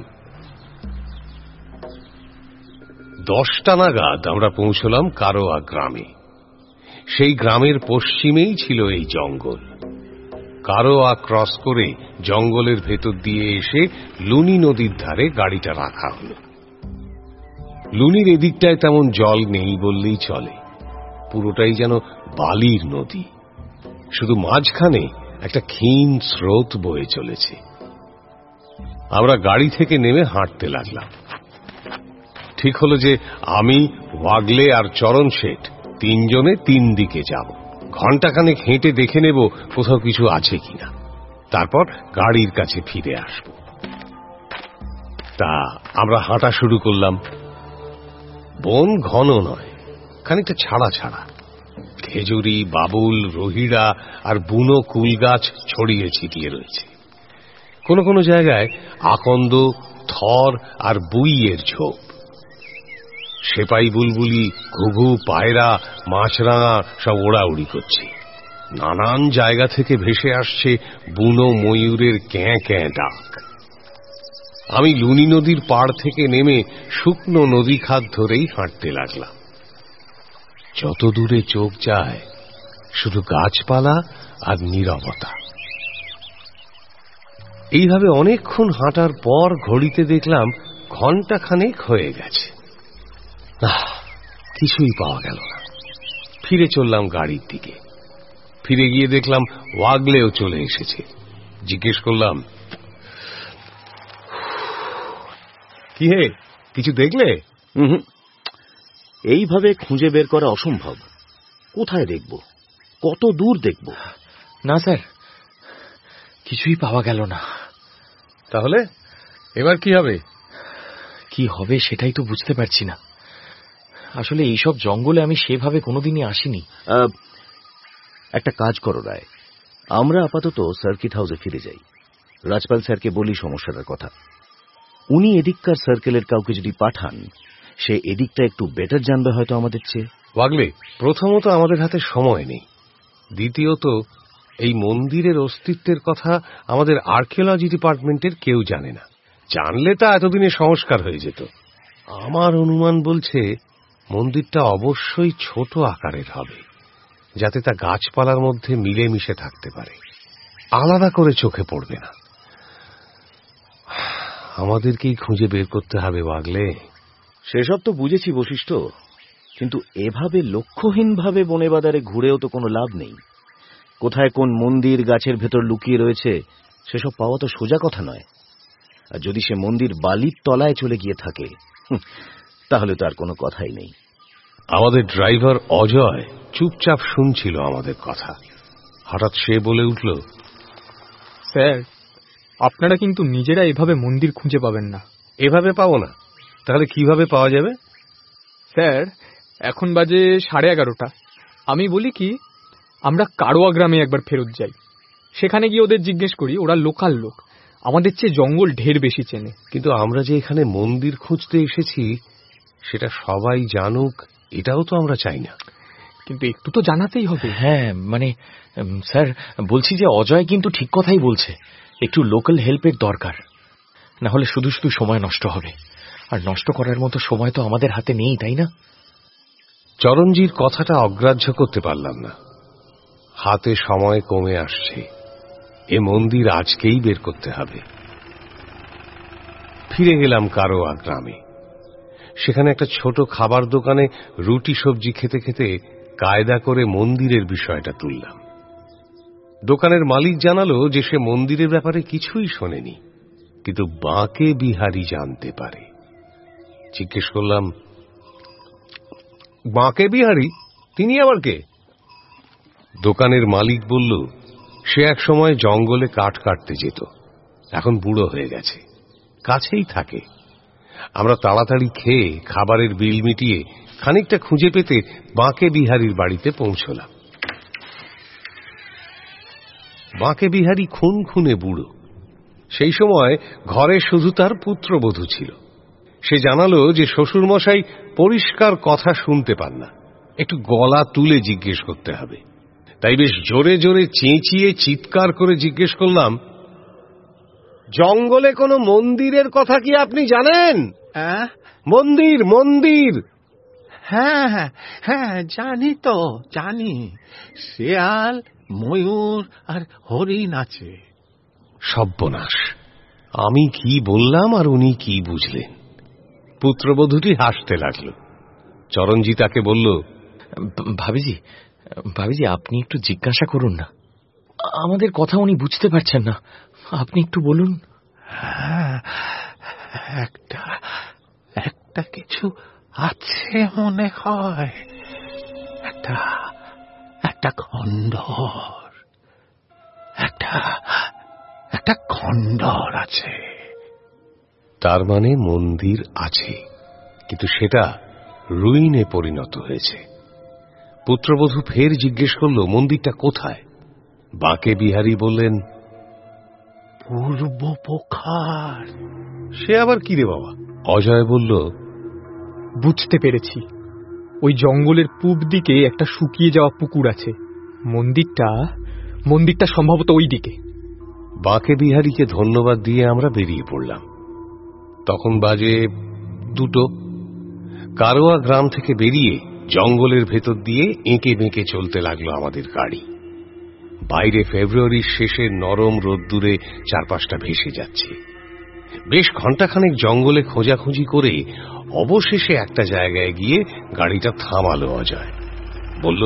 দশটা নাগাদ আমরা পৌঁছলাম কারোয়া গ্রামে। সেই গ্রামের পশ্চিমেই ছিল এই জঙ্গল। কারোয়া ক্রস করে জঙ্গলের ভেতর দিয়ে এসে লুনি নদীর ধারে গাড়িটা রাখা হলো। লুনির এদিকটায় তেমন জল নেই বললেই চলে, পুরোটাই যেন বালির নদী। শুধু মাঝখানে একটা ক্ষীণ স্রোত বয়ে চলেছে। আমরা গাড়ি থেকে নেমে হাঁটতে লাগলাম। ঠিক হলো যে আমি, ওয়াগলে আর চরণ শেঠ তিনজনে তিন দিকে যাব। ঘণ্টাখানেক হেঁটে দেখে নেব কোথাও কিছু আছে কিনা, তারপর গাড়ির কাছে ফিরে আসব। তা আমরা হাঁটা শুরু করলাম। বন ঘন নয়, খানিকটা ছাড়া ছাড়া। খেজুরি, বাবুল, রহিড়া আর বুনো কুল গাছ ছড়িয়ে ছিটিয়ে রয়েছে। কোন কোন জায়গায় আকন্দ, থর আর বুইয়ের ঝোপ। সেপাই বুলবুলি, ঘুঘু, পায়রা, মাছরাঙা সব ওড়াউড়ি করছে। নানান জায়গা থেকে ভেসে আসছে বুনো ময়ূরের ক্যাঁ ক্যাঁ ডাক। আমি লুনি নদীর পাড় থেকে নেমে শুকনো নদী খাত ধরেই হাঁটতে লাগলাম। যত দূরে চোখ যায় শুধু গাছপালা আর নীরবতা। এইভাবে অনেকক্ষণ হাঁটার পর ঘড়িতে দেখলাম ঘন্টা খানেক হয়ে গেছে। কিছুই পাওয়া গেল না। ফিরে চললাম গাড়ির দিকে। ফিরে গিয়ে দেখলাম ওয়াগলেও চলে এসেছে। জিজ্ঞেস করলাম, কি হে, কিছু দেখলে? হুম, এইভাবে খুঁজে বের করা অসম্ভব। কোথায় দেখব, কত দূর দেখব? না স্যার, কিছুই পাওয়া গেল না। তাহলে এবার কি হবে? কি হবে সেটাই তো বুঝতে পারছি না। আসলে এইসব জঙ্গলে আমি সেভাবে কোনোদিনই আসিনি। একটা কাজ করো রায়, আমরা আপাতত সার্কিট হাউসে ফিরে যাই। রাজপাল স্যারকে বলি সমস্যাটার কথা। উনি এদিককার সার্কেলের কাউকে যদি পাঠান, সে এদিকটা একটু বেটার জানবে হয়তো আমাদের চেয়ে। ওয়াগলে, প্রথমত আমাদের হাতে সময় নেই। দ্বিতীয়ত এই মন্দিরের অস্তিত্বের কথা আমাদের আর্কিওলজি ডিপার্টমেন্টের কেউ জানে না। জানলে তা এতদিনে সংস্কার হয়ে যেত। আমার অনুমান বলছে মন্দিরটা অবশ্যই ছোট আকারের হবে, যাতে তা গাছপালার মধ্যে মিলেমিশে থাকতে পারে, আলাদা করে চোখে পড়বে না। আমাদেরকেই খুঁজে বের করতে হবে ওয়াগলে। সেসব তো বুঝেছি বশিষ্ঠ, কিন্তু এভাবে লক্ষ্যহীনভাবে বনে বাজারে ঘুরেও তো কোনো লাভ নেই। কোথায় কোন মন্দির গাছের ভেতর লুকিয়ে রয়েছে সেসব পাওয়া তো সোজা কথা নয়। আর যদি সে মন্দির বালির তলায় চলে গিয়ে থাকে, তাহলে তো আর কোনো কথাই নেই। আমাদের ড্রাইভার অজয় চুপচাপ শুনছিল আমাদের কথা। হঠাৎ সে বলে উঠল, স্যার, আপনারা কিন্তু নিজেরা এভাবে মন্দির খুঁজে পাবেন না। এভাবে পাবো না? তাহলে কিভাবে পাওয়া যাবে? স্যার, এখন বাজে সাড়ে এগারোটা। আমি বলি কি, আমরা কারোয়া গ্রামে একবার ফেরত যাই। সেখানে গিয়ে ওদের জিজ্ঞেস করি, ওরা লোকাল লোক, আমাদের চেয়ে জঙ্গল ঢের বেশি চেনে। কিন্তু আমরা যে এখানে মন্দির খুঁজতে এসেছি সেটা সবাই জানুক, এটাও তো আমরা চাই না। কিন্তু একটু তো জানাতেই হবে। হ্যাঁ, মানে স্যার বলছি যে অজয় কিন্তু ঠিক কথাই বলছে। একটু লোকাল হেল্পের দরকার, না হলে শুধু শুধু সময় নষ্ট হবে। আর নষ্ট করার মতো সময় তো আমাদের হাতে নেই, তাই না? চরণজির কথাটা অগ্রাহ্য করতে পারলাম না। হাতে সময় কমে আসছে, এ মন্দির আজকেই বের করতে হবে। ফিরে গেলাম কারোয়া গ্রামে। সেখানে একটা ছোট খাবার দোকানে রুটি সবজি খেতে খেতে কায়দা করে মন্দিরের বিষয়টা তুললাম। দোকানের মালিক জানালো যে সে মন্দিরের ব্যাপারে কিছুই শোনেনি, কিন্তু বাঁকে বিহারী জানতে পারে। জিজ্ঞেস করলাম, বাঁকে বিহারী তিনি আবার কে? দোকানের মালিক বলল, সে এক সময় জঙ্গলে কাঠ কাটতে যেত, এখন বুড়ো হয়ে গেছে, কাছেই থাকে। আমরা তাড়াতাড়ি খেয়ে খাবারের বিল মিটিয়ে খানিকটা খুঁজে পেতে বাঁকে বিহারীর বাড়িতে পৌঁছলাম। বাঁকে বিহারী খুন খুনে বুড়ো। সেই সময় ঘরে শুধু তার পুত্রবধূ ছিল। সে জানালো যে শ্বশুরমশাই পরিষ্কার কথা শুনতে পান না, একটু গলা তুলে জিজ্ঞেস করতে হবে। তাই বেশ জোরে জোরে চেঁচিয়ে চিৎকার করে জিজ্ঞেস করলাম, জঙ্গলে কোনো মন্দিরের কথা কি আপনি জানেন? মন্দির মন্দির হ্যাঁ হ্যাঁ হ্যাঁ জানি তো, জানি। শেয়াল, ময়ূর আর হরিণ আছে। সর্বনাশ! আমি কি বললাম আর উনি কি বুঝলেন? পুত্রবধূটি হাসতে লাগল। চরণজি তাকে বলল, ভাবিজি ভাবিজি আপনি একটু জিজ্ঞাসা করুন না, আমাদের কথা উনি বুঝতে পারছেন না, আপনি একটু বলুন। হ্যাঁ, একটা একটা কিছু আছে মনে হয়, একটা একটা খণ্ডর, একটা একটা খণ্ডর আছে। তার মানে মন্দির আছে, কিন্তু সেটা রুইনে পরিণত হয়েছে। পুত্রবধূ ফের জিজ্ঞেস করল, মন্দিরটা কোথায়? বাঁকে বিহারী বললেন, পূর্ব পোখার। সে আবার কি রে বাবা? অজয় বলল, বুঝতে পেরেছি, ওই জঙ্গলের পূব দিকে একটা শুকিয়ে যাওয়া পুকুর আছে। মন্দিরটা মন্দিরটা সম্ভবত ওই দিকে। বাঁকে বিহারীকে ধন্যবাদ দিয়ে আমরা বেরিয়ে পড়লাম। তখন বাজে দুটো। কারোয়া গ্রাম থেকে বেরিয়ে জঙ্গলের ভেতর দিয়ে এঁকে বেঁকে চলতে লাগলো আমাদের গাড়ি। বাইরে ফেব্রুয়ারির শেষের নরম রোদ্দুরে চারপাশটা ভেসে যাচ্ছে। বেশ ঘণ্টাখানেক জঙ্গলে খোঁজাখুঁজি করে অবশেষে একটা জায়গায় গিয়ে গাড়িটা থামালো অজয়। বলল,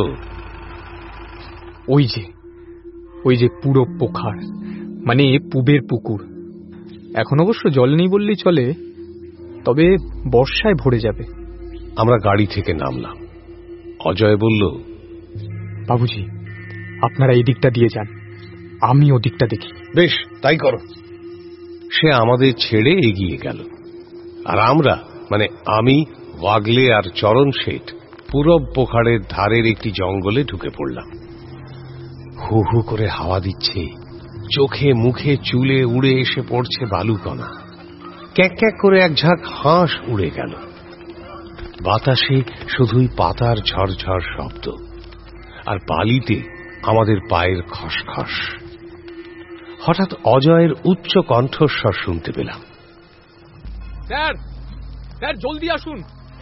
ওই যে ওই যে পুরো পোখার, মানে পূবের পুকুর। এখন অবশ্য জল নেই বললেই চলে, তবে বর্ষায় ভরে যাবে। আমরা গাড়ি থেকে নামলাম। অজয় বলল, বাবুজি আপনারা এই দিকটা দিয়ে যান, আমি ওদিকটা দেখি। বেশ, তাই করো। সে আমাদের ছেড়ে এগিয়ে গেল, আর আমরা, মানে আমি, ওয়াগলে আর চরণ শেঠ পূরব পোখারের ধারের একটি জঙ্গলে ঢুকে পড়লাম। হু হু করে হাওয়া দিচ্ছে, চোখে মুখে চুলে উড়ে এসে পড়ছে বালুকণা। ক্যাক ক্যাক করে এক ঝাঁক হাঁস উড়ে গেল। বাতাসে শুধুই পাতার ঝরঝর শব্দ, আর বালিতে আমাদের পায়ের খসখস। হঠাৎ অজয়ের উচ্চ কণ্ঠস্বর শুনতে পেলাম, স্যার স্যার জলদি আসুন।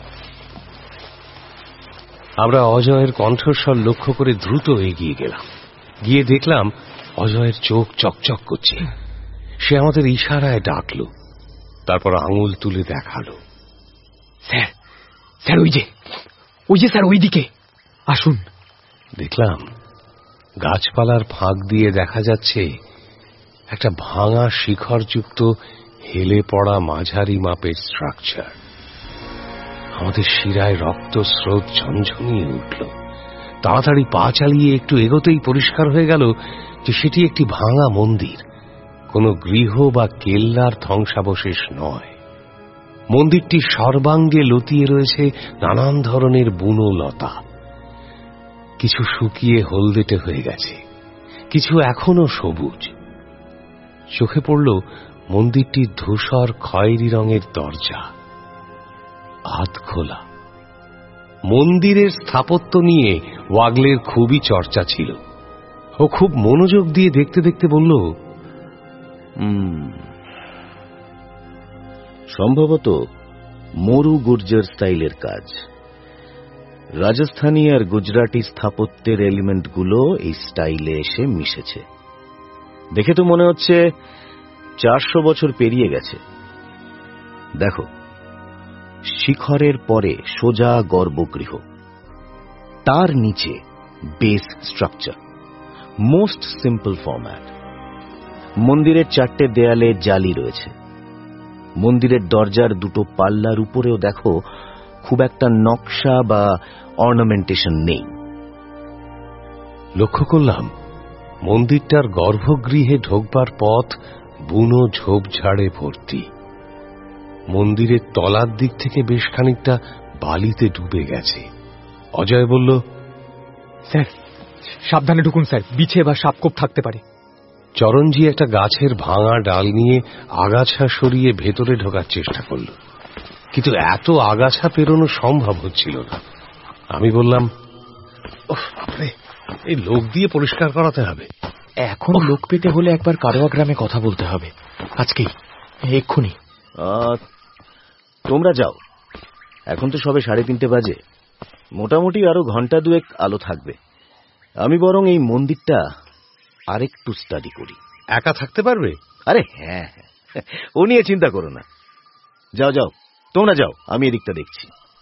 আমরা অজয়ের কণ্ঠস্বর লক্ষ্য করে দ্রুত এগিয়ে গেলাম। গিয়ে দেখলাম অজয়ের চোখ চকচক করছে। সে আমাদের ইশারায় ডাকল, তারপর আঙুল তুলে দেখালো, স্যার স্যার ওই যে ওই যে স্যার ওই দিকে আসুন। দেখলাম গাছপালার ফাঁক দিয়ে দেখা যাচ্ছে একটা ভাঙা শিখরযুক্ত হেলে পড়া মাঝারি মাপের স্ট্রাকচার। আমাদের শিরায় রক্ত স্রোত ঝনঝনিয়ে উঠল। তাড়াতাড়ি পা চালিয়ে একটু এগোতেই পরিষ্কার হয়ে গেল যে সেটি একটি ভাঙা মন্দির, কোনো গৃহ বা কেল্লার ধ্বংসাবশেষ নয়। মন্দিরটি সর্বাঙ্গে লতিয়ে রয়েছে নানান ধরনের বুনো লতা। কিছু শুকিয়ে হলদেটে হয়ে গেছে, কিছু এখনো সবুজ। চোখে পড়ল মন্দিরটির ধূসর খয়েরি রঙের দরজা, আধ খোলা। মন্দিরের স্থাপত্য নিয়ে ওয়াগলের খুবই চর্চা ছিল। ও খুব মনোযোগ দিয়ে দেখতে দেখতে বলল, সম্ভবত মরু গুর্জর স্টাইলের কাজ। রাজস্থানী আর গুজরাটি স্থাপত্যের এলিমেন্টগুলো এই স্টাইলে এসে মিশেছে। দেখে তো মনে হচ্ছে চারশো বছর পেরিয়ে গেছে। দেখো, শিখরের পরে সোজা গর্ভগৃহ, তার নিচে base structure, most simple format. মন্দিরের চারটে দেয়ালে জালি রয়েছে। মন্দিরের দরজার দুটো পাল্লার উপরেও দেখো খুব একটা নকশা বা অর্নামেন্টেশন নেই। লক্ষ্য করলাম মন্দিরটার গর্ভগৃহে ঢোকবার পথ বুনো ঝোপঝাড়ে ভর্তি। মন্দিরের তলার দিক থেকে বেশ খানিকটা বালিতে ডুবে গেছে। অজয় বলল, স্যার সাবধানে ঢুকুন স্যার, বিছে বা সাপকোপ থাকতে পারে। চরণজি একটা গাছের ভাঙা ডাল নিয়ে আগাছা সরিয়ে ভেতরে ঢোকার চেষ্টা করল, কিন্তু এত আগাছা পেরোনো সম্ভব হচ্ছিল না। আমি বললাম, এই লোক দিয়ে পরিষ্কার করাতে হবে। এখন লোক পেতে হলে একবার কারোয়া গ্রামে কথা বলতে হবে, আজকেই, এক্ষুনি। তোমরা যাও, এখন তো সবে সাড়ে তিনটে বাজে, মোটামুটি আরো ঘন্টা দুয়েক আলো থাকবে। আমি বরং এই মন্দিরটা আরেকটু স্টাডি করি। একা থাকতে পারবে? আরে হ্যাঁ, ও নিয়ে চিন্তা করো না। যাও যাও, তোমরা যাও, আমি এদিকটা দেখছি।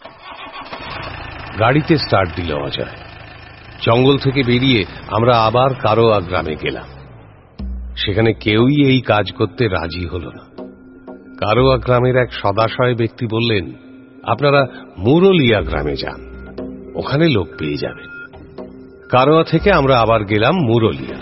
গাড়িতে স্টার্ট দিল অজয়। জঙ্গল থেকে বেরিয়ে আমরা আবার কারোয়া গ্রামে গেলাম। সেখানে কেউই এই কাজ করতে রাজি হল না। কারোয়া গ্রামের এক সদাশয় ব্যক্তি বললেন, আপনারা মুরলিয়া গ্রামে যান, ওখানে লোক পেয়ে যাবেন। কারোয়া থেকে আমরা আবার গেলাম মুরলিয়া।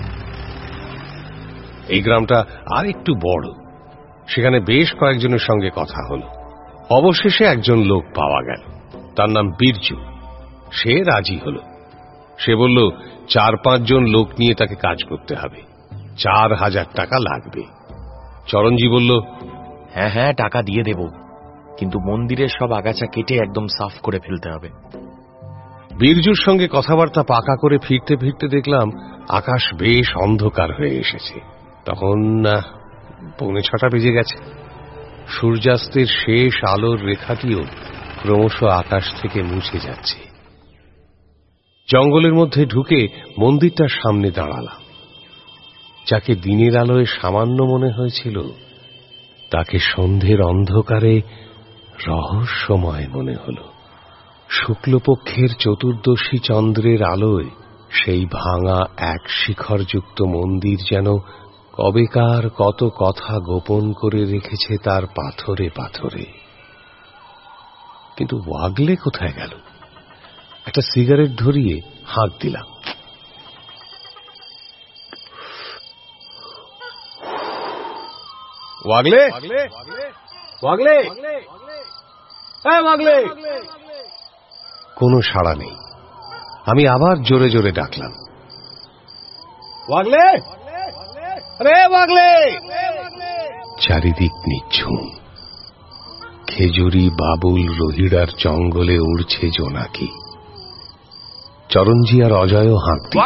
এই গ্রামটা আর একটু বড়। সেখানে বেশ কয়েকজনের সঙ্গে কথা হলো। অবশেষে একজন লোক পাওয়া গেল, তার নাম বীরজু। সে রাজি হল। সে বলল, চার পাঁচজন লোক নিয়ে তাকে কাজ করতে হবে, চার হাজার টাকা লাগবে। চরণজি বলল, হ্যাঁ হ্যাঁ, টাকা দিয়ে দেব, কিন্তু মন্দিরের সব আগাছা কেটে একদম সাফ করে ফেলতে হবে। বীরজুর সঙ্গে কথাবার্তা পাকা করে ফিরতে ফিরতে দেখলাম আকাশ বেশ অন্ধকার হয়ে এসেছে। তখন পৌনে ছটা বেজে গেছে। সূর্যাস্তের শেষ আলোর রেখাটিও ক্রমশ আকাশ থেকে মুছে যাচ্ছে। জঙ্গলের মধ্যে ঢুকে মন্দিরটার সামনে দাঁড়ালাম। যাকে দিনের আলোয় সামান্য মনে হয়েছিল, তাকে সন্ধ্যের অন্ধকারে রহস্যময় মনে হল। শুক্লপক্ষের চতুর্দশী চন্দ্রের আলোয় সেই ভাঙা এক শিখরযুক্ত মন্দির যেন কবেকার কত কথা গোপন করে রেখেছে তার পাথরে পাথরে। কিন্তু ওয়াগলে কোথায় গেল? একটা সিগারেট ধরিয়ে হাঁক দিলাম। ওয়াগলে, ওয়াগলে, ওয়াগলে। কোনো সাড়া নেই। আমি আবার জোরে জোরে ডাকলাম, ওয়াগলে, আরে ওয়াগলে। চারিদিক নিঝুম। খেজুরি, বাবুল, রহিড়ার জঙ্গলে উড়ছে জোনাকি। চরণজি আর অজয়ও হাঁক দিল।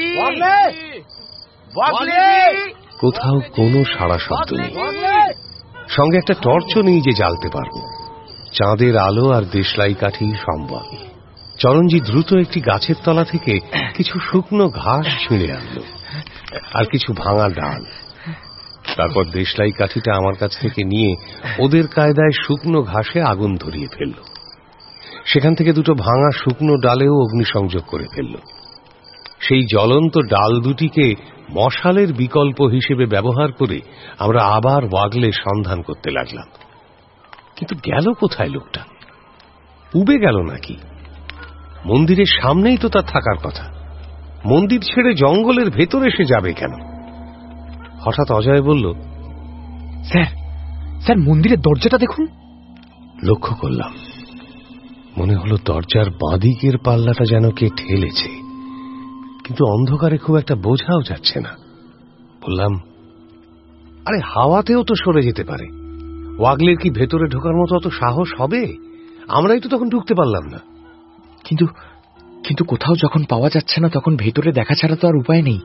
কোথাও কোনো সাড়া শব্দ নেই। সঙ্গে একটা টর্চও নেই যে জ্বালতে পারবো। চাঁদের আলো আর দেশলাই কাঠি সম্বল। চরণজি দ্রুত একটি গাছের তলা থেকে কিছু শুকনো ঘাস ছিঁড়ে আনলো আর কিছু ভাঙা ডাল। তারপর দেশলাই কাঠিটা আমার কাছ থেকে নিয়ে ওদের কায়দায় শুকনো ঘাসে আগুন ধরিয়ে ফেলল। সেখান থেকে দুটো ভাঙা শুকনো ডালেও অগ্নিসংযোগ করে ফেলল। সেই জ্বলন্ত ডাল দুটিকে মশালের বিকল্প হিসেবে ব্যবহার করে আমরা আবার ওয়াগলে সন্ধান করতে লাগলাম। কিন্তু গেল কোথায় লোকটা? উবে গেল নাকি? মন্দিরের সামনেই তো তার থাকার কথা। মন্দির ছেড়ে জঙ্গলের ভেতরে সে যাবে কেন? হঠাৎ অজয় বলল, স্যার, স্যার মন্দিরের দরজাটা দেখুন। লক্ষ্য করলাম। মনে হলো দরজার বাঁদিকের পাল্লাটা যেন কে ঠেলেছে, কিন্তু অন্ধকারে খুব একটা বোঝাও যাচ্ছে না। বললাম, আরে হাওয়াতেও তো সরে যেতে পারে। ওয়াগলের কি ভেতরে ঢোকার মতো অত সাহস হবে? আমরাই তো তখন ঢুকতে পারলাম না। কিন্তু কিন্তু কোথাও যখন পাওয়া যাচ্ছে না, তখন ভেতরে দেখা ছাড়া তো আর উপায় নেই।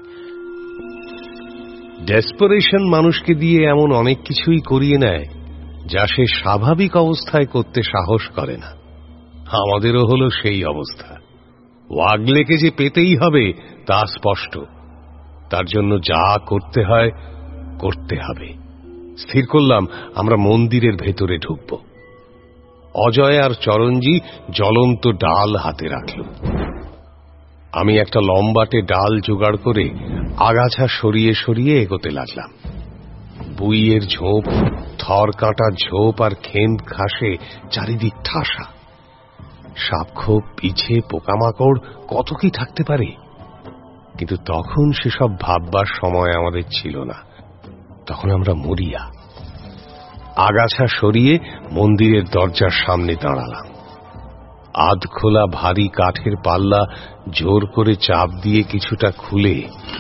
ডেসপারেশন মানুষকে দিয়ে এমন অনেক কিছুই করিয়ে নেয় যা সে স্বাভাবিক অবস্থায় করতে সাহস করে না। আমাদেরও হলো সেই অবস্থা। ওয়াগলেকে যে পেতেই হবে তা স্পষ্ট। তার জন্য যা করতে হয় করতে হবে। স্থির করলাম আমরা মন্দিরের ভেতরে ঢুকব। অজয় আর চরণজি জ্বলন্ত ডাল হাতে রাখল। আমি একটা লম্বাটে ডাল জোগাড় করে আগাছা সরিয়ে সরিয়ে এগোতে লাগলাম। বুইয়ের ঝোপ, থর কাঁটা ঝোপ আর খেন্দ ঘাসে চারিদিক ঠাসা। সাপখোপ, পিছে, পোকামাকড় কত কি থাকতে পারে। কিন্তু তখন সেসব ভাববার সময় আমাদের ছিল না। তখন আমরা মরিয়া। আগাছা সরিয়ে মন্দিরের দরজার সামনে দাঁড়ালাম। আধ খোলা ভারী কাঠের পাল্লা জোর করে চাপ দিয়ে কিছুটা খুলে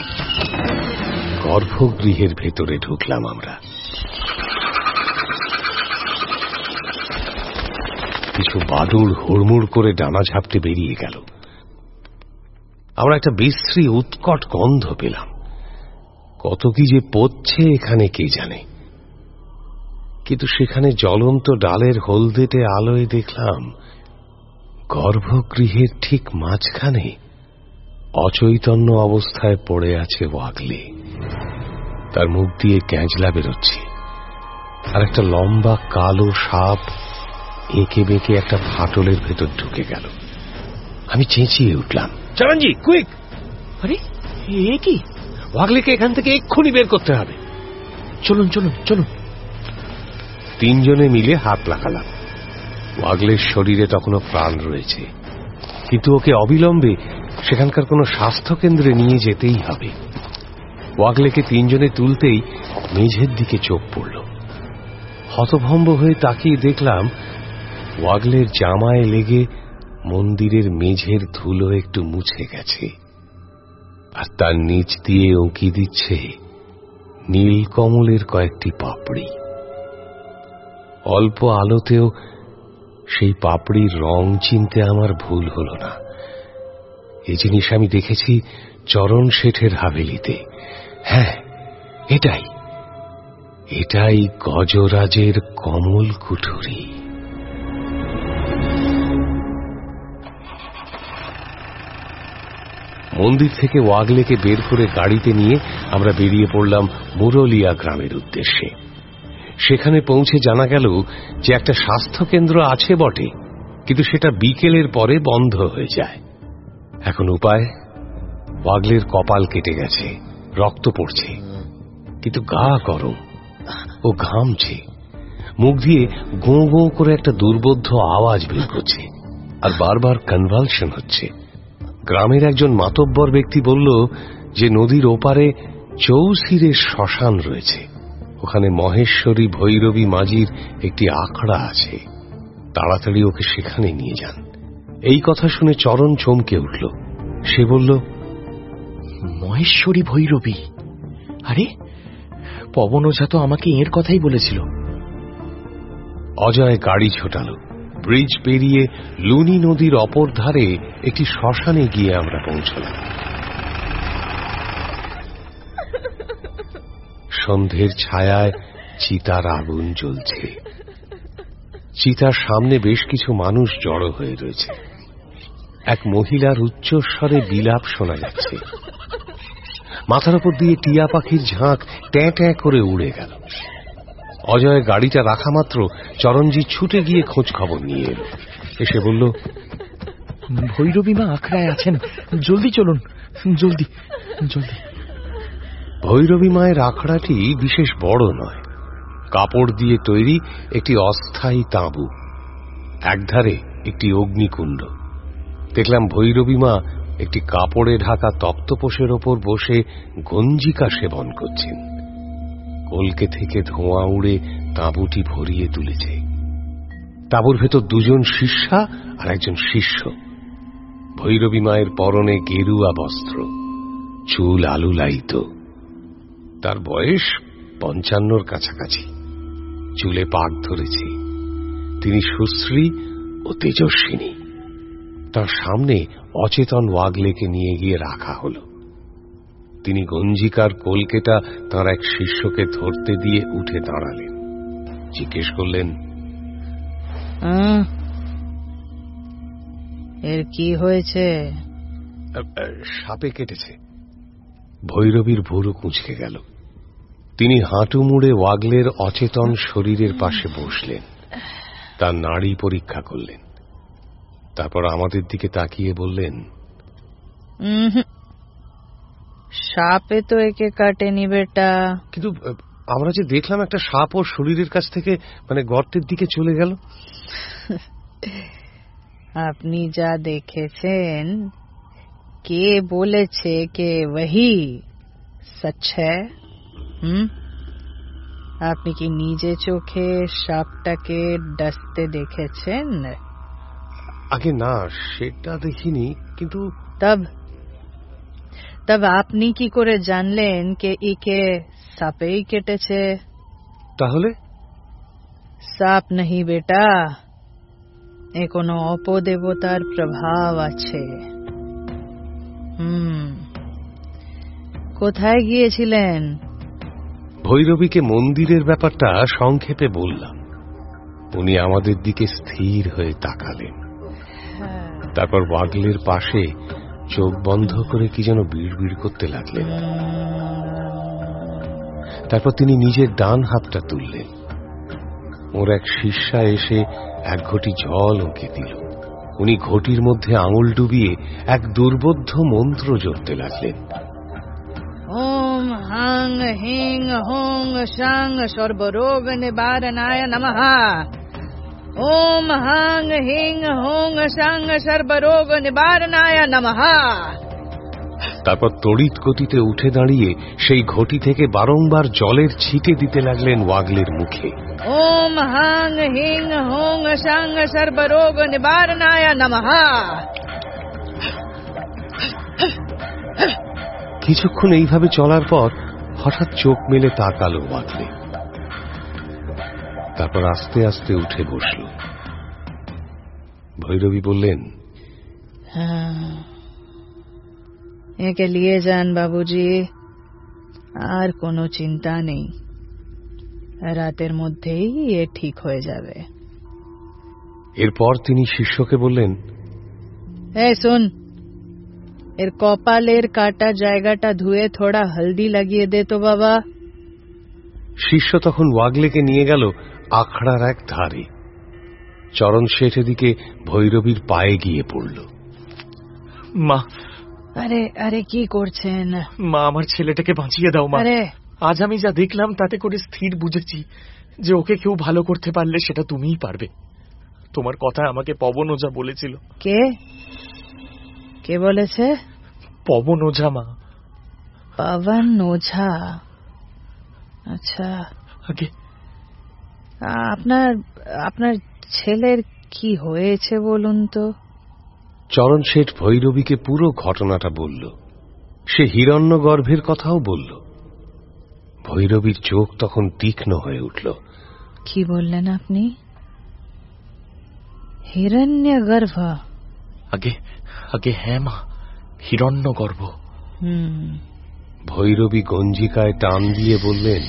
গর্ভগৃহের ভেতরে ঢুকলাম আমরা। কিছু বাদুড় হুড়মুড় করে ডানা ঝাপটে বেরিয়ে গেল। আমরা একটা বিশ্রী উৎকট গন্ধ পেলাম। কত কি যে পড়ছে এখানে কে জানে। কিন্তু সেখানে জ্বলন্ত ডালের হলদেটে আলোয় দেখলাম গর্ভগৃহের ঠিক মাঝখানে অচৈতন্য অবস্থায় পড়ে আছে ওয়াগলে। তার মুখ দিয়ে ক্যাঁজলা বেরোচ্ছে, আর একটা লম্বা কালো সাপ এঁকে বেঁকে একটা ফাটলের ভেতর ঢুকে গেল। আমি চেঁচিয়ে উঠলাম, চরণজি কুইক! আরে এ কি? ওয়াগলেকে এখান থেকে এক্ষুনি বের করতে হবে। চলুন চলুন চলুন। তিনজনে মিলে হাত লাগালাম। ওয়াগলের শরীরে তখনও প্রাণ রয়েছে, কিন্তু ওকে অবিলম্বে সেখানকার কোনো স্বাস্থ্য কেন্দ্রে নিয়ে যেতেই হবে। ওয়াগলেকে তিনজনে তুলতেই মেঝের দিকে চোখ পড়ল। হতভম্ব হয়ে তাকিয়ে দেখলাম ওয়াগলের জামায় লেগে মন্দিরের মেঝের ধুলো একটু মুছে গেছে, আর তার নিচ দিয়ে উঁকি দিচ্ছে নীলকমলের কয়েকটি পাপড়ি। অল্প আলোতেও সেই পাপড়ির রং চিনতে আমার ভুল হল না। এই জিনিস আমি দেখেছি চরণ শেঠের হাভেলিতে। হ্যাঁ, এটাই এটাই গজরাজের কমল কুঠুরি। মন্দির থেকে ওয়াগলেকে বের করে গাড়িতে নিয়ে আমরা বেরিয়ে পড়লাম মুরলিয়া গ্রামের উদ্দেশ্যে। সেখানে পৌঁছে জানা গেল যে একটা স্বাস্থ্য কেন্দ্র আছে বটে, কিন্তু সেটা বিকেলের পরে বন্ধ হয়ে যায়। এখন উপায়, ওয়াগলের কপাল কেটে গেছে, রক্ত পড়ছে, কিন্তু গা গরম, ও ঘামছে, মুখ দিয়ে গোঁ গোঁ করে একটা দুর্বোধ্য আওয়াজ বের করছে, আর বারবার কনভালশন হচ্ছে। গ্রামের একজন মাতব্বর ব্যক্তি বলল যে নদীর ওপারে চৌসিরের শ্মশান রয়েছে, ওখানে মহেশ্বরী ভৈরবী মাঝির একটি আখড়া আছে, তাড়াতাড়ি ওকে সেখানে নিয়ে যান। এই কথা শুনে চরণ চমকে উঠল। সে বলল, মহেশ্বরী ভৈরবী? আরে পবন ওঝা তো আমাকে এর কথাই বলেছিল। অজয় গাড়ি ছোটালো। ব্রিজ পেরিয়ে লুনি নদীর অপর ধারে একটি শ্মশানে গিয়ে আমরা পৌঁছলাম। সন্ধ্যের ছায়ায় চিতার আগুন জ্বলছে। চিতার সামনে বেশ কিছু মানুষ জড়ো হয়ে রয়েছে। এক মহিলার উচ্চস্বরে বিলাপ শোনা যাচ্ছে। মাথার উপর দিয়ে টিয়া পাখির ঝাঁক ট্যাঁ ট্যাঁ করে উড়ে গেল। অজয় গাড়িটা রাখা মাত্র চরণজি ছুটে গিয়ে খোঁজ খবর নিয়ে এলো। এসে বলল, ভৈরবী মা আখড়ায় আছেন, জলদি চলুন, জলদি জলদি। ভৈরবী মায়ের আখড়াটি বিশেষ বড় নয়, কাপড় দিয়ে তৈরি একটি অস্থায়ী তাঁবু, একধারে একটি অগ্নিকুণ্ড। দেখলাম ভৈরবী মা একটি কাপড়ে ঢাকা তক্তপোষের ওপর বসে গঞ্জিকা সেবন করছেন। কলকে থেকে ধোঁয়া উড়ে তাঁবুটি ভরিয়ে তুলেছে। তাঁবুর ভেতর দুজন শিষ্যা আর একজন শিষ্য। ভৈরবী মায়ের পরনে গেরুয়া বস্ত্র, চুল আলুলায়িত। তার বয়স পঞ্চান্নর কাছাকাছি, চুলে পাক ধরেছে। তিনি সুশ্রী ও তেজস্বিনী। তার সামনে অচেতন ওয়াগলেকে নিয়ে গিয়ে রাখা হল। তিনি গঞ্জিকার কলকেটা তাঁর এক শিষ্যকে ধরতে দিয়ে উঠে দাঁড়ালেন। জিজ্ঞেস করলেন, এর কি হয়েছে? সাপে কেটেছে। ভৈরবীর ভুরু কুঁচকে গেল। তিনি হাঁটু মুড়ে ওয়াগলের অচেতন শরীরের পাশে বসলেন, তার নাড়ি পরীক্ষা করলেন। তারপর আমাদের দিকে তাকিয়ে বললেন, সাপে তো একে কাটেনি বেটা। কিন্তু আমরা যে দেখলাম একটা সাপ ওর শরীরের কাছ থেকে মানে গর্তের দিকে চলে গেল। আপনি যা দেখেছেন কে বলেছে কে वही सच है? হুম, আপনি কি নিজে চোখে সাপটাকে ডাসতে দেখেছেন? আগে না, সেটা দেখিনি। কিন্তু তব তব আপনি কি করে জানলেন কে একে সাপেই কেটেছে? তাহলে সাপ नहीं बेटा, এ কোনো অপদেবতার প্রভাব আছে। হুম, কোথায় গিয়েছিলেন? ভৈরবীকে মন্দিরের ব্যাপারটা সংক্ষেপে বললাম। উনি আমাদের দিকে স্থির হয়ে তাকালেন। তারপর ওয়াগলের পাশে চোখ বন্ধ করে কি যেন বিড়বিড় করতে লাগলেন। তারপর তিনি নিজের ডান হাতটা তুললেন। ওর এক শিষ্যা এসে এক ঘটি জল ওকে দিল। উনি ঘটির মধ্যে আঙুল ডুবিয়ে এক দুর্বোধ্য মন্ত্র জপতে লাগলেন। ওম হাং হিং হোং শাং সর্বরোগ নিবারণায় নমঃ। ওম হাং হিং হোং শাং সর্বরোগ নিবারণায় নমঃ। তারপর তড়িৎ গতিতে উঠে দাঁড়িয়ে সেই ঘটি থেকে বারংবার জলের ছিটে দিতে লাগলেন ওয়াগলের মুখে। ওম হাং হিং হোং শাং সর্বরোগ নিবারণায় নমঃ। কিছুক্ষণ এইভাবে চলার পর হঠাৎ চোখ মেলে তাকালো ওয়াগলে। তারপর আস্তে আস্তে উঠে বসল। ভৈরবী বললেন, একে নিয়ে যান বাবুজি, আর কোনো চিন্তা নেই, রাতের মধ্যেই এ ঠিক হয়ে যাবে। এরপর তিনি শিষ্যকে বললেন, এই শুন, এর কপালের কাটা জায়গাটা ধুয়ে থোড়া হলদি লাগিয়ে দে তো বাবা। শিষ্য তখন ওয়াগলেকে নিয়ে গেল আখড়ার এক ধারে। চরণ শেঠ এদিকে ভৈরবীর পায়ে গিয়ে পড়ল। মা, আরে আরে কি করছেন? মা, আমার ছেলেটাকে বাঁচিয়ে দাও মা। আরে আজ আমি যা দেখলাম তাতে করে স্থির বুঝেছি যে ওকে কেউ ভালো করতে পারলে সেটা তুমিই পারবে। তোমার কথা আমাকে পবন ওঝা বলেছিল। কে কে বলেছে? পবন ওঝা মা। পবন ওঝা? আচ্ছা, আগে আপনার আপনার ছেলের কি হয়েছে বলুন তো? চরণ শেঠ ভৈরবীকে পুরো ঘটনাটা বলল। সে হিরণ্যগর্ভের কথাও বলল। ভৈরবীর চোখ তখন তীক্ষ্ণ হয়ে উঠল। কি বললেন আপনি? হিরণ্যগর্ভ? আগে আগে হ্যাঁ মা, হিরণ্যগর্ভ। হুম। ভৈরবী গঞ্জিকায় টান দিয়ে বললেন,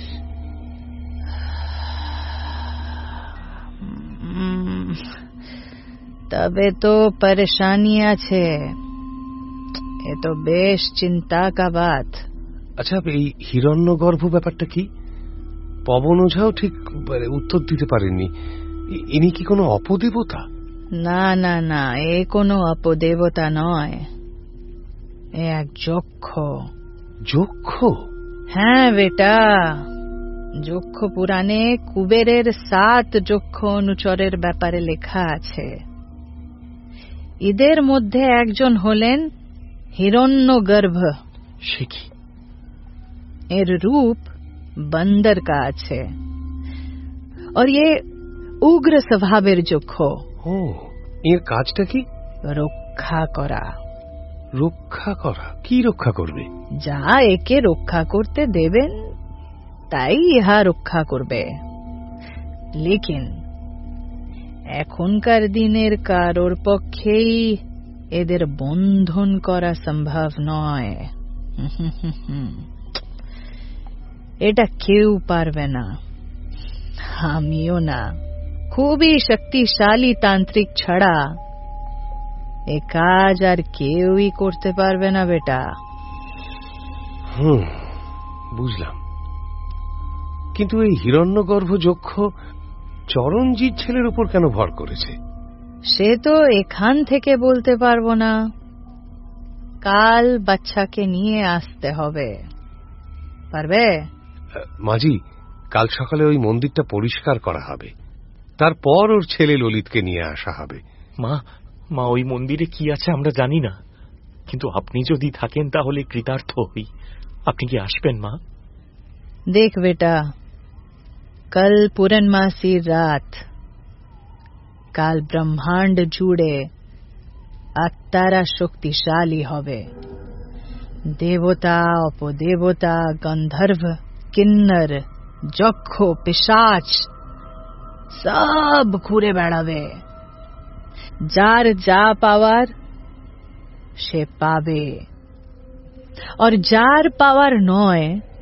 তবে তো পরেশানি আছে, এ তো বেশ চিন্তা কা বাত। আচ্ছা, এই হিরণ্যগর্ভ ব্যাপারটা কি? পবন ওঝাও ঠিক উত্তর দিতে পারেননি। ইনি কি কোনো অপদেবতা? না না না, এ কোনো অপদেবতা নয়, এ এক যক্ষ। যক্ষ? হ্যাঁ বেটা, যক্ষ পুরাণে কুবেরের সাত যক্ষ অনুচরের ব্যাপারে লেখা আছে। এদের মধ্যে একজন হলেন হিরণ্যগর্ভ। সে কি? এর রূপ बंदर का আছে, और ये উগ্র স্বভাবের যক্ষ। ও, এর কাজটা কি? রক্ষা করা। রক্ষা করা? কি রক্ষা করবে? যা একে রক্ষা করতে দেবেন তাই ইহা রক্ষা করবে। লেকিন এখনকার দিনের কারোর পক্ষেই এদের বন্ধন করা সম্ভব নয়। এটা কেউ পারবে না, আমিও না। খুবই শক্তিশালী তান্ত্রিক ছাড়া এ কাজ আর কেউই করতে পারবে না বেটা। হুম, বুঝলাম। কিন্তু এই হিরণ্যগর্ভ যক্ষ চরণজিৎ ছেলের উপর কেন ভর করেছে? সে তো এখান থেকে বলতে পারবো না, কাল বাচ্চাকে নিয়ে আসতে হবে। পারবে? মাঝি, কাল সকালে ওই মন্দিরটা পরিষ্কার করা হবে, তারপর ওর ছেলে ললিতকে নিয়ে আসা হবে। মা, মা ওই মন্দিরে কি আছে আমরা জানি না, কিন্তু আপনি যদি থাকেন তাহলে কৃতার্থ হই। আপনি কি আসবেন মা? দেখ বেটা, কাল পূর্ণমাসীর রাত, কাল ব্রহ্মাণ্ড জুড়ে আত্মারা শক্তিশালী হবে। দেবতা, অপদেবতা, গন্ধর্ব, কিন্নর, যক্ষ, পিশাচ সব ঘুরে বেড়াবে। যার যা পাওয়ার সে পাবে, আর যার পাওয়ার নয়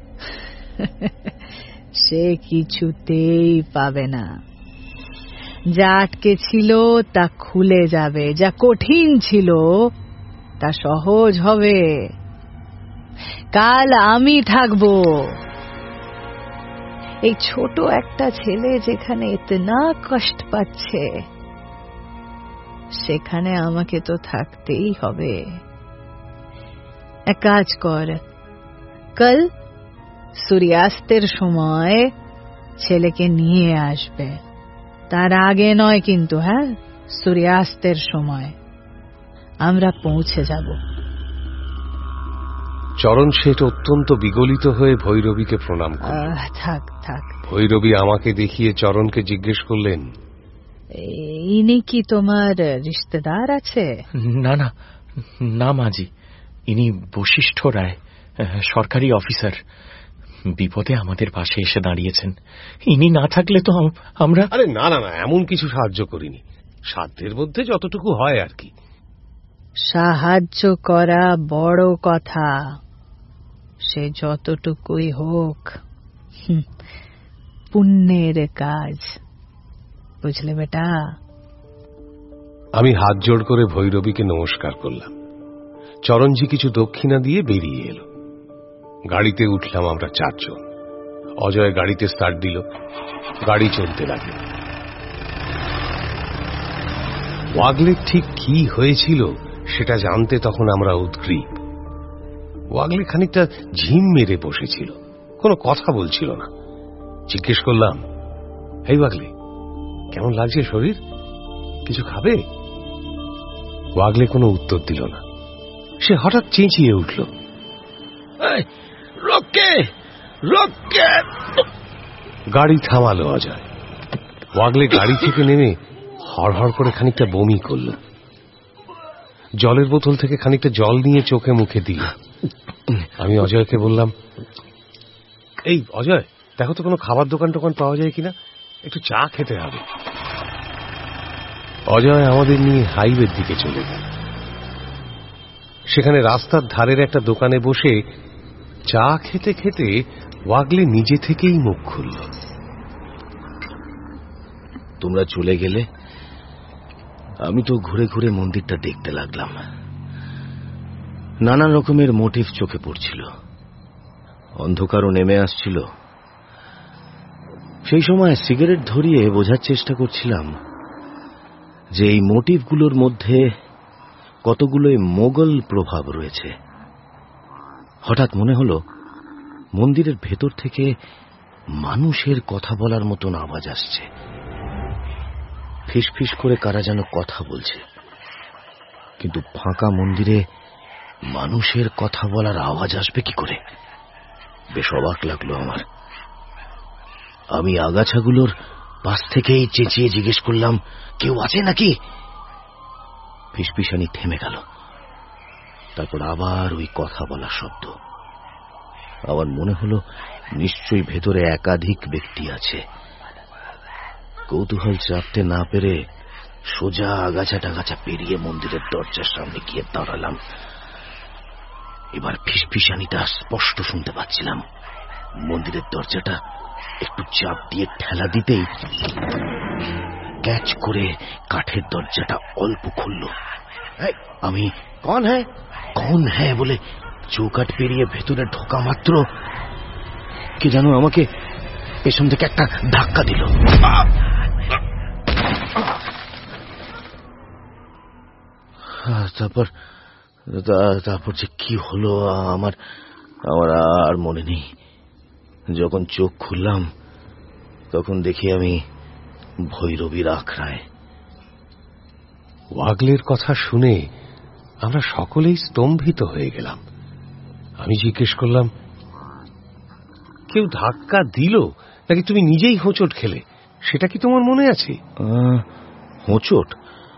সে কিছুতেই পাবে না। যা আটকে ছিল তা খুলে যাবে, যা কঠিন ছিল তা সহজ হবে। কাল আমি থাকবো। এই ছোট একটা ছেলে যেখানে এতনা কষ্ট পাচ্ছে সেখানে আমাকে তো থাকতেই হবে। এক কাজ কর, কাল সূর্যাস্তের সময় ছেলেকে নিয়ে আসবে। তার আগে নয় কিন্তু, হ্যাঁ, সূর্যাস্তের সময় আমরা পৌঁছে যাব। চরণ শেঠ অত্যন্ত বিগলিত হয়ে ভৈরবীকে প্রণাম করলেন। থাক থাক। ভৈরবী আমাকে দেখিয়ে চরণকে জিজ্ঞেস করলেন, ইনি কি তোমার রিশতেদার আছে? না না না মাজি, ইনি বশিষ্ঠ রায়, সরকারি অফিসার। বিপদে আমাদের পাশে এসে দাঁড়িয়েছেন। ইনি না থাকলে তো আমরা। আরে না না না, এমন কিছু সাহায্য করিনি, সাধ্যের মধ্যে যতটুকু হয় আর কি। সাহায্য করা বড় কথা, সে যতটুকুই হোক পুণ্যের কাজ, বুঝলে বেটা? আমি হাত জোড় করে ভৈরবীকে নমস্কার করলাম। চরণজি কিছু দক্ষিণা দিয়ে বেরিয়ে এলো। গাড়িতে উঠলাম আমরা চারজন। অজয় গাড়িতে স্টার্ট দিল, গাড়ি চলতে লাগলো। ওয়াগলের ঠিক কি হয়েছিল সেটা জানতে তখন আমরা উদ্গ্রীব। ওয়াগলে খানিকটা ঝিম মেরে বসেছিল, কোনো কথা বলছিল না। জিজ্ঞেস করলাম, এই ওয়াগলে, কেমন লাগছে শরীর? কিছু খাবে? ওয়াগলে কোনো উত্তর দিল না। সে হঠাৎ চেঁচিয়ে উঠল, রোকে রোকে! গাড়ি থামালো অজয়। ওয়াগলে গাড়ি থেকে নেমে হড়হড় করে খানিকটা বমি করল। জলের বোতল থেকে খানিকটা জল নিয়ে চোখে মুখে দিল। আমি অজয়কে বললাম, এই অজয়, দেখো তো কোনো খাবার দোকান টোকান পাওয়া যায় কিনা, একটু চা খেতে হবে। অজয় আমাদের নিয়ে হাইওয়ের দিকে চলে গেল। সেখানে রাস্তার ধারের একটা দোকানে বসে চা খেতে খেতে ওয়াগলে নিজে থেকেই মুখ খুলল। তোমরা চলে গেলে আমি তো ঘুরে ঘুরে মন্দিরটা দেখতে লাগলাম। নানা রকমের মোটিভ চোখে পড়ছিল, অন্ধকারও নেমে আসছিল। সেই সময় সিগারেট ধরিয়ে বোঝার চেষ্টা করছিলাম যে এই মোটিভগুলোর মধ্যে কতগুলোই মোগল প্রভাব রয়েছে। হঠাৎ মনে হলো মন্দিরের ভেতর থেকে মানুষের কথা বলার মতন আওয়াজ আসছে। ফিসফিস করে কারা যেন কথা বলছে, কিন্তু ফাঁকা মন্দিরে মানুষের কথা বলার আওয়াজ আসবে কি করে? বেশ অবাক লাগলো আমার। আমি আগাছাগুলোর পাশ থেকেই চেঁচিয়ে জিজ্ঞেস করলাম, কেউ আছে নাকি? ফিসফিসানি থেমে গেল। তারপর আবার ওই কথা বলার শব্দ। আমার মনে হলো নিশ্চয়ই ভেতরে একাধিক ব্যক্তি আছে। কৌতূহল চাপতে না পেরে সোজা আগাছা টাগাছা পেরিয়ে মন্দিরের দরজার সামনে গিয়ে দাঁড়ালাম। এবার ফিসফিসানিটা স্পষ্ট শুনতে পাচ্ছিলাম। মন্দিরের দরজাটা একটু চাপ দিয়ে ঠেলা দিতেই ক্যাচ করে কাঠের দরজাটা অল্প খুলল। আমি কন হ্যাঁ কন হ্যাঁ বলে চৌকাঠ পেরিয়ে ভেতরে ঢোকা মাত্র কে যেন আমাকে পেছন থেকে একটা ধাক্কা দিল। তারপর তারপর যে কি হলো আমার আমার আর মনে নেই। যখন চোখ খুললাম তখন দেখি আমি ভৈরবীর আখড়ায়। ওয়াগলের কথা শুনে আমরা সকলেই স্তম্ভিত হয়ে গেলাম। আমি জিজ্ঞেস করলাম, কেউ ধাক্কা দিল নাকি তুমি নিজেই হোঁচট খেলে, সেটা কি তোমার মনে আছে? হোঁচট?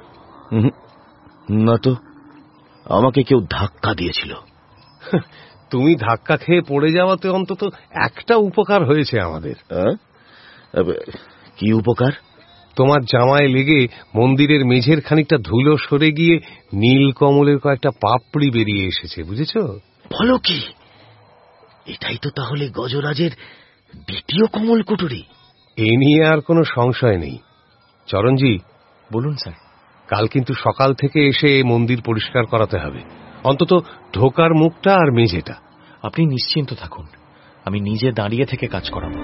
না তো, আমাকে কেউ ধাক্কা দিয়েছিল। তুমি ধাক্কা খেয়ে পড়ে যাওয়াতে অন্তত একটা উপকার হয়েছে আমাদের। কি উপকার? তোমার জামায় লেগে মন্দিরের মেঝের খানিকটা ধুলো সরে গিয়ে নীল কমলের কয়েকটা পাপড়ি বেরিয়ে এসেছে, বুঝেছ? বলো কি, এটাই তো তাহলে গজরাজের দ্বিতীয় কমল কুঠুরি। এ নিয়ে আর কোনো সংশয় নেই। চরণজি, বলুন স্যার। কাল কিন্তু সকাল থেকে এসে মন্দির পরিষ্কার করাতে হবে, অন্তত ঢোকার মুখটা আর মেঝেটা। আপনি নিশ্চিন্ত থাকুন, আমি নিজে দাঁড়িয়ে থেকে কাজ করাবো।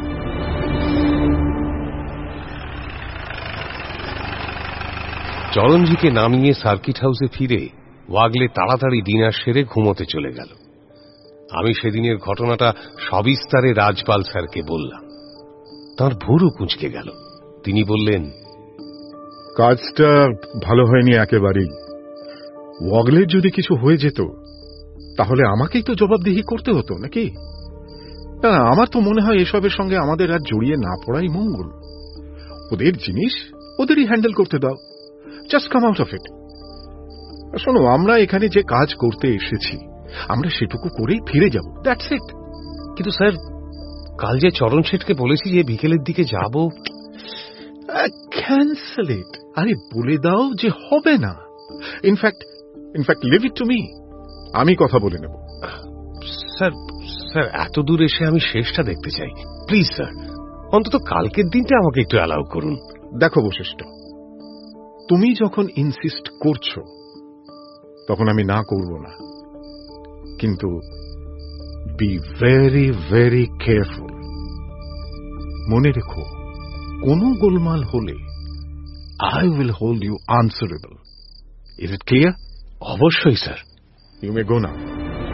চরণজিকে নামিয়ে সার্কিট হাউসে ফিরে ওয়াগলে তাড়াতাড়ি ডিনার সেরে ঘুমোতে চলে গেল। আমি সেদিনের ঘটনাটা সবিস্তারে রাজপাল স্যারকে বললাম। তাঁর ভুরু কুঁচকে গেল। তিনি বললেন, কাজটা ভালো হয়নি একেবারেই। ওয়াগলের যদি কিছু হয়ে যেত তাহলে আমাকেই তো জবাবদিহি করতে হতো নাকি? না, আমার তো মনে হয় এসবের সঙ্গে আমাদের আর জড়িয়ে না পড়াই মঙ্গল। ওদের জিনিস ওদেরই হ্যান্ডেল করতে দাও। Just come out of it. শোনো, আমরা এখানে যে কাজ করতে এসেছি আমরা সেটুকু করেই ফিরে যাব, দ্যাটস ইট। কিন্তু স্যার, কাল যে চরণ শেঠকে বলেছি যে বিকেলের দিকে যাব। Cancel it. আরে বলে দাও যে হবে না। In fact in fact leave it to me. আমি কথা বলে নেব। স্যার স্যার এত দূর এসে আমি শেষটা দেখতে চাই। প্লিজ স্যার, অন্তত কালকের দিনটা আমাকে একটু অ্যালাউ করুন। দেখো বশিষ্ঠ, তুমি যখন ইনসিস্ট করছো তখন আমি না করব না, কিন্তু বি ভেরি ভেরি কেয়ারফুল। মনে রেখো, কোনো গোলমাল হলে I will hold you answerable. Is it clear? অবশ্যই sir. You may go now.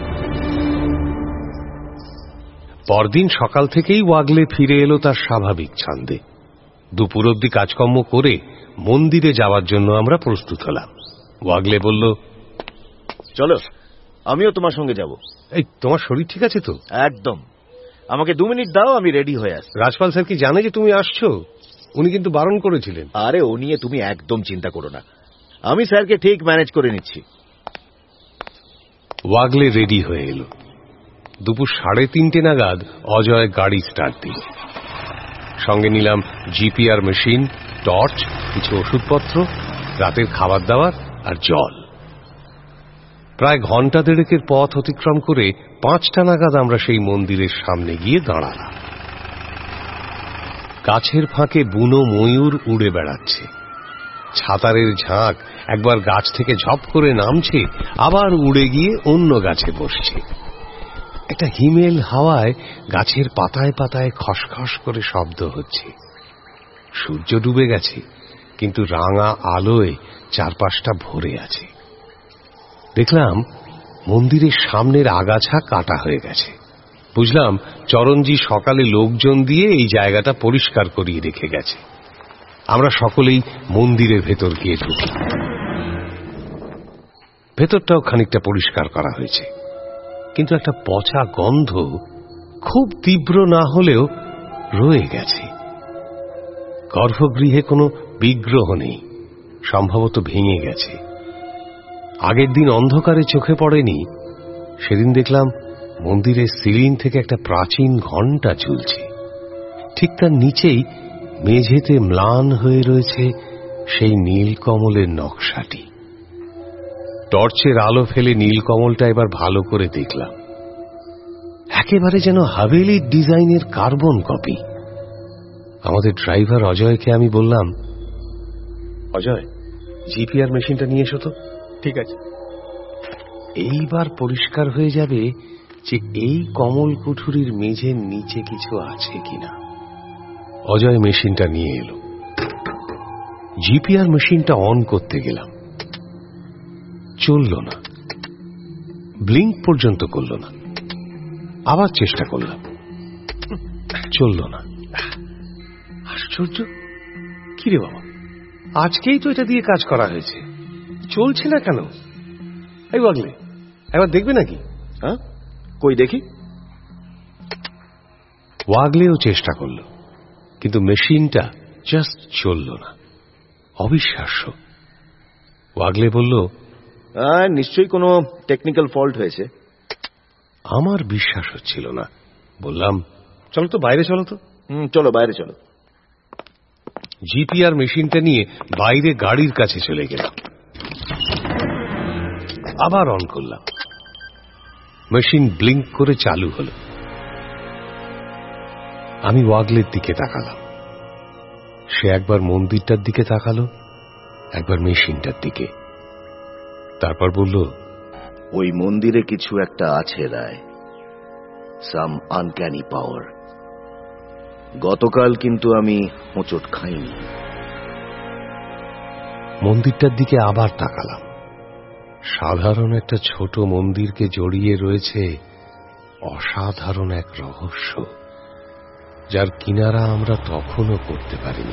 পরদিন সকাল থেকেই ওয়াগলে ফিরে এলো তার স্বাভাবিক ছন্দে। দুপুর অব্দি কাজকর্ম করে মন্দিরে যাওয়ার জন্য আমরা প্রস্তুত হলাম। ওয়াগলে বলল, চলো, আমিও তোমার সঙ্গে যাব। এই, তোমার শরীর ঠিক আছে তো? একদম। আমাকে দু মিনিট দাও, আমি রেডি হয়ে আসছি। রাজপাল স্যার কি জানে যে তুমি আসছো? উনি কিন্তু বারণ করেছিলেন। আরে ও নিয়ে তুমি একদম চিন্তা করো না, আমি স্যারকে ঠিক ম্যানেজ করে নিচ্ছি। ওয়াগলে রেডি হয়ে এলো। দুপুর সাড়ে তিনটে নাগাদ অজয় গাড়ি স্টার্ট দিল। সঙ্গে নিলাম জিপিআর মেশিন, টর্চ, কিছু ওষুধপত্র, রাতের খাবার দাবার আর জল। প্রায় ঘন্টা দেড়েকের পথ অতিক্রম করে পাঁচটা নাগাদ আমরা সেই মন্দিরের সামনে গিয়ে দাঁড়ালাম। গাছের ফাঁকে বুনো ময়ূর উড়ে বেড়াচ্ছে। ছাতারের ঝাঁক একবার গাছ থেকে ঝপ করে নামছে, আবার উড়ে গিয়ে অন্য গাছে বসছে। একটা হিমেল হাওয়ায় গাছের পাতায় পাতায় খসখস করে শব্দ হচ্ছে। সূর্য ডুবে গেছে, কিন্তু রাঙা আলোয় চারপাশটা ভরে আছে। দেখলাম মন্দিরের সামনের আগাছা কাটা হয়ে গেছে। বুঝলাম চরণজি সকালে লোকজন দিয়ে এই জায়গাটা পরিষ্কার করিয়ে রেখে গেছে। আমরা সকলেই মন্দিরের ভেতর গিয়ে ঢুকি। ভেতরটাও খানিকটা পরিষ্কার করা হয়েছে, কিন্তু একটা পচা গন্ধ খুব তীব্র না হলেও রয়ে গেছে। গর্ভগৃহে কোনো বিগ্রহ নেই, সম্ভবত ভেঙে গেছে। আগের দিন অন্ধকারে চোখে পড়েনি, সেদিন দেখলাম মন্দিরের সিলিং থেকে একটা প্রাচীন ঘণ্টা ঝুলছে। ঠিক তার নিচেই মেঝেতে ম্লান হয়ে রয়েছে সেই নীলকমলের নকশাটি। টর্চের আলো ফেলে নীলকমলটা এবার ভালো করে দেখলাম। একেবারে যেন হাভেলির ডিজাইনের কার্বন কপি। আমাদের ড্রাইভার অজয়কে আমি বললাম, অজয়, জিপিআর মেশিনটা নিয়ে এসো তো। ঠিক আছে। এইবার পরিষ্কার হয়ে যাবে যে এই কমল কুঠুরির মেঝের নিচে কিছু আছে কিনা। অজয় মেশিনটা নিয়ে এলো। জিপিআর মেশিনটা অন করতে গেলাম, চলল না, ব্লিঙ্ক পর্যন্ত করল না। আবার চেষ্টা করলাম, চলল না। আশ্চর্য, কিরে বাবা, আজকেই তো এটা দিয়ে কাজ করা হয়েছে, চলছে না কেন? এই বাগলে, একবার দেখবে নাকি? হ্যাঁ, কই দেখি। ওয়াগলেও চেষ্টা করল, কিন্তু মেশিনটা জাস্ট চলল না। অবিশ্বাস্য। ওয়াগলে বলল, নিশ্চয়ই কোনো টেকনিক্যাল ফল্ট হয়েছে। আমার বিশ্বাস হচ্ছিল না। বললাম, চলো তো বাইরে, চলো তো। হুম, চলো বাইরে চলো। জিপিআর মেশিনটা নিয়ে বাইরে গাড়ির কাছে চলে গেলাম। আবার অন করলাম। মেশিন ব্লিঙ্ক করে চালু হলো। আমি ওয়াগলের দিকে তাকালাম। সে একবার মন্দিরটার দিকে তাকালো, একবার মেশিনটার দিকে। তারপর বলল, ওই মন্দিরে কিছু একটা আছে রায়, সাম আনক্যানি পাওয়ার। গতকাল কিন্তু আমি হোঁচট খাইনি। মন্দিরটার দিকে আবার তাকালাম। সাধারণ একটা ছোট মন্দিরকে জড়িয়ে রয়েছে অসাধারণ এক রহস্য, যার কিনারা আমরা তখনও করতে পারিনি।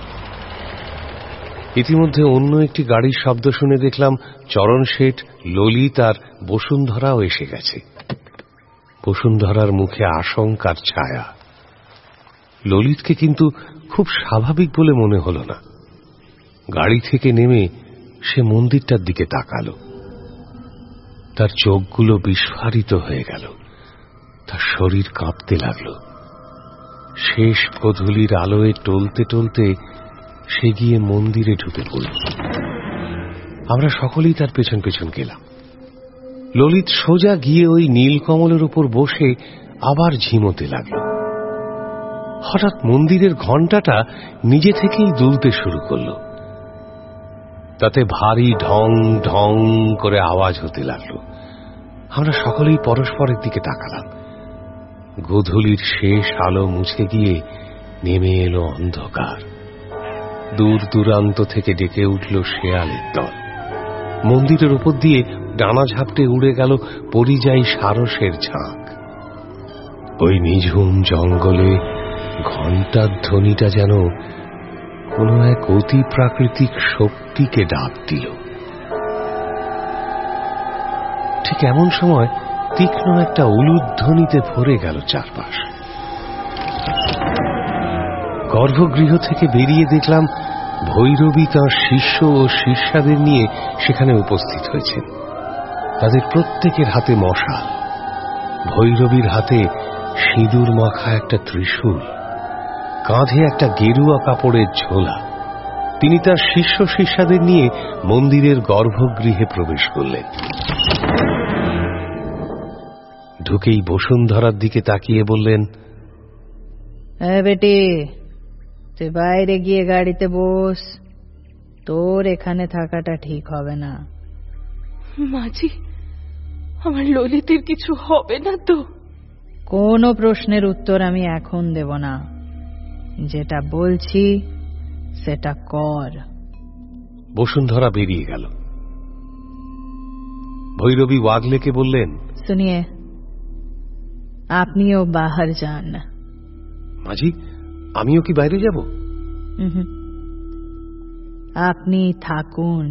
ইতিমধ্যে অন্য একটি গাড়ির শব্দ শুনে দেখলাম চরণ শেঠ, ললিত আর বসুন্ধরাও এসে গেছে। বসুন্ধরার মুখে আশঙ্কার ছায়া। ললিতকে কিন্তু খুব স্বাভাবিক বলে মনে হল না। গাড়ি থেকে নেমে সে মন্দিরটার দিকে তাকালো। তার চোখগুলো বিস্ফারিত হয়ে গেল, তার শরীর কাঁপতে লাগল। শেষ গোধূলির আলোয় টলতে টলতে সে গিয়ে মন্দিরে ঢুকে পড়ল। আমরা সকলেই তার পেছন পেছন গেলাম। ললিত সোজা গিয়ে ওই নীলকমলের উপর বসে আবার ঝিমোতে লাগল। হঠাৎ মন্দিরের ঘণ্টাটা নিজে থেকেই দুলতে শুরু করল। তাতে ভারী ঢং ঢং করে আওয়াজ হতে লাগল। আমরা সকলেই পরস্পরের দিকে তাকালাম। গোধূলির শেষ আলো মুছে গিয়ে নেমে এলো অন্ধকার। দূর দূরান্ত থেকে ডেকে উঠল শেয়ালের দল। মন্দিরের উপর দিয়ে ডানা ঝাপটে উড়ে গেল পরিযায়ী সারসের ঝাঁক। ওই নিঝুম জঙ্গলে ঘণ্টার ধ্বনিটা যেন কোন এক অতি প্রাকৃতিক শক্তিকে ডাক দিল। ঠিক এমন সময় তীক্ষ্ণ একটা উলুধ্বনিতে ভরে গেল চারপাশ। গর্ভগৃহ থেকে বেরিয়ে দেখলাম ভৈরবী তাঁর শিষ্য ও শিষ্যাদের নিয়ে সেখানে উপস্থিত হয়েছেন। তাদের প্রত্যেকের হাতে মশাল, ভৈরবীর হাতে সিঁদুর মাখা একটা ত্রিশূল, কাঁধে একটা গেরুয়া কাপড়ের ঝোলা। তিনি তার শিষ্য শিষ্যাদের নিয়ে মন্দিরের গর্ভগৃহে প্রবেশ করলেন। ঢুকেই বসুন্ধরার দিকে তাকিয়ে বললেন, বেটি, তুই বাইরে গিয়ে গাড়িতে বস, তোর এখানে থাকাটা ঠিক হবে না। মাঝি, আমার ললিতের কিছু হবে না তো? কোনো প্রশ্নের উত্তর আমি এখন দেব না, যেটা বলছি সেটা কর। বসুন্ধরা বেরিয়ে গেল। ভৈরবী ওয়াগলেকে বললেন, শুনিয়ে, আপনিও বাহার যান। মাঝি, আমিও কি বাইরে যাব? আপনি থাকুন।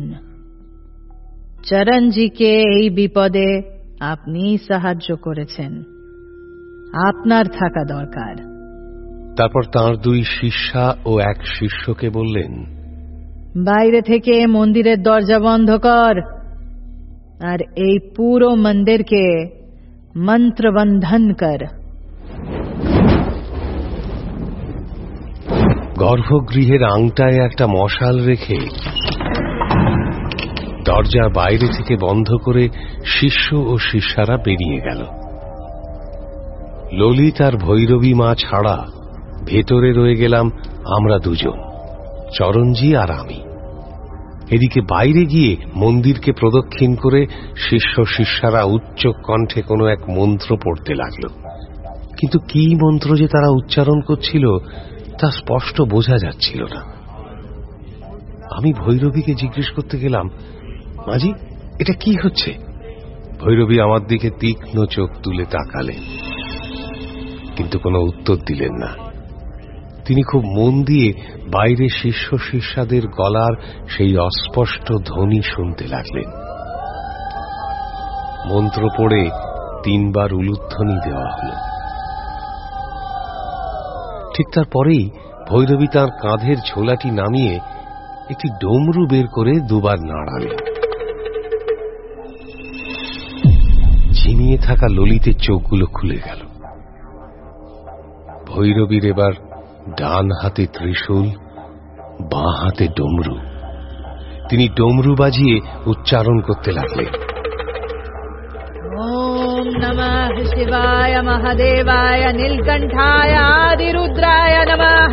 চরণজিকে এই বিপদে আপনি সাহায্য করেছেন, আপনার থাকা দরকার। তারপর তাঁর দুই শিষ্যা ও এক শিষ্যকে বললেন, বাইরে থেকে মন্দিরের দরজা বন্ধ কর, আর এই পুরো মন্দিরকে মন্ত্রবন্ধন কর। গর্ভগৃহের আংটায় একটা মশাল রেখে দরজার বাইরে থেকে বন্ধ করে শিষ্য ও শিষ্যারা বেরিয়ে গেল। ললিত আর ভৈরবী মা ছাড়া ভেতরে রয়ে গেলাম আমরা দুজন, চরণজি আর আমি। এদিকে বাইরে গিয়ে মন্দিরকে প্রদক্ষিণ করে শিষ্য শিষ্যারা উচ্চ কণ্ঠে কোনো এক মন্ত্র পড়তে লাগল। কিন্তু কি মন্ত্র যে তারা উচ্চারণ করছিল তা স্পষ্ট বোঝা যাচ্ছিল না। আমি ভৈরবীকে জিজ্ঞেস করতে গেলাম, মাঝি, এটা কি হচ্ছে? ভৈরবী আমার দিকে তীক্ষ্ণ চোখ তুলে তাকালেন, কিন্তু কোনো উত্তর দিলেন না। তিনি খুব মন দিয়ে বাইরে শিষ্য শিষ্যাদের গলার সেই অস্পষ্ট ধ্বনি শুনতে লাগলেন। মন্ত্র পড়ে তিনবার উলুধ্বনি দেওয়া হল। ঠিক তারপরেই ভৈরবী তাঁর কাঁধের ঝোলাটি নামিয়ে একটি ডমরু বের করে দুবার নাড়ালেন। ঝিমিয়ে থাকা ললিতের চোখগুলো খুলে গেল। ভৈরবীর এবার ডান হাতে ত্রিশূল, বাঁ হাতে ডমরু। তিনি ডমরু বাজিয়ে উচ্চারণ করতে লাগলেন, ওম নমঃ শিবায় মহাদেবায় নীলকণ্ঠায় আদিরুদ্রায় নমঃ।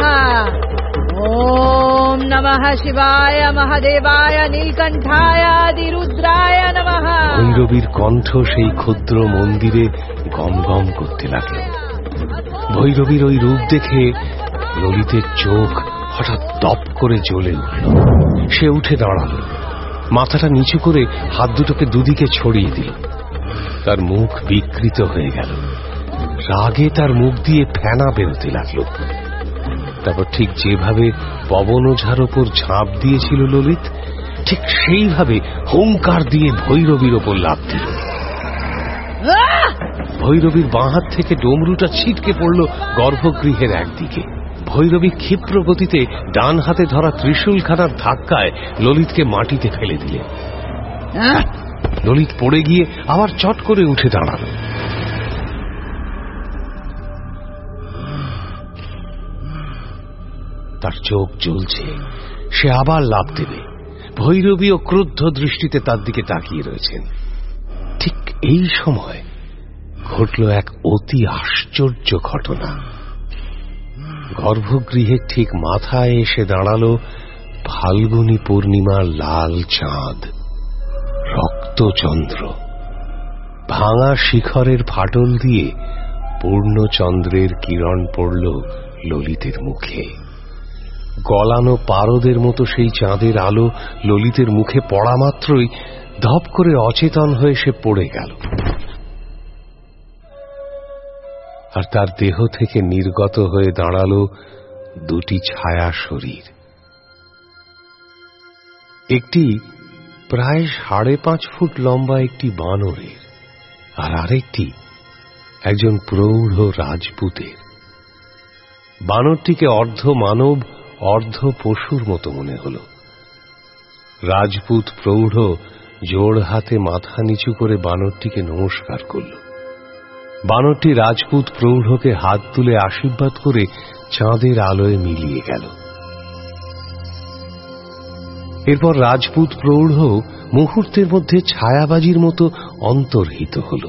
ওম নমঃ শিবায় মহাদেবায় নীলকণ্ঠায় আদিরুদ্রায় নমঃ। ভৈরবীর কণ্ঠ সেই ক্ষুদ্র মন্দিরে গম গম করতে লাগল। ভৈরবীর ওই রূপ দেখে ললিতের চোখ হঠাৎ দপ করে জ্বলে উঠল। সে উঠে দাঁড়াল, মাথাটা নিচু করে হাত দুটোকে দুদিকে ছড়িয়ে দিল। তার মুখ বিকৃত হয়ে গেল, রাগে তার মুখ দিয়ে ফেনা বেরোতে লাগল। তারপর ঠিক যেভাবে পবনঝার ওপর ঝাঁপ দিয়েছিল ললিত, ঠিক সেইভাবে হুঙ্কার দিয়ে ভৈরবীর ওপর লাফ দিল। ভৈরবীর বাঁ হাত থেকে ডমরুটা ছিটকে পড়ল গর্ভগৃহের একদিকে। ভৈরবী ক্ষিপ্র গতিতে ডান হাতে ধরা ত্রিশূলখানার ধাক্কায় ললিতকে মাটিতে ফেলে দিলেন। ললিত পড়ে গিয়ে আবার চট করে উঠে দাঁড়াল। তার চোখ জ্বলছে, সে আবার লাফ দেবে। ভৈরবী ও ক্রুদ্ধ দৃষ্টিতে তার দিকে তাকিয়ে রয়েছেন। ঠিক এই সময় ঘটল এক অতি আশ্চর্য ঘটনা। গর্ভগৃহের ঠিক মাথায় এসে দাঁড়ালো ফাল্গুনী পূর্ণিমার লাল চাঁদ, রক্তচন্দ্র। ভাঙা শিখরের ফাটল দিয়ে পূর্ণচন্দ্রের কিরণ পড়ল ললিতের মুখে। গলানো পারদের মতো সেই চাঁদের আলো ললিতের মুখে পড়া মাত্রই ধপ করে অচেতন হয়ে সে পড়ে গেল। আর তার দেহ থেকে নির্গত হয়ে দাঁড়ালো দুটি ছায়া শরীর। একটি প্রায় সাড়ে পাঁচ ফুট লম্বা একটি বানরের, আর আরেকটি একজন প্রৌঢ় রাজপুতের। বানরটিকে অর্ধ মানব অর্ধ পশুর মতো মনে হল। রাজপুত প্রৌঢ় জোড় হাতে মাথা নিচু করে বানরটিকে নমস্কার করল। বানরটি রাজপুত প্রৌঢ়কে হাত তুলে আশীর্বাদ করে চাঁদের আলোয় মিলিয়ে গেল। এরপর রাজপুত প্রৌঢ় মুহূর্তের মধ্যে ছায়াবাজির মতো অন্তর্হিত হল।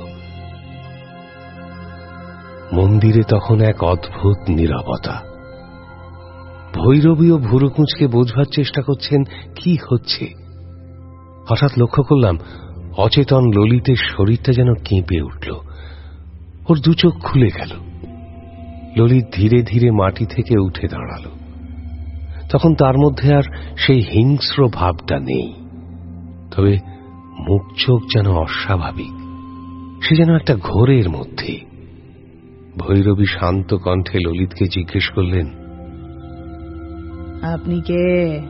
মন্দিরে তখন এক অদ্ভুত নীরবতা। ভৈরবী ও ভুরুকুঁচকে বোঝবার চেষ্টা করছেন কি হচ্ছে। হঠাৎ লক্ষ্য করলাম অচেতন ললিতের শরীরটা যেন কেঁপে উঠল, ওর দু চোখ খুলে গেল। ললিত ধীরে ধীরে মাটি থেকে উঠে দাঁড়াল। তখন তার মধ্যে আর সেই হিংস্র ভাবটা নেই, তবে মুখ চোখ যেন অস্বাভাবিক, সে যেন একটা ঘোরের মধ্যে। ভৈরবী শান্ত কণ্ঠে ললিতকে জিজ্ঞেস করলেন, আপনি কে?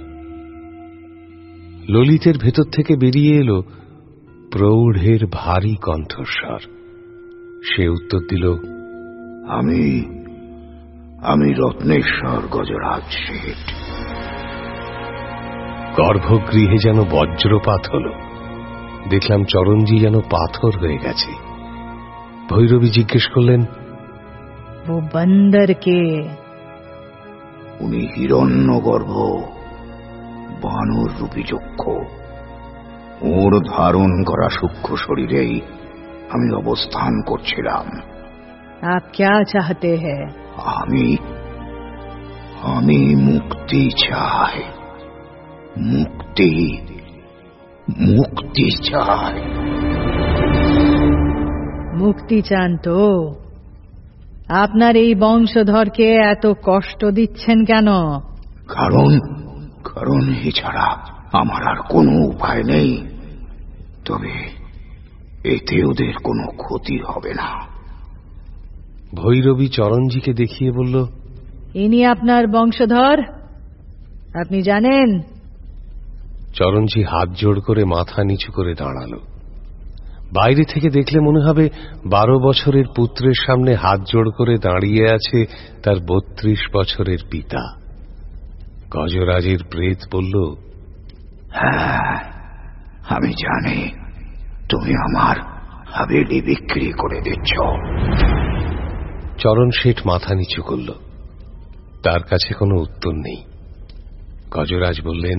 ললিতের ভেতর থেকে বেরিয়ে এলো প্রৌঢ়ের ভারী কণ্ঠস্বর। সে উত্তর দিল, আমি আমি রত্নেশ্বর গজরাজ শেঠ। গর্ভগৃহে যেন বজ্রপাত হল। দেখলাম চরণজি যেন পাথর হয়ে গেছে। ভৈরবী জিজ্ঞেস করলেন, ও বন্দর কে? উনি হিরণ্যগর্ভ, বানর রূপী যক্ষ। ওর ধারণ করা সূক্ষ্ম শরীরেই আমি অবস্থান করছিলাম। आप क्या चाहते हैं? আমি আমি মুক্তি চাই, মুক্তি মুক্তি চাই। মুক্তি চান তো আপনার এই বংশধরকে এত কষ্ট দিচ্ছেন কেন? কারণ কারণ এছাড়া আমার আর কোনো উপায় নেই। তবে এতে ওদের কোনো ক্ষতি হবে না। ভৈরবী চরণজিকে দেখিয়ে বলল, ইনি আপনার বংশধর, আপনি জানেন? চরণজি হাত জোড় করে মাথা নিচু করে দাঁড়ালো। বাইরে থেকে দেখলে মনে হবে বারো বছরের পুত্রের সামনে হাত জোড় করে দাঁড়িয়ে আছে তার বত্রিশ বছরের পিতা। গজরাজের প্রেত বলল, হ্যাঁ, আমি জানি তুমি আমার হাভেলি বিক্রি করে দিচ্ছ। চরণ শেঠ মাথা নিচু করল। তার কাছে কোনো উত্তর নেই। গজরাজ বললেন,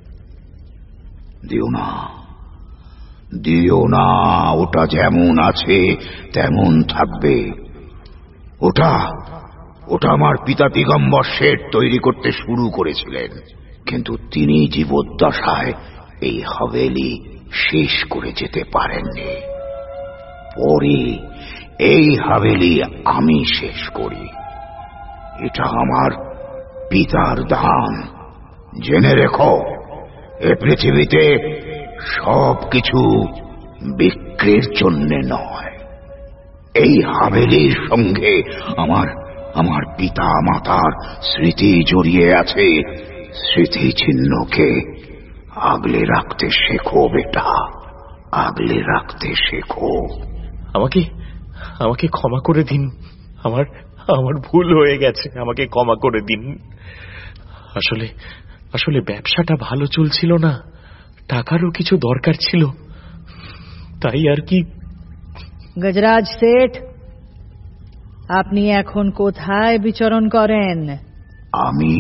দিও না, দিও না, ওটা যেমন আছে তেমন থাকবে। ওটা ওটা আমার পিতা দিগম্বর শেঠ তৈরি করতে শুরু করেছিলেন, কিন্তু তিনি জীবদ্দশায় এই হাভেলি শেষ করে যেতে পারেননি। পরে এই হাভেলি আমি শেষ করি। এটা আমার পিতার দান। জেনে রেখো, এ পৃথিবীতে সব কিছু বিক্রির জন্য নয়। এই হাভেলির সঙ্গে আমার আমার পিতা মাতার স্মৃতি জড়িয়ে আছে। স্মৃতি চিহ্নকে আগলে রাখতে শেখো বেটা, আগলে রাখতে শেখো। আমাকে আমাকে ক্ষমা করে দিন, আমার আমার ভুল হয়ে গেছে, আমাকে ক্ষমা করে দিন। আসলে আসলে ব্যবসাটা ভালো চলছিল না, টাকারও কিছু দরকার ছিল, তাই আর কি। গজরাজ শেঠ, আপনি এখন কোথায় বিচরণ করেন? আমি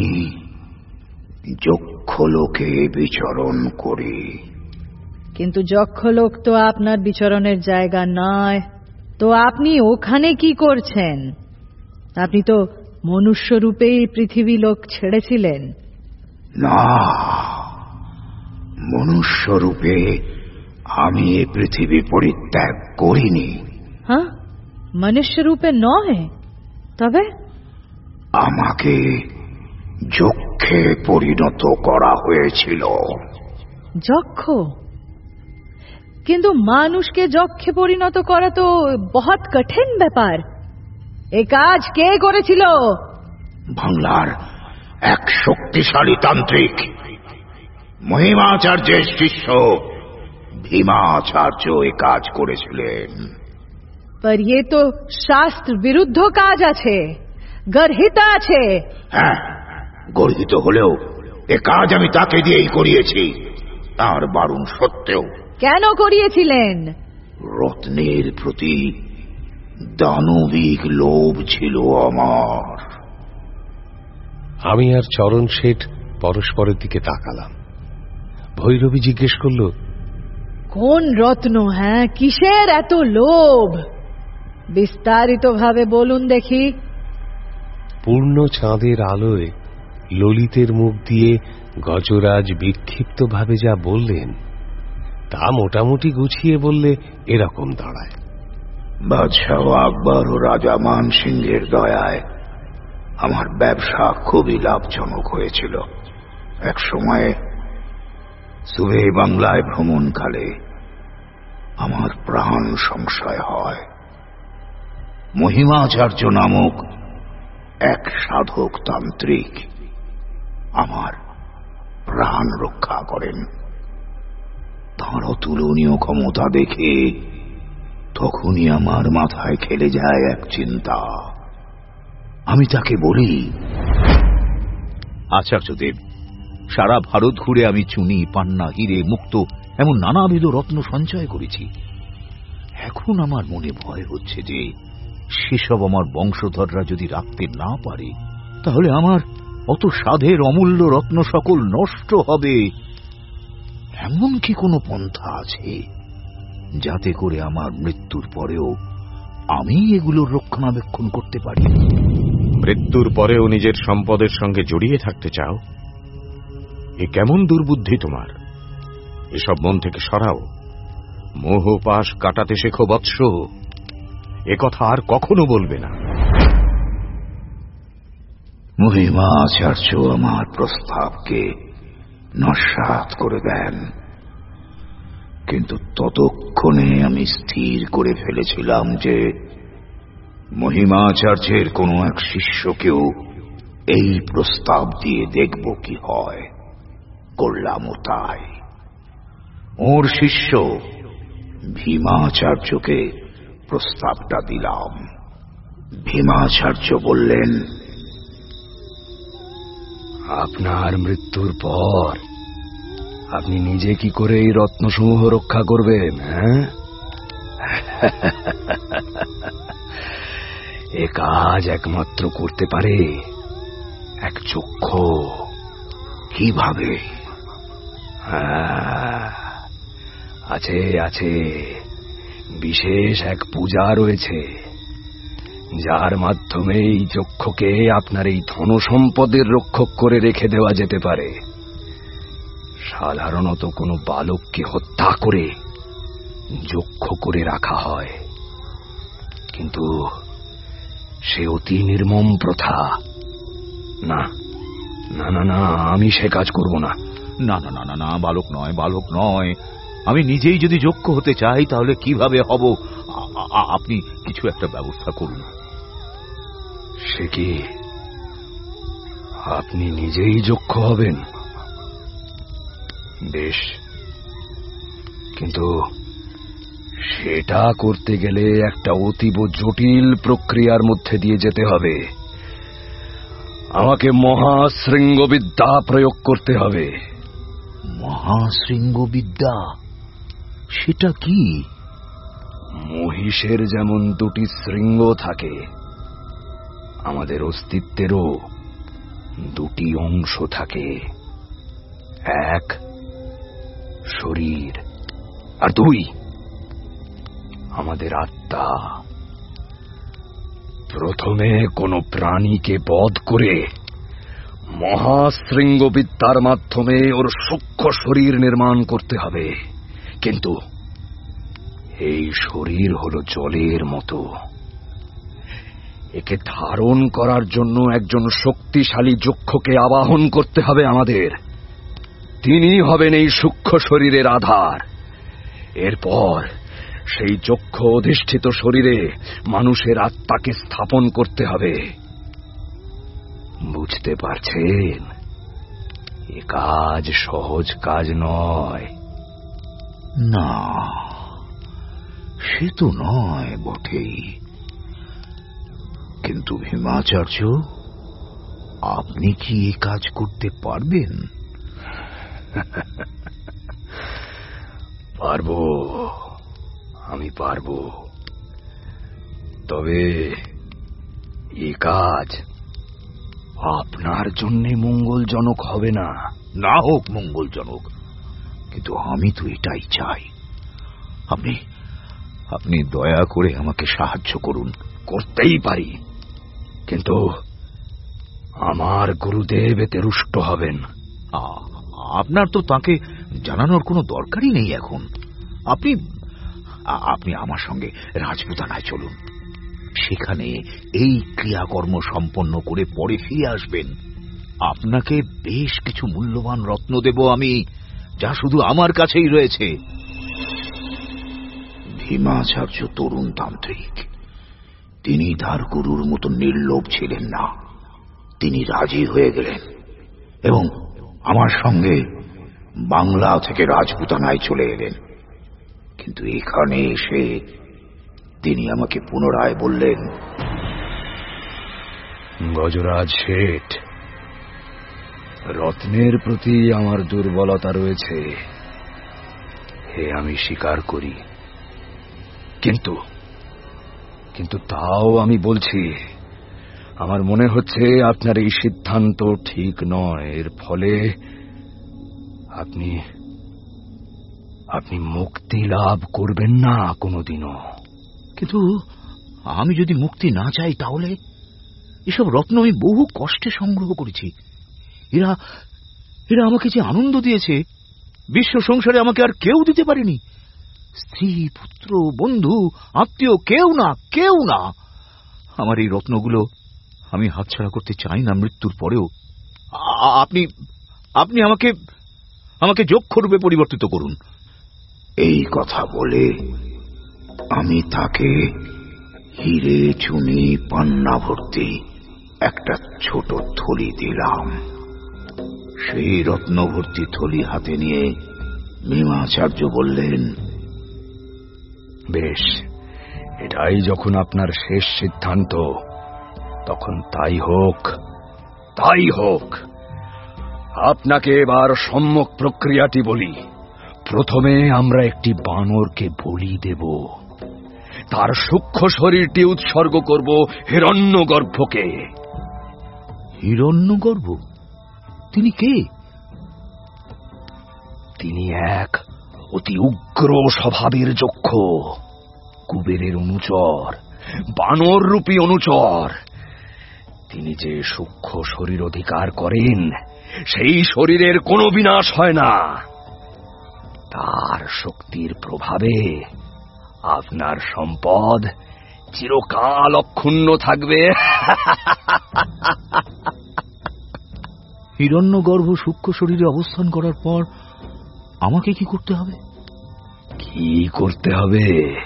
যক্ষলোকে বিচরণ করি। কিন্তু যক্ষলোক তো আপনার বিচরণের জায়গা নয়, তো আপনি ওখানে কি করছেন? আপনি তো মনুষ্য রূপেই পৃথিবী লোক ছেড়েছিলেন। না, মনুষ্য রূপে আমি এই পৃথিবী পরিত্যাগ করিনি। হ্যাঁ, মনুষ্য রূপে নয়, তবে আমাকে যক্ষে পরিণত করা হয়েছিল। যক্ষ? কিন্তু মানুষকে যক্ষে পরিণত করা তো বহুত কঠিন ব্যাপার। এ কাজ কে করেছিল? বাংলার এক শক্তিশালী তান্ত্রিক, মহিমাচার্যের শিষ্য ভীমাচার্য এ কাজ করেছিলেন। पर ये तो শাস্ত্র বিরুদ্ধ কাজ আছে, গর্হিত আছে। হ্যাঁ, গর্হিত হলেও এ কাজ আমি তাকে দিয়েই করিয়েছি, তার বারণ সত্ত্বেও। কেন করিয়েছিলেন? রত্নের প্রতি দানবিক লোভ ছিল আমার। আমি আর চরণ শেঠ পরস্পরের দিকে তাকালাম। ভৈরবী জিজ্ঞেস করল, কোন রত্ন? হ্যাঁ, কিসের এত লোভ? বিস্তারিত ভাবে বলুন দেখি। পূর্ণ চাঁদের আলোয় ললিতের মুখ দিয়ে গজরাজ বিক্ষিপ্ত ভাবে যা বললেন তা মোটামুটি গুছিয়ে বললে এরকম দাঁড়ায়। বাদশাহ আকবর ও রাজা মান সিংহের দয়ায় আমার ব্যবসা খুবই লাভজনক হয়েছিল। এক সময়ে সুবে বাংলায় ভ্রমণকালে আমার প্রাণ সংশয় হয়। মহিমাচার্য নামক এক সাধক তান্ত্রিক আমার প্রাণ রক্ষা করেন। তাঁর অতুলনীয় ক্ষমতা দেখে তখনই আমার মাথায় খেলে যায় এক চিন্তা। আমি তাকে বলি, আচার্যদেব, সারা ভারত ঘুরে আমি চুনি, পান্না, হিরে, মুক্ত এমন নানাবিধ রত্ন সঞ্চয় করেছি। এখন আমার মনে ভয় হচ্ছে যে সেসব আমার বংশধররা যদি রাখতে না পারে, তাহলে আমার অত সাধের অমূল্য রত্ন সকল নষ্ট হবে। এমন কি কোনো পন্থা আছে যাতে করে আমার মৃত্যুর পরেও আমি এগুলোর রক্ষণাবেক্ষণ করতে পারি? মৃত্যুর পরেও নিজের সম্পদের সঙ্গে জড়িয়ে থাকতে চাও? এ কেমন দুর্বুদ্ধি তোমার? এসব মন থেকে সরাও, মোহ পাশ কাটাতে শেখো বৎস। এ কথা আর কখনো বলবে না। মহিমাচার্য আমার প্রস্তাবকে নস্যাৎ করে দেন, কিন্তু ততক্ষণে আমি স্থির করে ফেলেছিলাম যে মহিমাচার্যের কোনো এক শিষ্যকেও এই প্রস্তাব দিয়ে দেখব কি হয়। করলামও তাই। ওর শিষ্য ভীমাচার্যকে প্রস্তাবটা দিলাম। ভীমাচার্য বললেন, আপনার মৃত্যুর পর আপনি নিজে কি করে এই রত্নসমূহ রক্ষা করবেন? হ্যাঁ, এ কাজ একমাত্র করতে পারে এক চক্ষ। কিভাবে? আছে আছে, বিশেষ এক পূজা রয়েছে, যার মাধ্যমে এই যক্ষকে আপনার এই ধন সম্পদের রক্ষক করে রেখে দেওয়া যেতে পারে। সাধারণত কোনো বালককে হত্যা করে যক্ষ করে রাখা হয়, কিন্তু সে অতি নির্মম প্রথা। না না না না, আমি সে কাজ করব না। না না না না না, বালক নয়, বালক নয়। আমি নিজেই যদি যক্ষ হতে চাই তাহলে কিভাবে হব? আপনি কিছু একটা ব্যবস্থা করুন। সে কি, আপনি নিজেই যক্ষ হবেন? বেশ, কিন্তু সেটা করতে গেলে একটা অতীব জটিল প্রক্রিয়ার মধ্যে দিয়ে যেতে হবে। আমাকে মহাশৃঙ্গবিদ্যা প্রয়োগ করতে হবে। মহাশৃঙ্গবিদ্যা? সেটা কি? মহিষের যেমন দুটি শৃঙ্গ থাকে, আমাদের অস্তিত্বেরও দুটি অংশ থাকে, এক শরীর, আর দুই আমাদের আত্মা। প্রথমে কোন প্রাণীকে বধ করে মহাশৃঙ্গবিদ্যার মাধ্যমে ওর সূক্ষ্ম শরীর নির্মাণ করতে হবে। কিন্তু এই শরীর হলো জলের মতো, একে ধারণ করার জন্য একজন শক্তিশালী যক্ষকে আবাহন করতে হবে আমাদের। তিনি হবেন এই সূক্ষ্ম শরীরের আধার। এরপর সেই যক্ষ অধিষ্ঠিত শরীরে মানুষের আত্মাকে স্থাপন করতে হবে। বুঝতে পারছেন, এ কাজ সহজ কাজ নয়। না, সে তো নয় বটেই, কিন্তু ভীমাচার্য, আপনি কি এ কাজ করতে পারবেন? পারবো, আমি পারবো, তবে এ কাজ আপনার জন্য মঙ্গলজনক হবে না। না হোক মঙ্গলজনক, কিন্তু আমি তো এটাই চাই। আপনি আপনি দয়া করে আমাকে সাহায্য করুন। করতেই পারি, কিন্তু আমার গুরুদেব এতে রুষ্ট হবেন। আপনার তো তাকে জানানোর কোনো দরকারই নেই এখন। আপনি আপনি আমার সঙ্গে রাজপুতানায় চলুন, সেখানে এই ক্রিয়াকর্ম সম্পন্ন করে পরে ফিরে আসবেন। আপনাকে বেশ কিছু মূল্যবান রত্ন দেব আমি, যা শুধু আমার কাছেই রয়েছে। ভীমাচার্য তরুণ তান্ত্রিক, তিনি তার গুরুর মতো নির্লোভ ছিলেন না। তিনি রাজি হয়ে গেলেন এবং আমার সঙ্গে বাংলা থেকে রাজপুতানায় চলে এলেন। কিন্তু এখানে এসে তিনি আমাকে পুনরায় বললেন, গজরাজ শেঠ, রত্নের প্রতি আমার দুর্বলতা রয়েছে, হে আমি স্বীকার করি, কিন্তু কিন্তু তাও আমি বলছি, আমার মনে হচ্ছে আপনার এই সিদ্ধান্ত ঠিক নয়। এর ফলে আপনি আপনি মুক্তি লাভ করবেন না কোনোদিনও। কিন্তু আমি যদি মুক্তি না চাই, তাহলে এসব রত্ন আমি বহু কষ্টে সংগ্রহ করেছি। এরা এরা আমাকে যে আনন্দ দিয়েছে, বিশ্ব সংসারে আমাকে আর কেউ দিতে পারেনি। স্ত্রী, পুত্র, বন্ধু, আত্মীয়, কেউ না, কেউ না। আমার এই রত্নগুলো আমি হাতছাড়া করতে চাই না মৃত্যুর পরেও। আপনি আপনি আমাকে আমাকে যক্ষরূপে পরিবর্তিত করুন। এই কথা বলে আমি তাকে হিরে, চুনি, পান্না ভর্তি একটা ছোট থলি দিলাম। সেই রত্ন ভর্তি থলি হাতে নিয়ে ভীমাচার্য বললেন, বেশ, এটাই যখন আপনার শেষ সিদ্ধান্ত, তখন তাই হোক, তাই হোক। আপনাকে এবার সম্যক প্রক্রিয়াটি বলি। প্রথমে আমরা একটি বানরকে বলি দেব, তার সূক্ষ্ম শরীরটি উৎসর্গ করব হিরণ্যগর্ভকে। হিরণ্যগর্ভ? তিনি কে? তিনি এক অতি উগ্র স্বভাবের যক্ষ, কুবেরের অনুচর, বানর রূপী অনুচর। তিনি যে সূক্ষ্ম শরীর অধিকার করেন, সেই শরীরের কোনো বিনাশ হয় না। তার শক্তির প্রভাবে আপনার সম্পদ চিরকাল অক্ষুণ্ণ থাকবে। হিরণ্যগর্ভ সূক্ষ্ম শরীরে অবস্থান করার পর আমাকে কি করতে হবে? কি করতে হবে?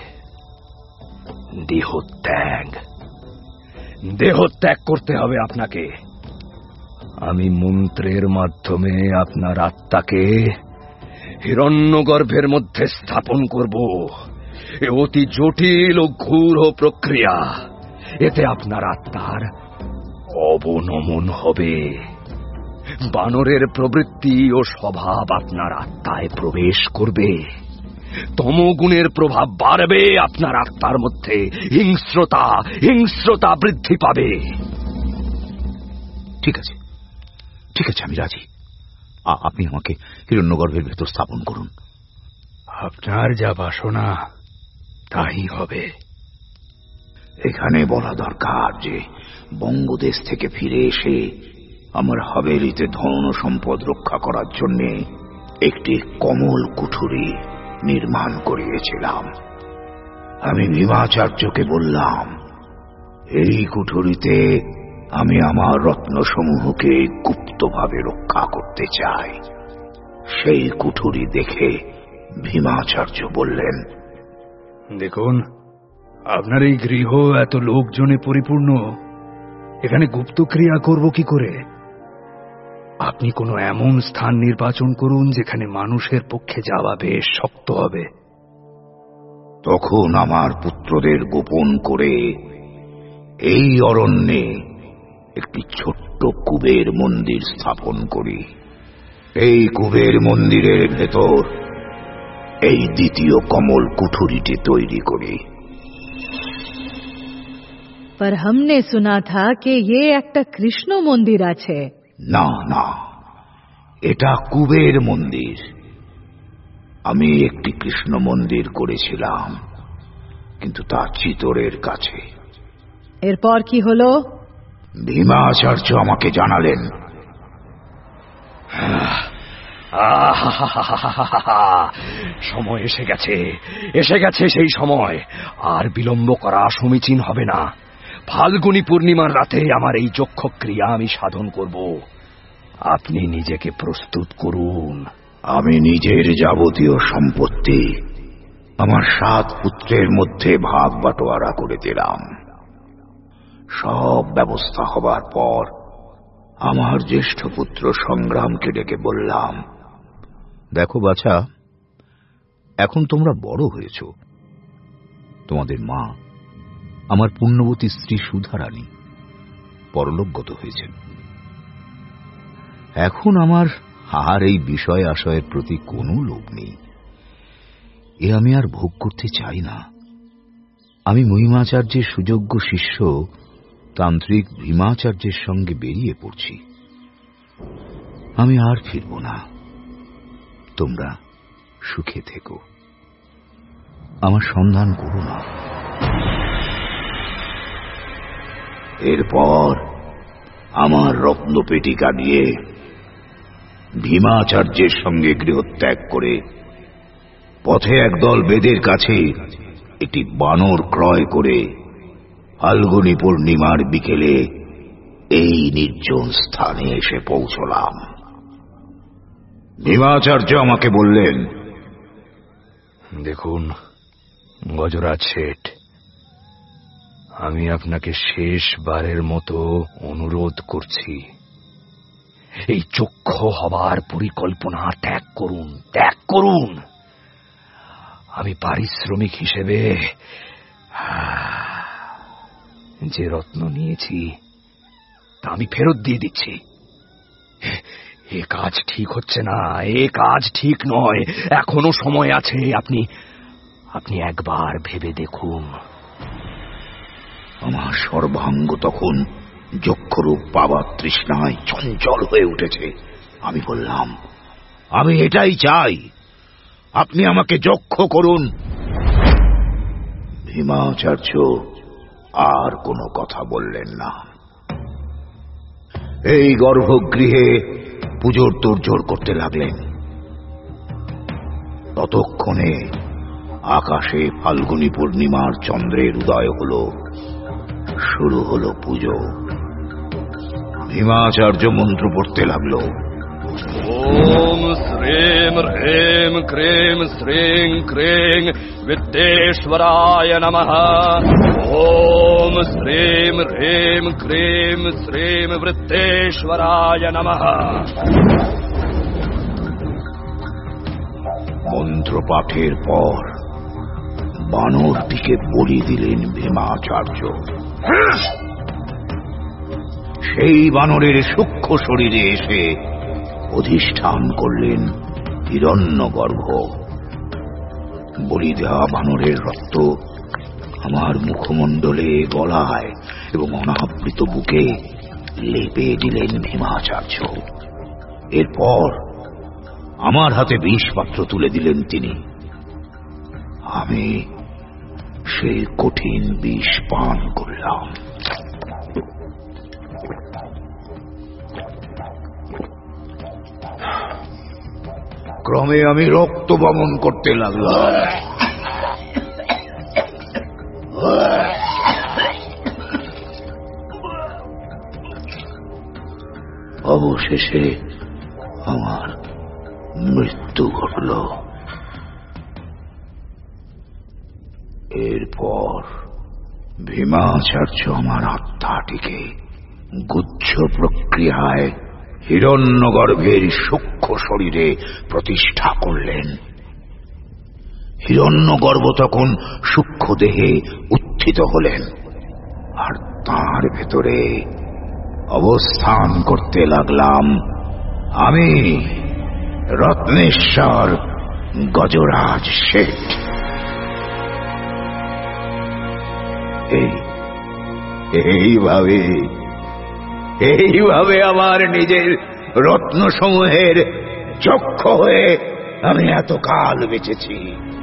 দেহত্যাগ। দেহত্যাগ করতে হবে আপনাকে। আমি মন্ত্রের মাধ্যমে আপনার আত্মাকে হিরণ্যগর্ভের মধ্যে স্থাপন করব। এ অতি জটিল ও ঘোর প্রক্রিয়া। এতে আপনার আত্মার অবনমন হবে। বানরের প্রবৃত্তি ও স্বভাব আপনার আত্মায় প্রবেশ করবে। তমগুণের প্রভাব বাড়বে আপনার আত্মার মধ্যে। হিংস্রতা হিংস্রতা বৃদ্ধি পাবে। ঠিক আছে, ঠিক আছে, আমি রাজি। আপনি আমাকে হিরণ্যগর্ভের ভেতর স্থাপন করুন। আপনার যা বাসনা তাই হবে। এখানে বলা দরকার যে বঙ্গদেশ থেকে ফিরে এসে আমার হাভেলিতে ধন সম্পদ রক্ষা করার জন্য একটি কমল কুঠুরি নির্মাণ করিয়েছিলাম। আমি ভীমাচার্যকে বললাম, এই কুঠুরিতে আমি আমার রত্নসমূহকে গুপ্তভাবে রক্ষা করতে চাই। সেই কুঠুরি দেখে ভীমাচার্য বললেন, দেখুন, আপনার এই গৃহ এত লোকজনে পরিপূর্ণ, এখানে গুপ্ত ক্রিয়া করব কি করে? আপনি কোনো এমন স্থান নির্বাচন করুন যেখানে মানুষের পক্ষে যাওয়া বেশ শক্ত হবে। তখন আমার পুত্রদের গোপন করে এই অরণ্যে একটি ছোট্ট কুবের মন্দির স্থাপন করি। এই কুবের মন্দিরের ভেতর এই দ্বিতীয় কমল কুঠুরিটি তৈরি করি। पर हमने सुना था कि ये একটা কৃষ্ণ মন্দির আছে। না না, এটা কুবের মন্দির। আমি একটি কৃষ্ণ মন্দির করেছিলাম, কিন্তু তা চিতোরের কাছে। এরপর কি হলো? ভীমাচার্য আমাকে জানালেন, সময় এসে গেছে, এসে গেছে সেই সময়। আর বিলম্ব করা সমীচীন হবে না। ফাল্গুনী পূর্ণিমার রাতে আমার এই যক্ষ ক্রিয়া আমি সাধন করব। আপনি নিজেকে প্রস্তুত করুন। আমি নিজের যাবতীয় সম্পত্তি আমার সাত পুত্রের মধ্যে ভাগ বাটোয়ারা করে দিলাম। সব ব্যবস্থা হবার পর আমার জ্যেষ্ঠ পুত্র সংগ্রামকে ডেকে বললাম, দেখো বাছা, এখন তোমরা বড় হয়েছ। তোমাদের মা, আমার পুণ্যবতী স্ত্রী সুধারানী, পরলোকগত হয়েছেন। এখন আমার আর এই বিষয় আশয়ের প্রতি কোনো লোভ নেই। এ আমি আর ভোগ করতে চাই না। আমি মহিমাচার্যের সুযোগ্য শিষ্য তান্ত্রিক ভীমাচার্যের সঙ্গে বেরিয়ে পড়ছি। আমি আর ফিরব না। তোমরা সুখে থেকো, আমার সন্ধান করো না। এরপর আমার রত্নপেটিকা নিয়ে ভীমাচার্যের সঙ্গে গৃহত্যাগ করে পথে একদল বেদের কাছে একটি বানর ক্রয় করে ফাল্গুনী পূর্ণিমার বিকেলে এই নির্জন স্থানে এসে পৌঁছলাম। ভীমাচার্য আমাকে বললেন, দেখুন গজরাজ শেঠ, আমি আপনাকে শেষবারের মতো অনুরোধ করছি, এই চক্ষু হবার পরিকল্পনা ত্যাগ করুন, ত্যাগ করুন। আমি পারিশ্রমিক হিসেবে যে রত্ন নিয়েছি তা আমি ফেরত দিয়ে দিচ্ছি। এ কাজ ঠিক হচ্ছে না, এ কাজ ঠিক নয়। এখনো সময় আছে। আপনি আপনি একবার ভেবে দেখুন। আমার সর্বাঙ্গ তখন যক্ষরূপ পাবার তৃষ্ণায় চঞ্চল হয়ে উঠেছে। আমি বললাম, আমি এটাই চাই, আপনি আমাকে যক্ষ করুন। ভীমাচার্য আর কোনো কথা বললেন না। এই গর্ভগৃহে পুজোর তোড়জোড় করতে লাগলেন। ততক্ষণে আকাশে ফাল্গুনী পূর্ণিমার চন্দ্রের উদয় হল, শুরু হল পুজো। ভীমাচার্য মন্ত্র পড়তে লাগলো। ওম শ্রীম হ্রিম ক্রিম শ্রীং ক্রিং বিদ্যেশ্বরায় নমঃ। ওম শ্রীম হ্রিম ক্রিম শ্রীম বৃত্তেশ্বরায় নমঃ। মন্ত্র পাঠের পর বানরটিকে বলি দিলেন ভীমাচার্য। সেই বানরের সূক্ষ্ম শরীরে এসে অধিষ্ঠান করলেন হিরণ্যগর্ভ। বলি দেওয়া বানরের রক্ত আমার মুখমণ্ডলে, গলায় এবং অনাবৃত বুকে লেপে দিলেন ভীমাচার্য। এরপর আমার হাতে বিষ পাত্র তুলে দিলেন তিনি। আমি সেই কঠিন বিষ পান করলাম। ক্রমে আমি রক্ত বমন করতে লাগলাম। অবশেষে আমার মৃত্যু ঘটল। এরপর ভীমাচার্য আমার আত্মাটিকে গুচ্ছ প্রক্রিয়ায় হিরণ্যগর্ভের সূক্ষ্ম শরীরে প্রতিষ্ঠা করলেন। হিরণ্যগর্ভ তখন সূক্ষ্ম দেহে উত্থিত হলেন, আর তার ভেতরে অবস্থান করতে লাগলাম আমি, রত্নেশ্বর গজরাজ শেঠ। এইভাবে এইভাবে আমার নিজের রত্নসমূহের যক্ষ হয়ে আমি এতকাল বেঁচেছি।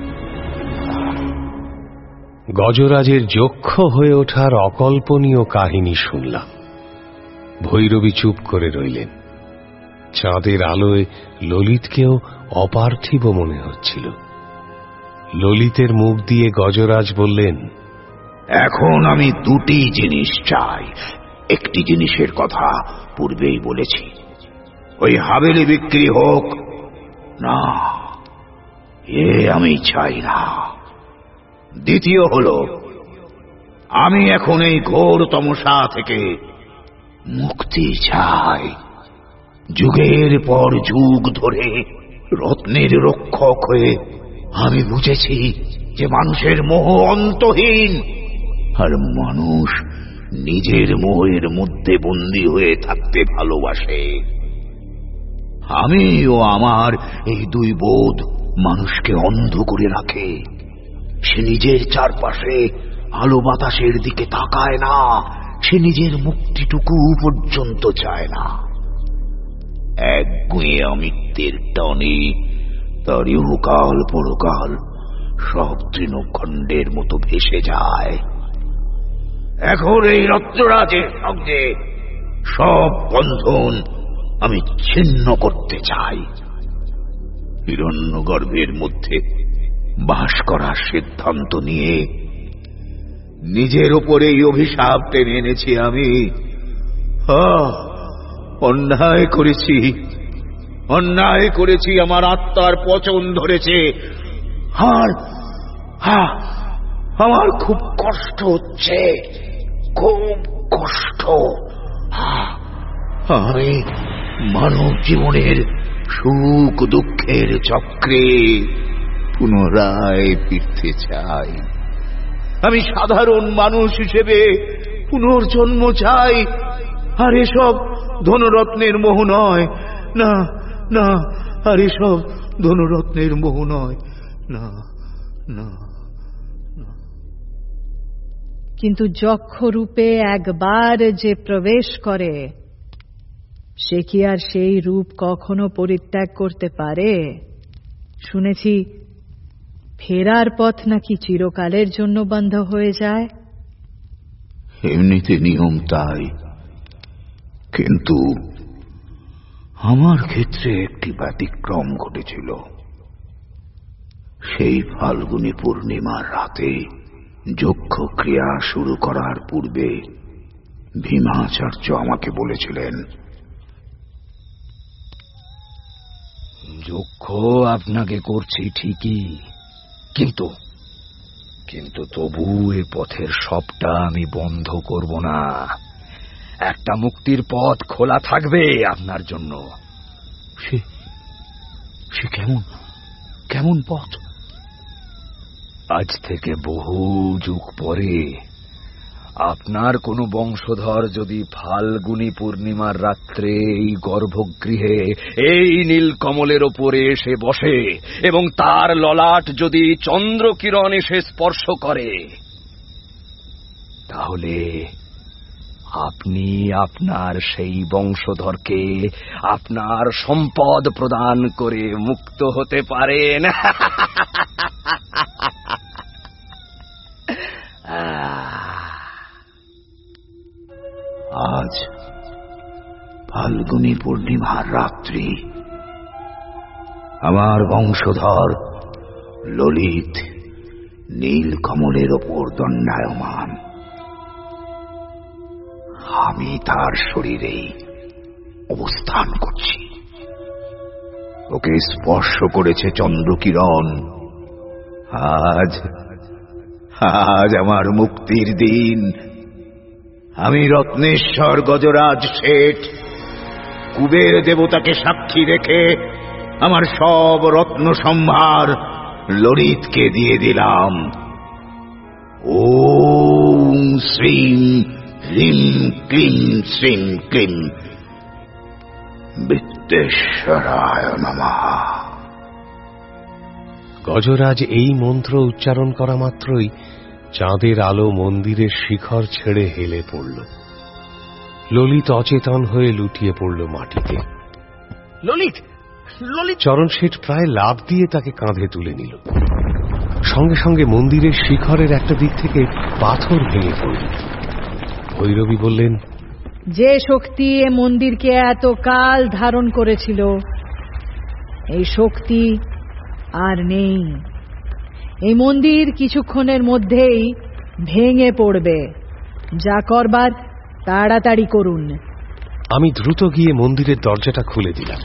গজরাজের যক্ষ হয়ে ওঠার অকল্পনীয় কাহিনী শুনলাম। ভৈরবী চুপ করে রইলেন। চাঁদের আলোয় ললিতকেও অপার্থিব মনে হচ্ছিল। ললিতের মুখ দিয়ে গজরাজ বললেন, এখন আমি দুটি জিনিস চাই। একটি জিনিসের কথা পূর্বেই বলেছি, ওই হাভেলি বিক্রি হোক না, এ আমি চাই না। দ্বিতীয় হল, আমি এখন এই ঘোর তমসা থেকে মুক্তি চাই। যুগের পর যুগ ধরে রত্নের রক্ষক হয়ে আমি বুঝেছি যে মানুষের মোহ অন্তহীন, আর মানুষ নিজের মোহের মধ্যে বন্দী হয়ে থাকতে ভালোবাসে। আমি ও আমার এই দুই বোধ মানুষকে অন্ধ করে রাখে। সে নিজের চারপাশে আলো বাতাসের দিকে তাকায় না, সে নিজের মুক্তিটুকু পর্যন্ত চায় না। একগুঁয়ে অমিত্বের টানে তার ইহকাল পরকাল সব তৃণখণ্ডের মতো ভেসে যায়। এখন এই রত্নরাজের সঙ্গে সব বন্ধন আমি ছিন্ন করতে চাই। হিরণ্যগর্ভের মধ্যে বাস করার সিদ্ধান্ত নিয়ে নিজের উপরে এই অভিশাপ টেনে এনেছি আমি। অন্যায় করেছি, অন্যায় করেছি, আমার আত্মার পচন ধরেছে, আর আমার খুব কষ্ট হচ্ছে, খুব কষ্ট। আমি মানব জীবনের সুখ দুঃখের চক্রে পুনরায় ফিরতে চাই। আমি সাধারণ মানুষ হিসেবে পুনর্জন্ম চাই। আর এসব ধনরত্নের মোহ নয়, না না, আর এসব ধনরত্নের মোহ নয়, না না। কিন্তু যক্ষ রূপে একবার যে প্রবেশ করে সে কি আর সেই রূপ কখনো পরিত্যাগ করতে পারে? শুনেছি ফেরার পথ নাকি চিরকালের জন্য বন্ধ হয়ে যায়। এমনিতে নিয়ম তাই, কিন্তু আমার ক্ষেত্রে একটি ব্যতিক্রম ঘটেছিল। সেই ফাল্গুনী পূর্ণিমার রাতে যক্ষ ক্রিয়া শুরু করার পূর্বে ভীমাচার্য আমাকে বলেছিলেন, যক্ষ আপনাকে করছি ঠিকই, কিন্তু কিন্তু তবু এ পথের সবটা আমি বন্ধ করব না। একটা মুক্তির পথ খোলা থাকবে আপনার জন্য। সে সে কেমন কেমন পথ? আজ থেকে বহু যুগ পরে আপনার কোনো বংশধর যদি ফাল্গুনী পূর্ণিমার রাত্রে এই গর্ভগৃহে এই নীলকমলের ওপরে এসে বসে এবং তার ললাট যদি চন্দ্রকিরণ এসে স্পর্শ করে, তাহলে আপনি আপনার সেই বংশধরকে আপনার সম্পদ প্রদান করে মুক্ত হতে পারেন। আজ ফাল্গুনী পূর্ণিমার রাত্রি আমার বংশধর ললিত নীলকমলের ওপর দণ্ডায়মান। আমি তার শরীরে অবস্থান করছি। ওকে স্পর্শ করেছে চন্দ্রকিরণ। আজ আজ আমার মুক্তির দিন। আমি রত্নেশ্বর গজরাজ শেঠ কুবের দেবতাকে সাক্ষী রেখে আমার সব রত্ন সম্ভার ললিতকে দিয়ে দিলাম। ওম শ্রীম হ্রিম ক্লিম শ্রীম ক্লিম বিত্তেশ্বরায় নমঃ। গজরাজ এই মন্ত্র উচ্চারণ করা মাত্রই চাঁদের আলো মন্দিরের শিখর ছেড়ে হেলে পড়ল। ললিত অচেতন হয়ে লুটিয়ে পড়ল মাটিতে। ললিত ললিত চরণ শেঠ প্রায় লাফ দিয়ে তাকে কাঁধে তুলে নিল। সঙ্গে সঙ্গে মন্দিরের শিখরের একটা দিক থেকে পাথর ভেঙে পড়ল। ভৈরবী বললেন, যে শক্তি এ মন্দিরকে এত কাল ধারণ করেছিল, এই শক্তি আর নেই। এই মন্দির কিছুক্ষণের মধ্যেই ভেঙে পড়বে। যা করবার তাড়াতাড়ি করুন। আমি দ্রুত গিয়ে মন্দিরের দরজাটা খুলে দিলাম।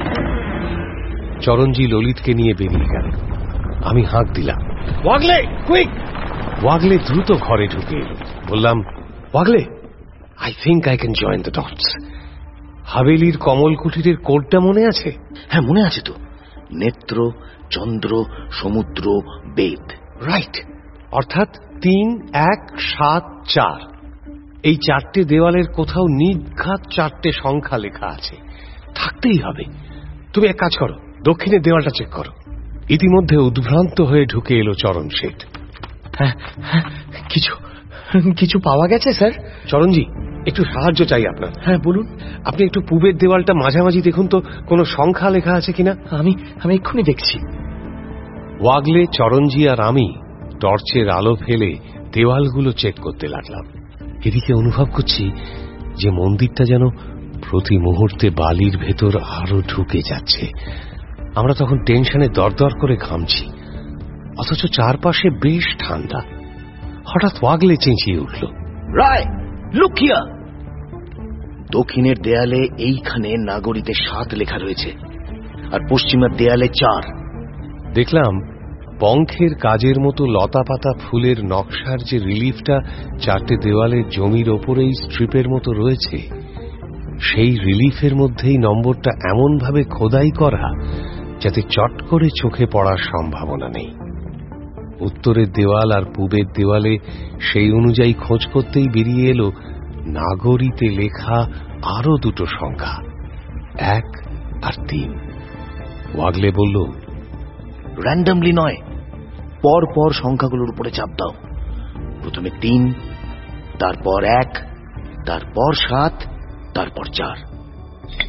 চরণজি ললিতকে নিয়ে বেরিয়ে গেল। আমি হাঁক দিলাম, ওয়াগলে কুইক। ওয়াগলে দ্রুত ঘরে ঢুকে এলো। বললাম, Wagle, I think I can join the dots. হাভেলির কমল কুটিরের কোডটা মনে আছে? হ্যাঁ, মনে আছে তো। নেত্র, চন্দ্র, সমুদ্র, বেদ। রাইট। অর্থাৎ তিন, এক, সাত, চার, এই চারটে দেওয়ালের কোথাও নির্ঘাত চারটে সংখ্যা লেখা আছে। থাকতেই হবে। তুমি এক কাজ করো, দক্ষিণের দেওয়ালটা চেক করো। ইতিমধ্যে উদ্ভ্রান্ত হয়ে ঢুকে এলো চরণ শেঠ। হ্যাঁ হ্যাঁ, কিছু কিছু পাওয়া গেছে স্যার? চরণজি, একটু সাহায্য চাই আপনার। হ্যাঁ বলুন। আপনি একটু পূবের দেওয়ালটা মাঝামাঝি দেখুন তো, কোনো সংখ্যা লেখা আছে কিনা। আমি আমি এক্ষুনি দেখছি। ওয়াগলে, চরণজি আর আমি টর্চের আলো ফেলে দেওয়ালগুলো চেক করতে লাগলাম। এদিকে অনুভব করছি যে মন্দিরটা যেন প্রতি মুহূর্তে বালির ভেতর আরো ঢুকে যাচ্ছে। আমরা তখন টেনশনে দরদর করে ঘামছি, অথচ চারপাশে বেশ ঠান্ডা। হঠাৎ ওয়াগলে চেঁচিয়ে উঠল, রায়, লুক হিয়ার। দক্ষিণের দেয়ালে এইখানে নাগরীতে সাত লেখা রয়েছে, আর পশ্চিমের দেয়ালে চার। দেখলাম পঙ্খের কাজের মতো লতা পাতা ফুলের নকশার যে রিলিফটা চারটে দেওয়ালের জমির ওপরেই স্ট্রিপের মতো রয়েছে, সেই রিলিফের মধ্যেই নম্বরটা এমন ভাবে খোদাই করা যাতে চট করে চোখে পড়ার সম্ভাবনা নেই। উত্তরের দেওয়াল আর পূবের দেওয়ালে সেই অনুযায়ী খোঁজ করতেই বেরিয়ে এলো নাগরীতে লেখা আরো দুটো সংখ্যা, এক আর তিন। ওয়াগলে বলল, র্যান্ডামলি নয়, পর পর সংখ্যাগুলোর উপরে চাপ দাও। প্রথমে তিন, তারপর এক, তারপর সাত, তারপর চার।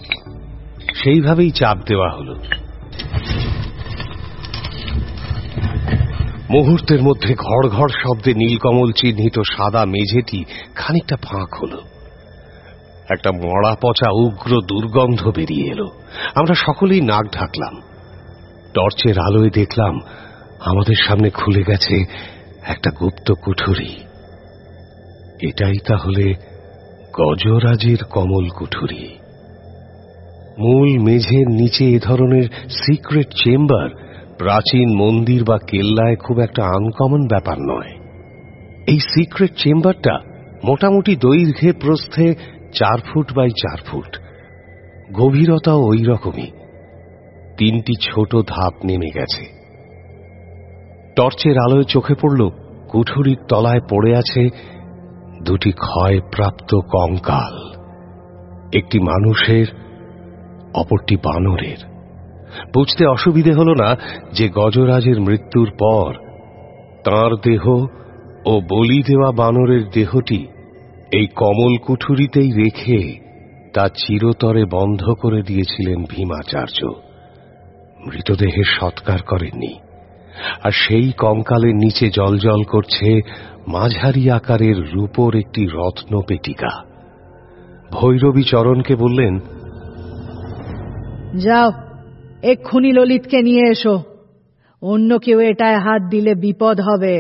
সেইভাবেই চাপ দেওয়া হলো। মুহূর্তের মধ্যে ঘড় ঘড় শব্দে নীলকমল চিহ্নিত সাদা মেঝেটি খানিকটা ফাঁক হলো। একটা মরা পচা উগ্র দুর্গন্ধ বেরিয়ে এলো। আমরা সকলেই নাক ঢাকলাম। টর্চের আলোয় দেখলাম আমাদের সামনে খুলে গেছে একটা গুপ্ত কুঠুরি। এটাই তাহলে গজরাজের কমল কুঠুরি। মূল মেঝের নিচে এ ধরনের সিক্রেট চেম্বার প্রাচীন মন্দির বা কেল্লায় খুব একটা আনকমন ব্যাপার নয়। এই সিক্রেট চেম্বারটা মোটামুটি দৈর্ঘ্যে প্রস্থে চার ফুট বাই চার ফুট, গভীরতাও ওই রকমই। তিনটি ছোট ধাপ নেমে গেছে। টর্চের আলোয় চোখে পড়ল কুঠুরির তলায় পড়ে আছে দুটি ক্ষয়প্রাপ্ত কঙ্কাল, একটি মানুষের, অপরটি বানরের। বুঝতে অসুবিধে হল না যে গজরাজের মৃত্যুর পর তাঁর দেহ ও বলি দেওয়া বানরের দেহটি এই কমল কুঠুরিতেই রেখে তা চিরতরে বন্ধ করে দিয়েছিলেন ভীমাচার্য। মৃতদেহের সৎকার করেননি। আর সেই কঙ্কালের নিচে জ্বলজ্বল করছে মাঝারি আকারের রূপোর একটি রত্ন পেটিকা। ভৈরবী চরণকে বললেন, যাও এক্ষুনি ললিতকে নিয়ে এসো, অন্য কেউ এটায় হাত দিলে বিপদ হবে।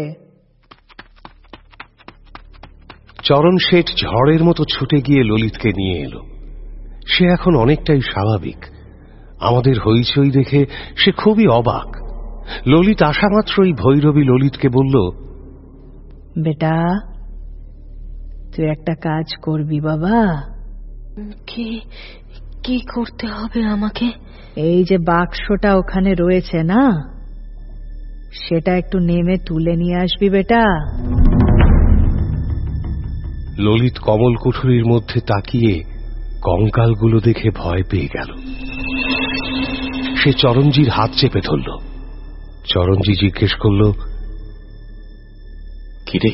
চরণ শেঠ ঝড়ের মতো ছুটে গিয়ে ললিতকে নিয়ে এলো। সে এখন অনেকটাই স্বাভাবিক। আমাদের হইচই দেখে সে খুবই অবাক। ললিত আসা মাত্রই ভৈরবী ললিতকে বলল, বেটা তুই একটা কাজ করবি বাবা। কি কি করতে হবে আমাকে? এই যে বাক্সটা ওখানে রয়েছে না, সেটা একটু নেমে তুলে নিয়ে আসবি বেটা। ললিত কমল কুঠুরির মধ্যে তাকিয়ে কঙ্কালগুলো দেখে ভয় পেয়ে গেল। সে চরণজির হাত চেপে ধরল। চরণজি জিজ্ঞেস করল, কিরে,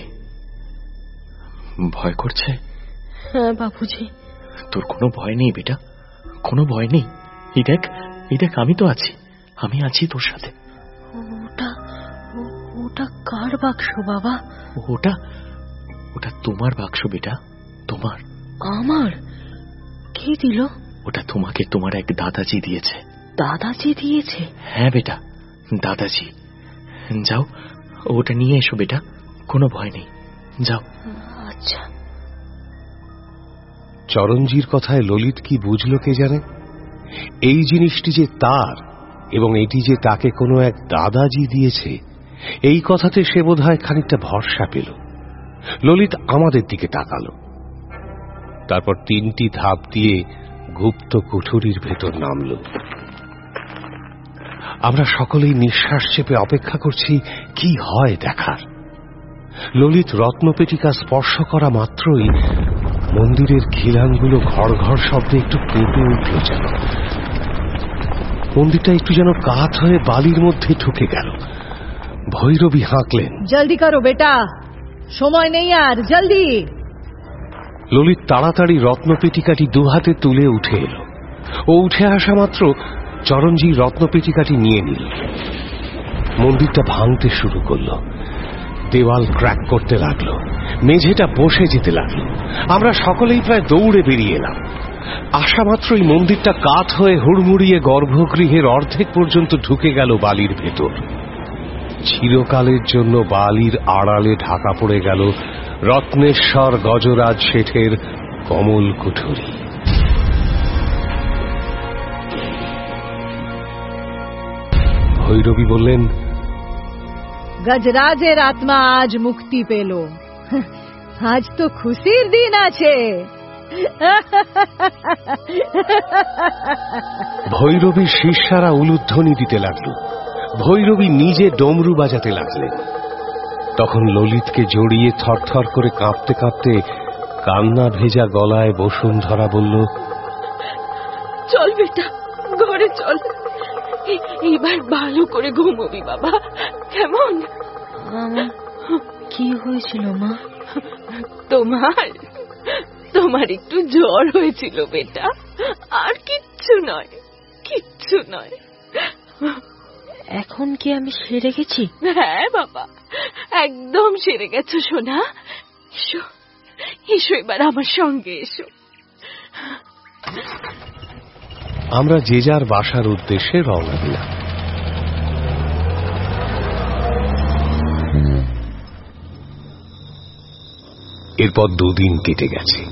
ভয় করছে? হ্যাঁ বাবুজি। তোর কোনো ভয় নেই বেটা, কোনো ভয় নেই। এই দেখ, এই দেখ, আমি তো আছি, আমি আছি তোর সাথে। ওটা ওটা কার বাক্স বাবা? ওটা ওটা তোমার বাক্স বেটা, তোমার। আমার? কে দিল? ওটা তোমাকে তোমার এক দাদাজি দিয়েছে। দাদাজি দিয়েছে? হ্যাঁ বেটা, দাদাজি। যাও ওটা নিয়ে এসো বেটা, কোনো ভয় নেই, যাও। আচ্ছা। চরণজির কথায় ললিত কি বুঝল কে জানে। এই জিনিসটি যে তার এবং এটি যে তাকে কোনো এক দাদাজি দিয়েছে, এই কথাতে সে বোধহয় খানিকটা ভরসা পেল। ললিত আমাদের দিকে তাকালো, তারপর তিনটি ধাপ দিয়ে গুপ্ত কুঠুরির ভেতর নামল। আমরা সকলেই নিঃশ্বাস চেপে অপেক্ষা করছি কি হয় দেখার। ললিত রত্নপেটিকা স্পর্শ করা মাত্রই মন্দিরের খিলানগুলো ঘড় ঘড় শব্দে একটু কেঁপে উঠল। যেন মন্দিরটা একটু যেন কাত হয়ে বালির মধ্যে ঢুকে গেল। ভৈরবী হাঁকলেন, জলদি করো বেটা, সময় নেই আর, জলদি। ললিত তাড়াতাড়ি রত্নপেটিকাটি দুহাতে তুলে উঠে এলো। ও উঠে আসা মাত্র চরণজি রত্নপেটিকাটি নিয়ে নিল। মন্দিরটা ভাঙতে শুরু করলো। দেওয়াল ক্র্যাক করতে লাগলো, মেঝেটা বসে যেতে লাগলো। আমরা সকলেই প্রায় দৌড়ে বেরিয়ে এলাম। আসা মাত্রই মন্দিরটা কাত হয়ে হুড়মুড়িয়ে গর্ভগৃহের অর্ধেক পর্যন্ত ঢুকে গেল বালির ভেতর। চিরকালের জন্য বালির আড়ালে ঢাকা পড়ে গেল রত্নেশ্বর গজরাজ শেঠের কমল কুঠুরি। ভৈরবী বললেন, গজরাজের আত্মা আজ মুক্তি পেল, আজ তো খুশির দিন আছে। ভৈরবীর শিষ্যারা উলুধ্বনি দিতে লাগল। ভৈরবী নিজে ডমরু বাজাতে লাগলেন। তখন ললিতকে জড়িয়ে থরথর করে কাঁপতে কাঁপতে কান্না ভেজা গলায় বসুন্ধরা বলল, চল বেটা, ঘরে চল, এইবার ভালো করে ঘুমোবি বাবা, কেমন? আমার কি হয়েছিল মা? তোমার তোমার একটু জ্বর হয়েছিল বেটা, আর কি নয়, কিচ্ছু নয়। এখন কি আমি সেরে গেছি? হ্যাঁ বাবা, একদম সেরে গেছো সোনা। এসো এসো, এবার আমার সঙ্গে এসো। আমরা যে যার বাসার উদ্দেশ্যে রওনা দিলাম। এরপর দুদিন কেটে গেছে।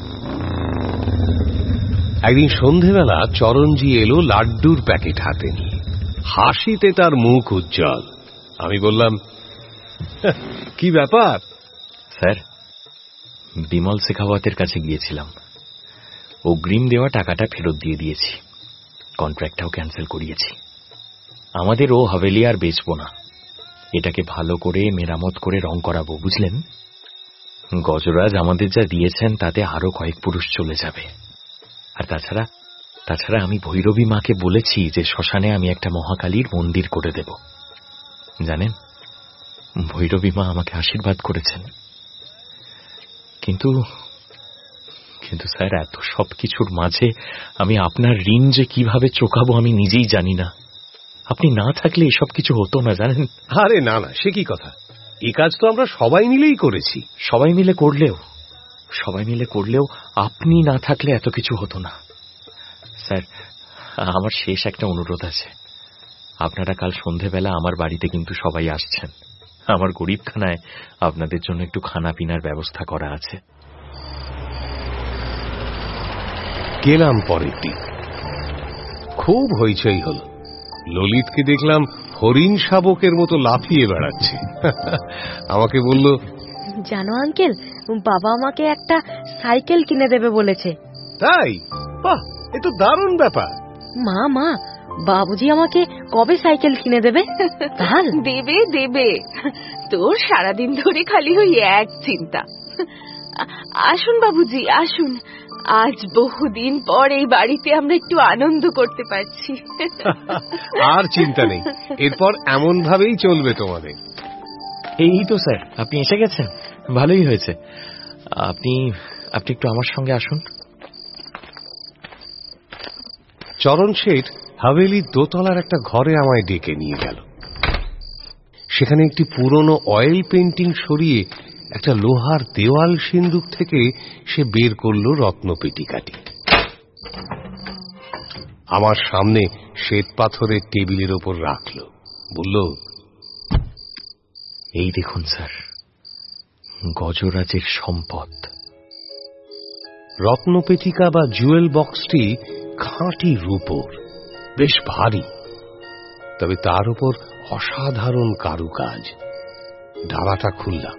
একদিন সন্ধেবেলা চরণজি এলো লাড্ডুর প্যাকেট হাতে নিয়ে, হাসিতে তার মুখ উজ্জ্বল। আমি বললাম, কি ব্যাপার? স্যার, বিমল শেখাওয়াতের কাছে গিয়েছিলাম, অগ্রিম দেওয়া টাকাটা ফেরত দিয়ে দিয়েছি, কন্ট্রাক্টটাও ক্যান্সেল করিয়েছি। আমাদের ও হাভেলি আর বেচবো না, এটাকে ভালো করে মেরামত করে রং করাবো, বুঝলেন? গজরাজ আমাদের যা দিয়েছেন তাতে আরো কয়েক পুরুষ চলে যাবে। আর তাছাড়া তাছাড়া আমি ভৈরবী মাকে বলেছি যে শ্মশানে আমি একটা মহাকালীর মন্দির করে দেব। জানেন, ভৈরবী মা আমাকে আশীর্বাদ করেছেন। কিন্তু কিন্তু স্যার, এত সবকিছুর মাঝে আমি আপনার ঋণ যে কিভাবে চোকাবো আমি নিজেই জানি না। আপনি না থাকলে এসব কিছু হতো না, জানেন? আরে না না, সে কি কথা, এই কাজ তো আমরা সবাই মিলেই করেছি। সবাই মিলে করলেও সবাই মিলে করলেও আপনি না থাকলে এত কিছু হতো না। স্যার, আমার শেষ একটা অনুরোধ আছে। আপনারা কাল সন্ধেবেলা আমার বাড়িতে কিন্তু সবাই আসছেন। আমার গরিবখানায় আপনাদের জন্য একটু খানা পিনার ব্যবস্থা করা আছে। গেলাম পরের দিন। খুব হইচই হল। ললিতকে দেখলাম হরিণ শাবকের মতো লাফিয়ে বেড়াচ্ছে। আমাকে বলল, জানো আঙ্কেল, বাবা আমাকে একটা সাইকেল কিনে দেবে বলেছে। তাই? বাহ, এ তো দারুণ ব্যাপার। মা মা বাবুজি আমাকে কবে সাইকেল কিনে দেবে? দেবে দেবে, তোর সারাদিন ধরে খালি ওই এক চিন্তা। আসুন বাবুজি আসুন, আজ বহুদিন পর এই বাড়িতে আমরা একটু আনন্দ করতে পারছি। আর চিন্তা নেই, এরপর এমন ভাবেই চলবে তোমাদের। এই তো স্যার, আপনি এসে গেছেন, ভালোই হয়েছে। আপনি আপনি একটু আমার সঙ্গে আসুন। চরণ শেঠ হাভেলির দোতলার একটা ঘরে আমায় ডেকে নিয়ে গেল। সেখানে একটি পুরনো অয়েল পেন্টিং সরিয়ে একটা লোহার দেওয়াল সিন্দুক থেকে সে বের করল রত্নপেটিকাটি। আমার সামনে শ্বেত পাথরের টেবিলের ওপর রাখল, বলল, এই দেখুন স্যার, গজরাজের সম্পদ। রত্নপেটিকা বা জুয়েল বক্সটি খাঁটি রূপোর, বেশ ভারী, তবে তার উপর অসাধারণ কারুকাজ। ডালাটা খুললাম।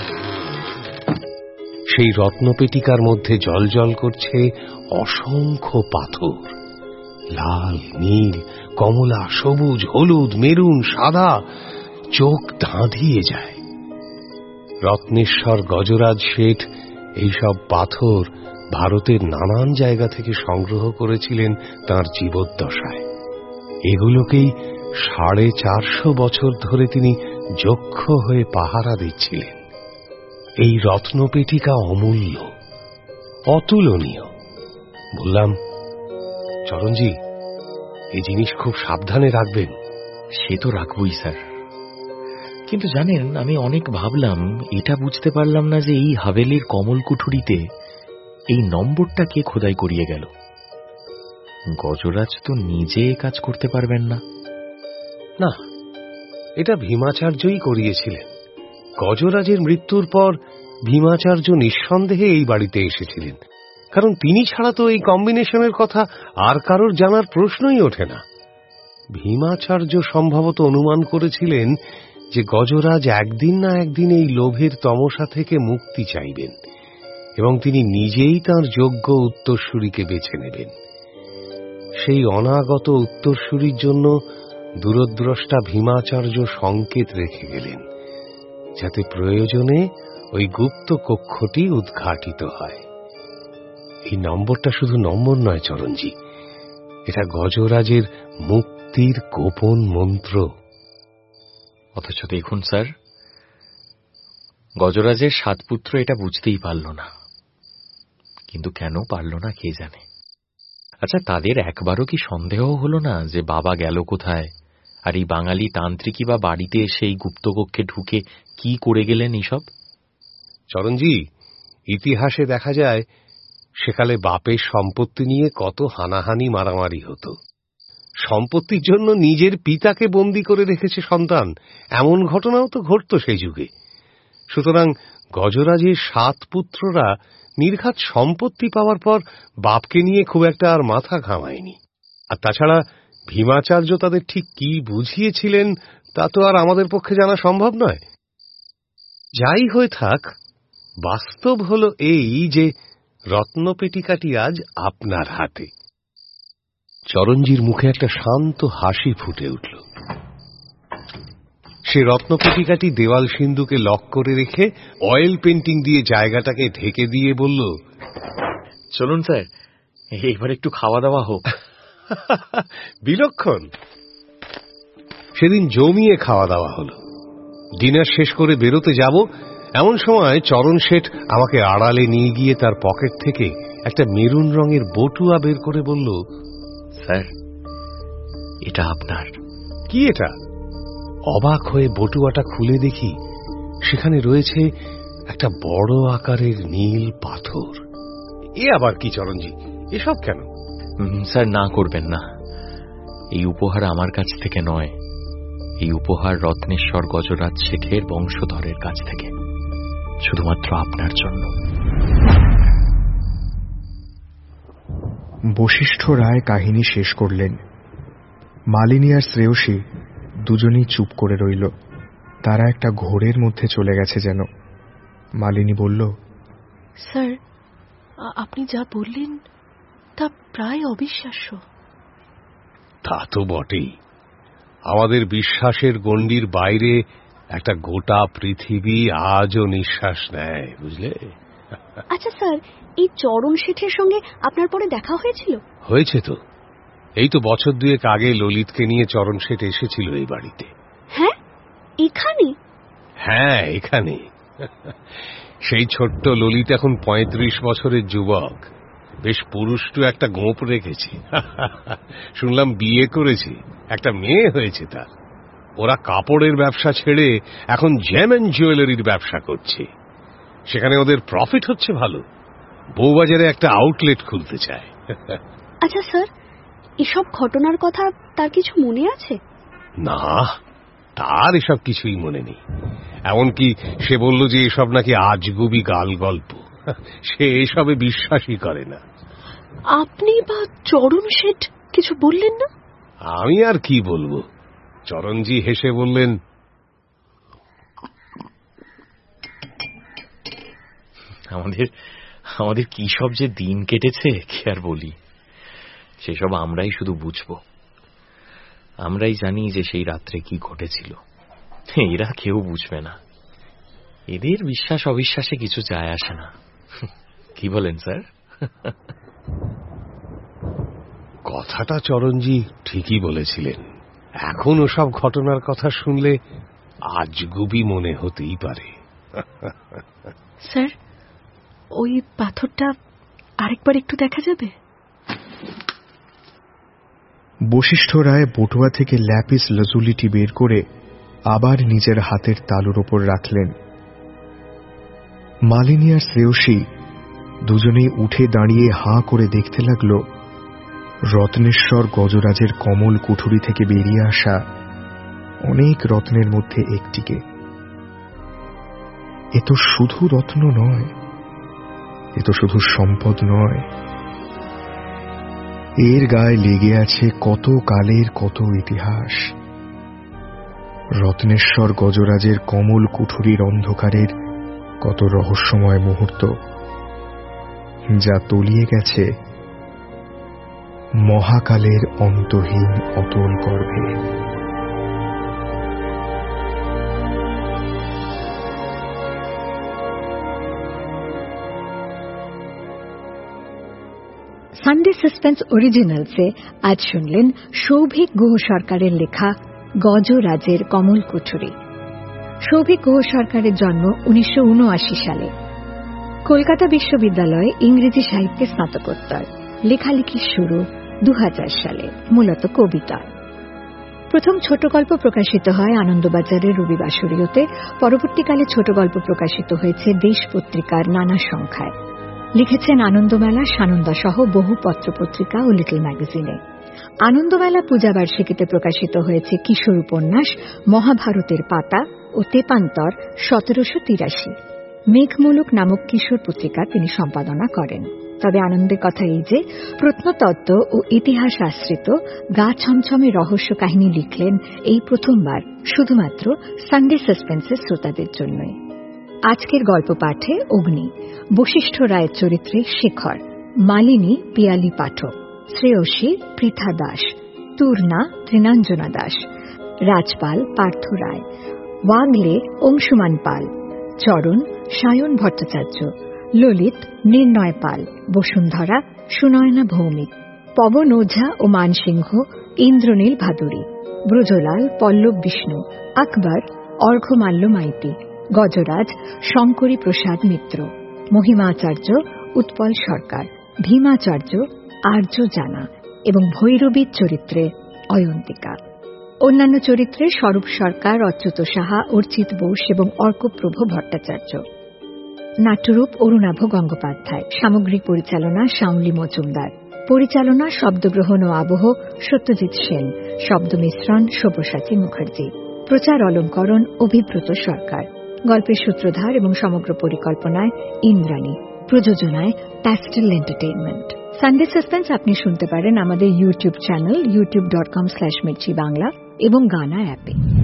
সেই রত্নপেটিকার মধ্যে জলজল করছে অসংখ্য পাথর, লাল, নীল, কমলা, সবুজ, হলুদ, মেরুন, সাদা, চোখ ধাঁধিয়ে যায়। রত্নেশ্বর গজরাজ শেঠ এইসব পাথর ভারতের নানান জায়গা থেকে সংগ্রহ করেছিলেন তাঁর জীবদ্দশায়। এগুলোকেই সাড়ে চারশো বছর ধরে তিনি যক্ষ হয়ে পাহারা দিচ্ছিলেন। এই রত্নপেটিকা অমূল্য, অতুলনীয়। বললাম, চরণজি, এই জিনিস খুব সাবধানে রাখবেন। সে তো রাখবই স্যার, কিন্তু জানেন, আমি অনেক ভাবলাম, এটা বুঝতে পারলাম না যে এই হাভেলির কমল কুঠুরিতে এই নম্বরটা কে খোদাই করিয়ে গেল। গজরাজ তো নিজে কাজ করতে পারবেন না। না, এটা ভীমাচার্যই করিয়েছিলেন। গজরাজের মৃত্যুর পর ভীমাচার্য নিঃসন্দেহে এই বাড়িতে এসেছিলেন, কারণ তিনি ছাড়া তো এই কম্বিনেশনের কথা আর কারোর জানার প্রশ্নই ওঠে না। ভীমাচার্য সম্ভবত অনুমান করেছিলেন যে গজরাজ একদিন না একদিন এই লোভের তমসা থেকে মুক্তি চাইবেন এবং তিনি নিজেই তাঁর যোগ্য উত্তরসূরিকে বেছে নেবেন। সেই অনাগত উত্তরসূরির জন্য দূরদ্রষ্টা ভীমাচার্য সংকেত রেখে গেলেন, যাতে প্রয়োজনে ওই গুপ্ত কক্ষটি উদ্ঘাটিত হয়। এই নম্বরটা শুধু নম্বর নয় চরণজি, এটা গজরাজের মুক্তির গোপন মন্ত্র। অথচ দেখুন স্যার, গজরাজের সাত পুত্র এটা বুঝতেই পারল না। কিন্তু কেন পারল না কে জানে। আচ্ছা, তাদের একবারও কি সন্দেহ হলো না যে বাবা গেল কোথায়, আর এই বাঙালি তান্ত্রিকই বা বাড়িতে এসে এই গুপ্তকক্ষে ঢুকে কি করে গেলেন এইসব? চরণজি, ইতিহাসে দেখা যায় সেকালে বাপের সম্পত্তি নিয়ে কত হানাহানি মারামারি হতো। সম্পত্তির জন্য নিজের পিতাকে বন্দী করে রেখেছে সন্তান, এমন ঘটনাও তো ঘটত সেই যুগে। সুতরাং গজরাজের সাত পুত্ররা নির্ঘাত সম্পত্তি পাওয়ার পর বাপকে নিয়ে খুব একটা আর মাথা ঘামায়নি। আর তাছাড়া ভীমাচার্য তাদের ঠিক কি বুঝিয়েছিলেন তা তো আর আমাদের পক্ষে জানা সম্ভব নয়। যাই হয়ে থাক, বাস্তব হল এই যে রত্নপেটিকাটি আজ আপনার হাতে। চরণজির মুখে একটা শান্ত হাসি ফুটে উঠল। সে রত্নপেটিকাটি দেওয়াল সিন্ধুকে লক করে রেখে অয়েল পেন্টিং দিয়ে জায়গাটাকে ঢেকে দিয়ে বলল, চলুন স্যার, এইবার একটু খাওয়া দাওয়া হোক। বিলক্ষণ। সেদিন জমিয়ে খাওয়া দাওয়া হলো। ডিনার শেষ করে বেরোতে যাব এমন সময় চরণ শেঠ আমাকে আড়ালে নিয়ে গিয়ে তার পকেট থেকে একটা মেরুন রঙের বটুয়া বের করে বলল, স্যার, এটা আপনার। কি এটা? অবাক হয়ে বটুয়াটা খুলে দেখি সেখানে রয়েছে একটা বড় আকারের নীল পাথর। এ আবার কি চরণজি, এসব কেন? স্যার, না করবেন না। এই উপহার আমার কাছ থেকে নয়, এই উপহার রত্নেশ্বর গজরাজ শেঠের বংশধরের কাছ থেকে, শুধুমাত্র আপনার জন্য। বশিষ্ঠ রায় কাহিনী শেষ করলেন। মালিনী আর শ্রেয়সী দুজনেই চুপ করে রইল। তারা একটা ঘোরের মধ্যে চলে গেছে যেন। মালিনী বলল, স্যার, আপনি যা বললেন তা প্রায় অবিশ্বাস্য। তা তো বটেই। আমাদের বিশ্বাসের গণ্ডির বাইরে একটা গোটা পৃথিবী আজও নিঃশ্বাস নেয়, বুঝলে? আচ্ছা স্যার, এই চরণ শেঠের সঙ্গে আপনার পরে দেখা হয়েছিল? হয়েছে তো। এই তো বছর দুয়েক আগে ললিতকে নিয়ে চরণ শেঠ এসেছিল এই বাড়িতে। হ্যাঁ, এখানে? হ্যাঁ, এখানে। সেই ছোট্ট ললিত এখন পঁয়ত্রিশ বছরের যুবক, বেশ পুরুষ্ট একটা গোঁপ রেখেছে। শুনলাম বিয়ে করেছে, একটা মেয়ে হয়েছে তার। ওরা কাপড়ের ব্যবসা ছেড়ে এখন জেম এন্ড জুয়েলারির ব্যবসা করছে। সেখানে ওদের প্রফিট হচ্ছে ভালো। বউবাজারে একটা আউটলেট খুলতে চায়। আচ্ছা স্যার, এসব ঘটনার কথা তার কিছু মনে আছে? না, তার এসব কিছুই মনে নেই। এমনকি সে বলল যে এসব নাকি আজগুবি গাল গল্প, সে এসবে বিশ্বাসই করে না। আপনি বা চরণ শেঠ কিছু বললেন না? আমি আর কি বলবো। চরণজি হেসে বললেন, আমাদের আমাদের কি সব যে দিন কেটেছে কি আর বলি। সেসব আমরাই শুধু বুঝবো। আমরাই জানি যে সেই রাত্রে কি ঘটেছিল। এরা কেউ বুঝবে না। এদের বিশ্বাস অবিশ্বাসে কিছু যায় আসে না। কি বলেন স্যার? কথাটা চরণজি ঠিকই বলেছিলেন। এখন ওসব ঘটনার কথা শুনলে আজগুবি মনে হতেই পারে। স্যার, ওই পাথরটা আরেকবার একটু দেখা যাবে? বশিষ্ঠ রায় বটুয়া থেকে ল্যাপিস লাজুলিটি বের করে আবার নিজের হাতের তালুর ওপর রাখলেন। মালিনী আর শ্রেয়সী দুজনেই উঠে দাঁড়িয়ে হাঁ করে দেখতে লাগল রত্নেশ্বর গজরাজের কমল কুঠুরি থেকে বেরিয়ে আসা অনেক রত্নের মধ্যে একটিকে। এ তো শুধু রত্ন নয়, এ তো শুধু সম্পদ নয়, এর গায়ে লেগে আছে কত কালের কত ইতিহাস। রত্নেশ্বর গজরাজের কমল কুঠুরির অন্ধকারের কত রহস্যময় মুহূর্ত, যা তলিয়ে গেছে মহাকালের অন্তহীন অতল গর্ভে। সানডে সাসপেন্স অরিজিনালসে আজ শুনলেন সৌভিক গুহ সরকারের লেখা গজরাজের কমল কুঠুরি। সৌভিক গুহ সরকারের জন্ম উনিশশো উনআশি সালে। কলকাতা বিশ্ববিদ্যালয়ে ইংরেজি সাহিত্যে স্নাতকোত্তর। লেখালেখির শুরু দু হাজার সালে, মূলত কবিতা। প্রথম ছোট গল্প প্রকাশিত হয় আনন্দবাজারের রবিবাসরীয়তে। পরবর্তীকালে ছোট গল্প প্রকাশিত হয়েছে দেশ পত্রিকার নানা সংখ্যায়। লিখেছেন আনন্দমেলা, সানন্দা সহ বহু পত্রপত্রিকা ও লিটল ম্যাগাজিনে। আনন্দমেলা পূজাবার্ষিকীতে প্রকাশিত হয়েছে কিশোর উপন্যাস মহাভারতের পাতা ও তেপান্তর সতেরোশো তিরাশি। মেঘমূলক নামক কিশোর পত্রিকা তিনি সম্পাদনা করেন। তবে আনন্দের কথা এই যে প্রত্নতত্ত্ব ও ইতিহাস আশ্রিত গা ছমছমে রহস্য কাহিনী লিখলেন এই প্রথমবার শুধুমাত্র সানডে সাসপেন্সের শ্রোতাদের জন্যই। আজকের গল্প পাঠে অগ্নি, বশিষ্ঠ রায়ের চরিত্রে শেখর, মালিনী পিয়ালি পাঠক, শ্রেয়সী পৃথা দাস, তুর্না ত্রিনাঞ্জনা দাস, রাজপাল পার্থ রায়, ওয়াগলে অংশুমান পাল, চরণ সায়ন ভট্টাচার্য, ললিত নির্ণয় পাল, বসুন্ধরা সুনয়না ভৌমিক, পবন ওঝা ও মানসিংহ ইন্দ্রনীল ভাদুরী, ব্রজলাল পল্লব বিষ্ণু, আকবর অর্ঘ্যমাল্য মাইতি, গজরাজ শঙ্করী প্রসাদ মিত্র, মহিমাচার্য উৎপল সরকার, ভীমাচার্য আর্য জানা এবং ভৈরবীর চরিত্রে অয়ন্তিকা। অন্যান্য চরিত্রে স্বরূপ সরকার, অচ্যুত সাহা, অর্চিত বোস এবং অর্কপ্রভ ভট্টাচার্য। নাট্যরূপ অরুণাভ গঙ্গোপাধ্যায়। সামগ্রিক পরিচালনা শাওনলি মজুমদার। পরিচালনা, শব্দগ্রহণ ও আবহ সত্যজিৎ সেন। শব্দ মিশ্রণ সব্যসাচী মুখার্জি। প্রচার অলঙ্করণ অভিব্রত সরকার। গল্পের সূত্রধার এবং সমগ্র পরিকল্পনায় ইন্দ্রাণী। প্রযোজনায় প্যাস্টেল এন্টারটেইনমেন্ট। সানডে সাসপেন্স আপনি শুনতে পারেন আমাদের YouTube channel YouTube dot com slash Mirchi Bangla এবং গানা অ্যাপে।